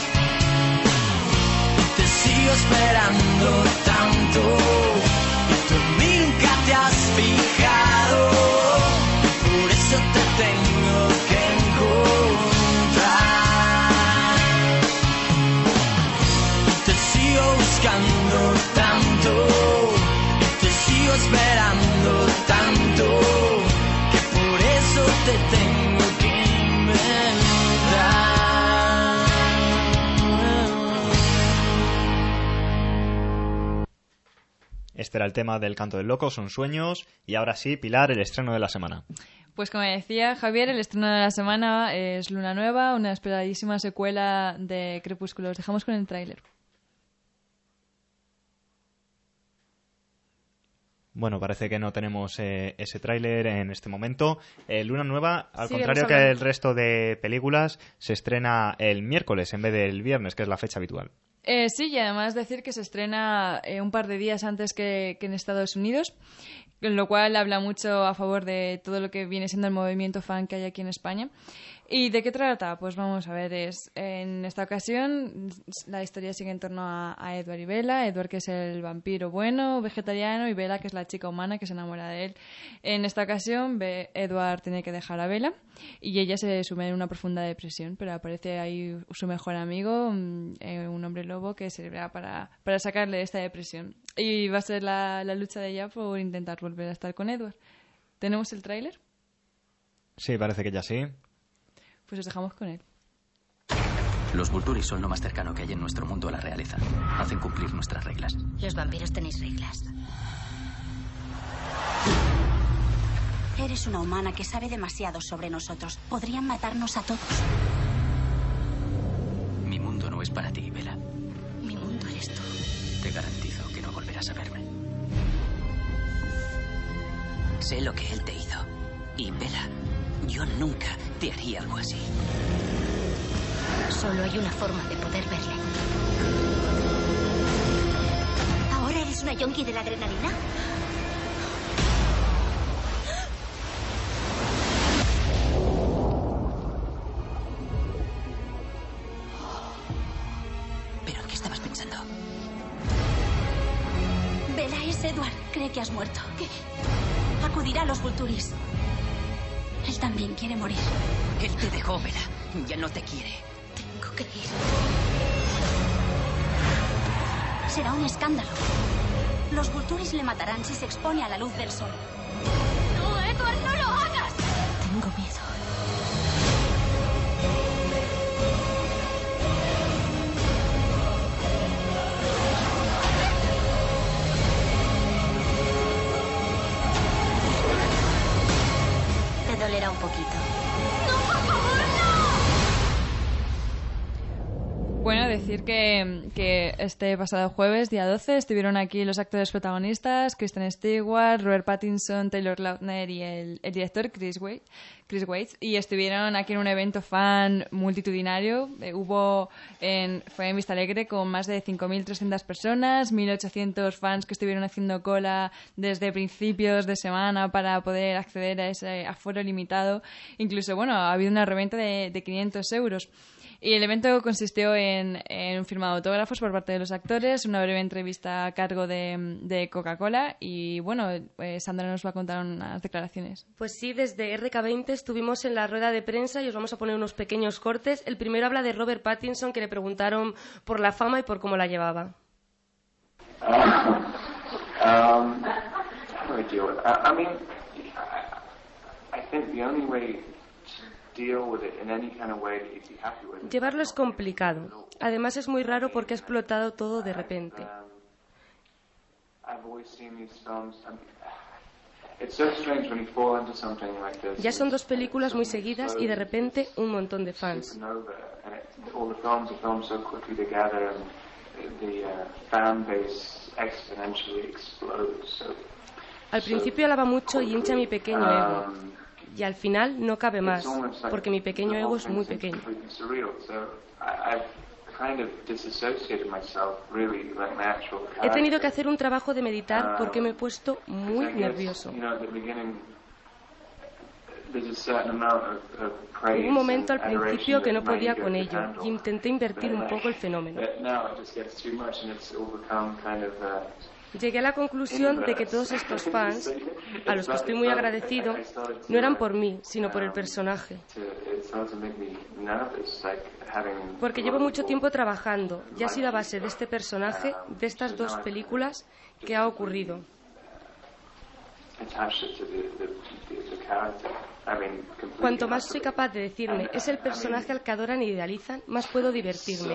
Te sigo esperando tanto, tú en mí nunca te has fijado, por eso te tengo que encontrar. Te sigo buscando tanto, te sigo esperando tanto, que por eso te tengo que inventar. Este era el tema del Canto del Loco, Son Sueños. Y ahora sí, Pilar, el estreno de la semana. Pues como decía Javier, el estreno de la semana es Luna Nueva, una esperadísima secuela de Crepúsculo. Os dejamos con el tráiler. Bueno, parece que no tenemos ese tráiler en este momento. Luna Nueva, al Sí, contrario vamos que hablando. el resto de películas, se estrena el miércoles en vez del viernes, que es la fecha habitual. Sí, y además decir que se estrena un par de días antes que en Estados Unidos, lo cual habla mucho a favor de todo lo que viene siendo el movimiento fan que hay aquí en España. ¿Y de qué trata? Pues vamos a ver, en esta ocasión la historia sigue en torno a Edward y Bella. Edward, que es el vampiro bueno, vegetariano, y Bella, que es la chica humana que se enamora de él. En esta ocasión, Edward tiene que dejar a Bella y ella se sume en una profunda depresión, pero aparece ahí su mejor amigo, un hombre lobo, que servirá para sacarle de esta depresión. Y va a ser la lucha de ella por intentar volver a estar con Edward. ¿Tenemos el tráiler? Sí, parece que ya sí. Pues os dejamos con él. Los Volturi son lo más cercano que hay en nuestro mundo a la realeza. Hacen cumplir nuestras reglas. Los vampiros tenéis reglas. Eres una humana que sabe demasiado sobre nosotros. Podrían matarnos a todos. Mi mundo no es para ti, Bella. Mi mundo eres tú. Te garantizo que no volverás a verme. Sé lo que él te hizo. Y Bella, yo nunca te haría algo así. Solo hay una forma de poder verle. ¿Ahora eres una yonki de la adrenalina? ¿Pero en qué estabas pensando? Bella, es Edward. Cree que has muerto. ¿Qué? Acudirá a los Volturis. Él también quiere morir. Él te dejó, Bella. Ya no te quiere. Tengo que ir. Será un escándalo. Los Volturis le matarán si se expone a la luz del sol. ¡No, Edward, no lo hagas! Tengo miedo. Te dolerá un poquito. Bueno, decir que este pasado jueves, día 12, estuvieron aquí los actores protagonistas, Kristen Stewart, Robert Pattinson, Taylor Lautner y el director Chris Weitz, y estuvieron aquí en un evento fan multitudinario. Fue en Vista Alegre con más de 5.300 personas, 1.800 fans que estuvieron haciendo cola desde principios de semana para poder acceder a ese aforo limitado. Incluso, bueno, ha habido una reventa de 500 euros. Y el evento consistió en un firmado de autógrafos por parte de los actores, una breve entrevista a cargo de Coca-Cola y, bueno, Sandra nos va a contar unas declaraciones. Pues sí, desde RK20 estuvimos en la rueda de prensa y os vamos a poner unos pequeños cortes. El primero habla de Robert Pattinson, que le preguntaron por la fama y por cómo la llevaba. Llevarlo es complicado. Además es muy raro porque ha explotado todo de repente. Ya son 2 películas muy seguidas y de repente un montón de fans. Al principio alaba mucho y hincha mi pequeño ego. Y al final no cabe más, porque mi pequeño ego es muy pequeño. He tenido que hacer un trabajo de meditar porque me he puesto muy nervioso. Hubo un momento al principio que no podía con ello y intenté invertir un poco el fenómeno. Llegué a la conclusión de que todos estos fans, a los que estoy muy agradecido, no eran por mí, sino por el personaje. Porque llevo mucho tiempo trabajando y ha sido a base de este personaje, de estas 2 películas, que ha ocurrido. Cuanto más soy capaz de decirme, es el personaje al que adoran y idealizan, más puedo divertirme.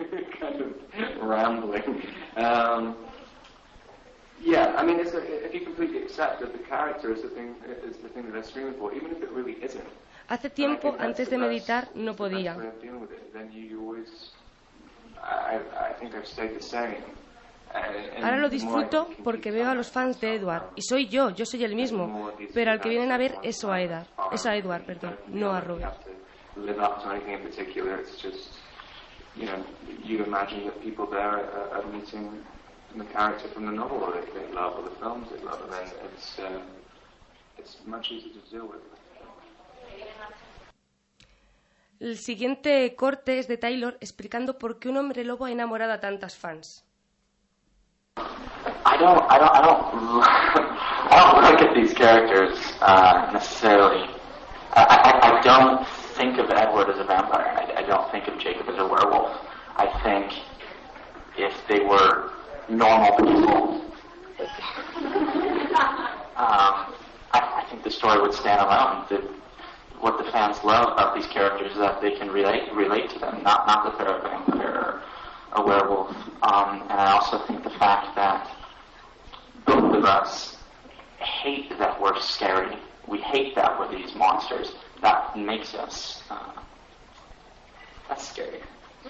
Yeah, I mean, if you completely accept that the character is the thing that I'm screaming for, even if it really isn't. Hace tiempo, antes de meditar, no podía. Ahora lo disfruto porque veo a los fans de Edward y soy yo soy el mismo, pero al que vienen a ver es a Edward, perdón, no a Robert. The character from the novel or they love, or the films they love, and then it's much easier to deal with. El siguiente corte es de Taylor explicando por qué un hombre lobo ha enamorado a tantas fans. I don't look at these characters necessarily. I don't think of Edward as a vampire. I don't think of Jacob as a werewolf. I think if they were normal people, I think the story would stand alone. What the fans love about these characters is that they can relate to them, not that they're a vampire or a werewolf. And I also think the fact that both of us hate that we're scary. We hate that we're these monsters. That makes us that's scary.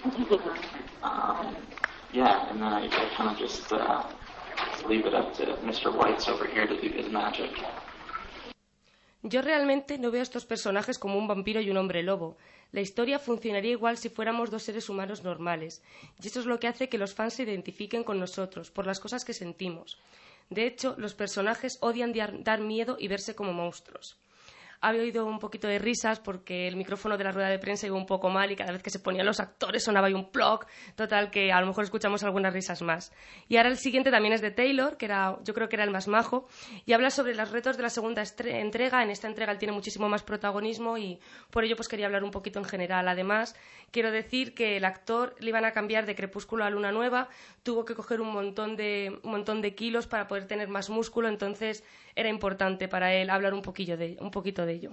Yeah, and then I kind of just leave it up to Mr. White's over here to do his magic. Yo realmente no veo a estos personajes como un vampiro y un hombre lobo. La historia funcionaría igual si fuéramos 2 seres humanos normales. Y eso es lo que hace que los fans se identifiquen con nosotros, por las cosas que sentimos. De hecho, los personajes odian dar miedo y verse como monstruos. Había oído un poquito de risas porque el micrófono de la rueda de prensa iba un poco mal y cada vez que se ponían los actores sonaba ahí un plog. Total, que a lo mejor escuchamos algunas risas más. Y ahora el siguiente también es de Taylor, que yo creo que era el más majo, y habla sobre los retos de la segunda entrega. En esta entrega él tiene muchísimo más protagonismo y por ello pues quería hablar un poquito en general. Además, quiero decir que el actor le iban a cambiar de Crepúsculo a Luna Nueva, tuvo que coger un montón de kilos para poder tener más músculo, entonces era importante para él hablar un poquito de ello.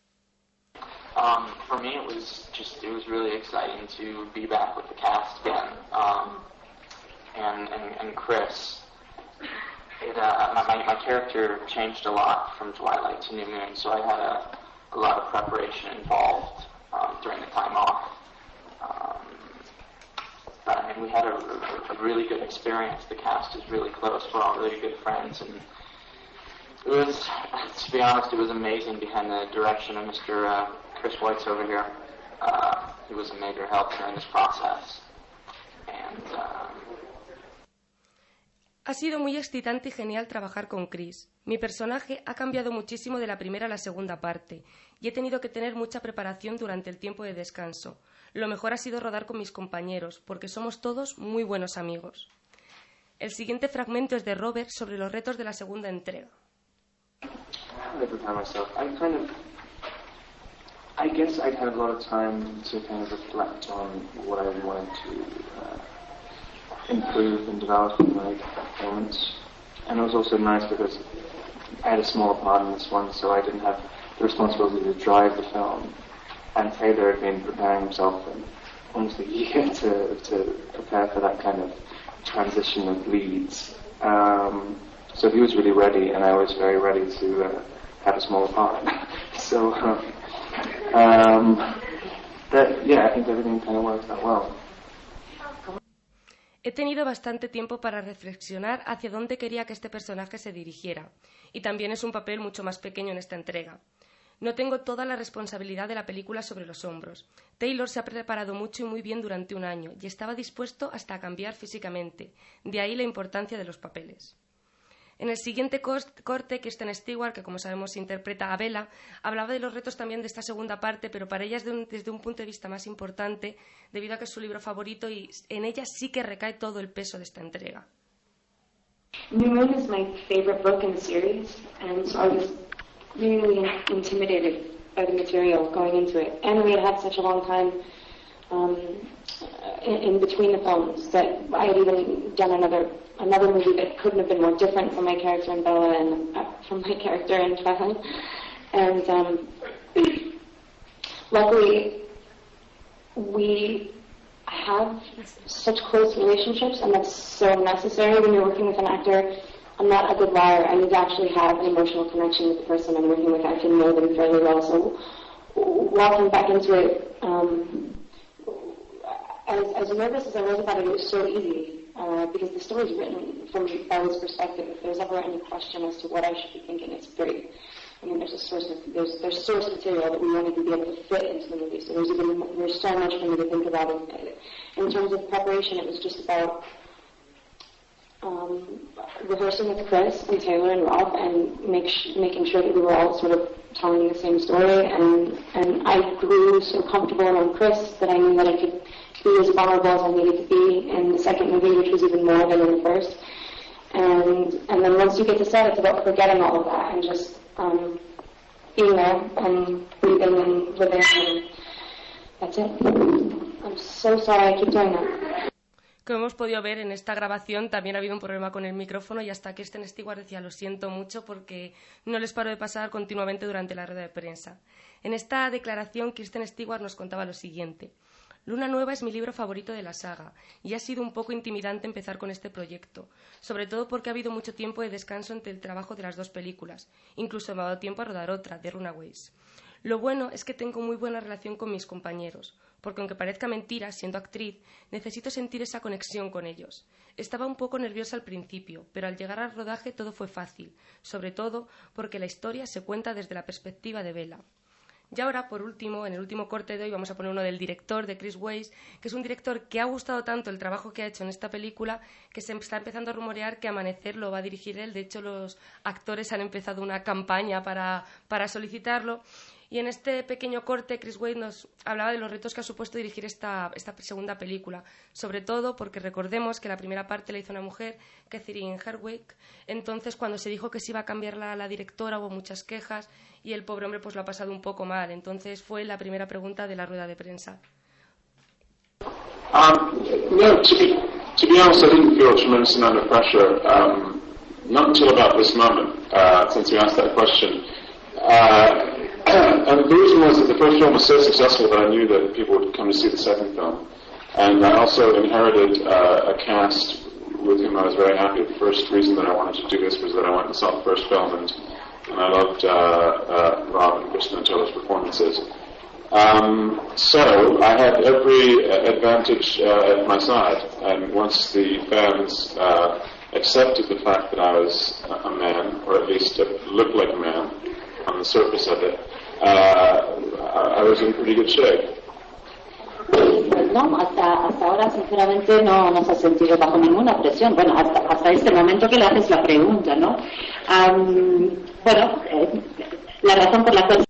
For me, it was really exciting to be back with the cast again, and Chris. My character changed a lot from Twilight to New Moon, so I had a lot of preparation involved during the time off. But I mean, we had a really good experience. The cast is really close. We're all really good friends, and it was, to be honest, it was amazing behind the direction of Mr. Chris Weitz over here. He was a major help during this process. And ha sido muy excitante y genial trabajar con Chris. Mi personaje ha cambiado muchísimo de la primera a la segunda parte y he tenido que tener mucha preparación durante el tiempo de descanso. Lo mejor ha sido rodar con mis compañeros, porque somos todos muy buenos amigos. El siguiente fragmento es de Robert sobre los retos de la segunda entrega. I guess I'd had a lot of time to kind of reflect on what I wanted to improve and develop in my performance. And it was also nice because I had a smaller part in this one, so I didn't have the responsibility to drive the film. And Taylor had been preparing himself for almost a year to prepare for that kind of transition of leads. So he was really ready, and I was very ready to have a smaller part. So, I think everything kind of worked out well. He tenido bastante tiempo para reflexionar hacia dónde quería que este personaje se dirigiera, y también es un papel mucho más pequeño en esta entrega. No tengo toda la responsabilidad de la película sobre los hombros. Taylor se ha preparado mucho y muy bien durante un año, y estaba dispuesto hasta a cambiar físicamente, de ahí la importancia de los papeles. En el siguiente corte, Kristen Stewart, que como sabemos interpreta a Bella, hablaba de los retos también de esta segunda parte, pero para ella es desde un punto de vista más importante, debido a que es su libro favorito y en ella sí que recae todo el peso de esta entrega. New Moon is my favorite book in the series, and so I was really intimidated by the material going into it. And we had such a long time in between the films that I had even done another movie that couldn't have been more different from my character in Bella and from my character in Twilight. And luckily, we have such close relationships, and that's so necessary when you're working with an actor. I'm not a good liar. I need to actually have an emotional connection with the person I'm working with. I have to know them fairly well. So walking back into it, as nervous as I was about it, it was so easy because the story is written from Bella's perspective. If there's ever any question as to what I should be thinking, it's great. I mean, there's source material that we wanted to be able to fit into the movie. So there's so much for me to think about. In terms of preparation, it was just about rehearsing with Chris and Taylor and Rob and making sure that we were all sort of telling the same story. And I grew so comfortable around Chris that I knew that I could be as vulnerable as I needed to be in the second movie, which was even more than in the first. And then once you get to set, it's about forgetting all of that and just being there and breathing and living, and that's it. I'm so sorry I keep doing that. Como hemos podido ver en esta grabación, también ha habido un problema con el micrófono y hasta Kristen Stewart decía lo siento mucho porque no les paró de pasar continuamente durante la rueda de prensa. En esta declaración, Kristen Stewart nos contaba lo siguiente. Luna Nueva es mi libro favorito de la saga y ha sido un poco intimidante empezar con este proyecto, sobre todo porque ha habido mucho tiempo de descanso entre el trabajo de las dos películas. Incluso me ha dado tiempo a rodar otra, The Runaways. Lo bueno es que tengo muy buena relación con mis compañeros, porque aunque parezca mentira, siendo actriz, necesito sentir esa conexión con ellos. Estaba un poco nerviosa al principio, pero al llegar al rodaje todo fue fácil, sobre todo porque la historia se cuenta desde la perspectiva de Bella. Y ahora, por último, en el último corte de hoy vamos a poner uno del director, de Chris Weiss, que es un director que ha gustado tanto el trabajo que ha hecho en esta película que se está empezando a rumorear que Amanecer lo va a dirigir él. De hecho, los actores han empezado una campaña para solicitarlo. Y en este pequeño corte, Chris Weiss nos hablaba de los retos que ha supuesto dirigir esta segunda película. Sobre todo porque recordemos que la primera parte la hizo una mujer, Catherine Hardwicke. Entonces, cuando se dijo que se iba a cambiar la directora, hubo muchas quejas y el pobre hombre pues lo ha pasado un poco mal. Entonces, fue la primera pregunta de la rueda de prensa. No, to be honest, I didn't feel a tremendous amount of pressure. Not until about this moment, since you asked that question. And the reason was that the first film was so successful that I knew that people would come to see the second film. And I also inherited a cast with whom I was very happy. The first reason that I wanted to do this was that I went and saw the first film, and I loved Rob and Kristen and Taylor's performances. So I had every advantage at my side, and once the fans accepted the fact that I was a man, or at least looked like a man on the surface of it, I was in pretty good shape. no, hasta ahora sinceramente no se ha sentido bajo ninguna presión. Bueno, hasta este momento que le haces la pregunta, ¿no? La razón por la cual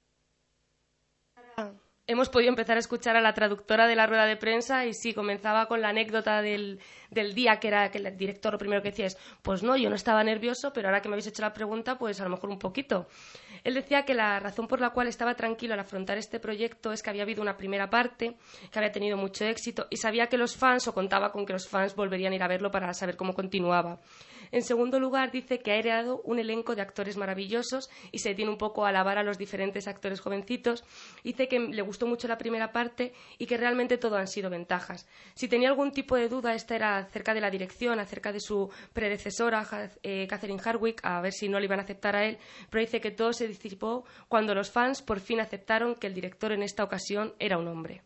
hemos podido empezar a escuchar a la traductora de la rueda de prensa y sí, comenzaba con la anécdota del día, que era que el director lo primero que decía es, pues no, yo no estaba nervioso, pero ahora que me habéis hecho la pregunta, pues a lo mejor un poquito. Él decía que la razón por la cual estaba tranquilo al afrontar este proyecto es que había habido una primera parte que había tenido mucho éxito y sabía que los fans, o contaba con que los fans volverían a ir a verlo para saber cómo continuaba. En segundo lugar, dice que ha heredado un elenco de actores maravillosos y se detiene un poco a alabar a los diferentes actores jovencitos. Dice que le gustó mucho la primera parte y que realmente todo han sido ventajas. Si tenía algún tipo de duda, esta era acerca de la dirección, acerca de su predecesora, Catherine Hardwicke, a ver si no le iban a aceptar a él, pero dice que todo se disipó cuando los fans por fin aceptaron que el director en esta ocasión era un hombre.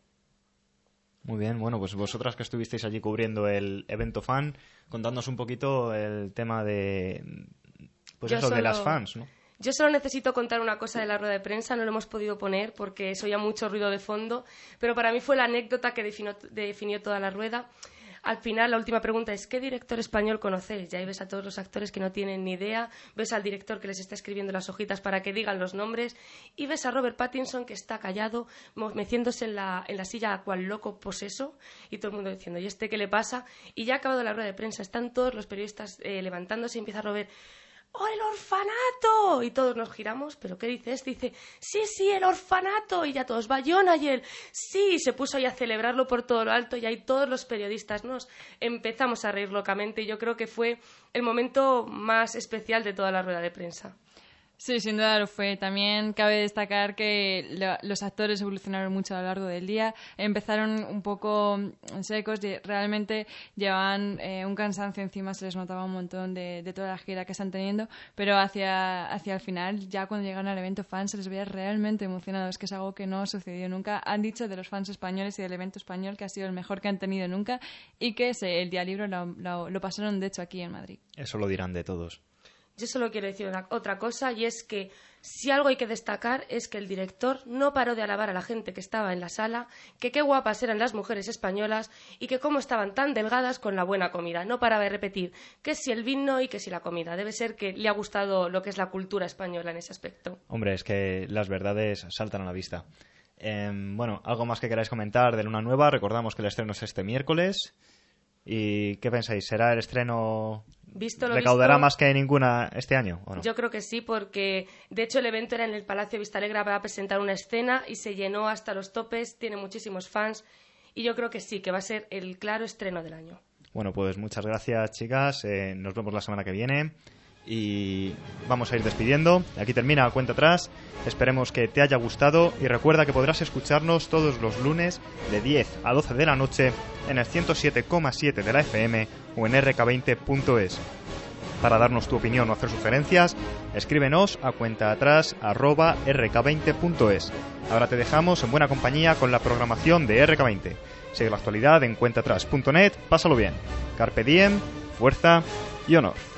Muy bien, bueno, pues vosotras que estuvisteis allí cubriendo el evento fan, contadnos un poquito el tema de, pues eso, de las fans, ¿no? Yo solo necesito contar una cosa de la rueda de prensa, no lo hemos podido poner porque se oía mucho ruido de fondo, pero para mí fue la anécdota que definió toda la rueda. Al final, la última pregunta es, ¿qué director español conocéis? Y ahí ves a todos los actores que no tienen ni idea, ves al director que les está escribiendo las hojitas para que digan los nombres, y ves a Robert Pattinson que está callado, meciéndose en la silla cual loco poseso, y todo el mundo diciendo, ¿y este qué le pasa? Y ya ha acabado la rueda de prensa, están todos los periodistas levantándose y empieza Robert... ¡Oh, el orfanato! Y todos nos giramos, ¿pero qué dice este? Dice, sí, el orfanato. Y ya todos, Bayona y él, sí, se puso ahí a celebrarlo por todo lo alto y ahí todos los periodistas nos empezamos a reír locamente y yo creo que fue el momento más especial de toda la rueda de prensa. Sí, sin duda lo fue. También cabe destacar que los actores evolucionaron mucho a lo largo del día. Empezaron un poco secos, realmente llevaban un cansancio encima, se les notaba un montón de toda la gira que están teniendo, pero hacia el final, ya cuando llegaron al evento fan, se les veía realmente emocionados, que es algo que no sucedió nunca. Han dicho de los fans españoles y del evento español que ha sido el mejor que han tenido nunca y que el día libro lo pasaron, de hecho, aquí en Madrid. Eso lo dirán de todos. Yo solo quiero decir otra cosa, y es que si algo hay que destacar es que el director no paró de alabar a la gente que estaba en la sala, que qué guapas eran las mujeres españolas y que cómo estaban tan delgadas con la buena comida. No paraba de repetir que si el vino y que si la comida. Debe ser que le ha gustado lo que es la cultura española en ese aspecto. Hombre, es que las verdades saltan a la vista. Bueno, ¿algo más que queráis comentar de Luna Nueva? Recordamos que el estreno es este miércoles. ¿Y qué pensáis? ¿Será el estreno... ¿Recaudará más que ninguna este año, o no? Yo creo que sí, porque de hecho el evento era en el Palacio Vistalegre, va a presentar una escena y se llenó hasta los topes, tiene muchísimos fans y yo creo que sí, que va a ser el claro estreno del año. Bueno, pues muchas gracias, chicas, nos vemos la semana que viene y vamos a ir despidiendo. Aquí termina Cuenta Atrás, esperemos que te haya gustado y recuerda que podrás escucharnos todos los lunes de 10 a 12 de la noche en el 107,7 de la FM o en rk20.es. Para darnos tu opinión o hacer sugerencias, escríbenos a cuentaatrás@rk20.es. Ahora te dejamos en buena compañía con la programación de RK20. Sigue la actualidad en cuentaatrás.net, pásalo bien. Carpe diem, fuerza y honor.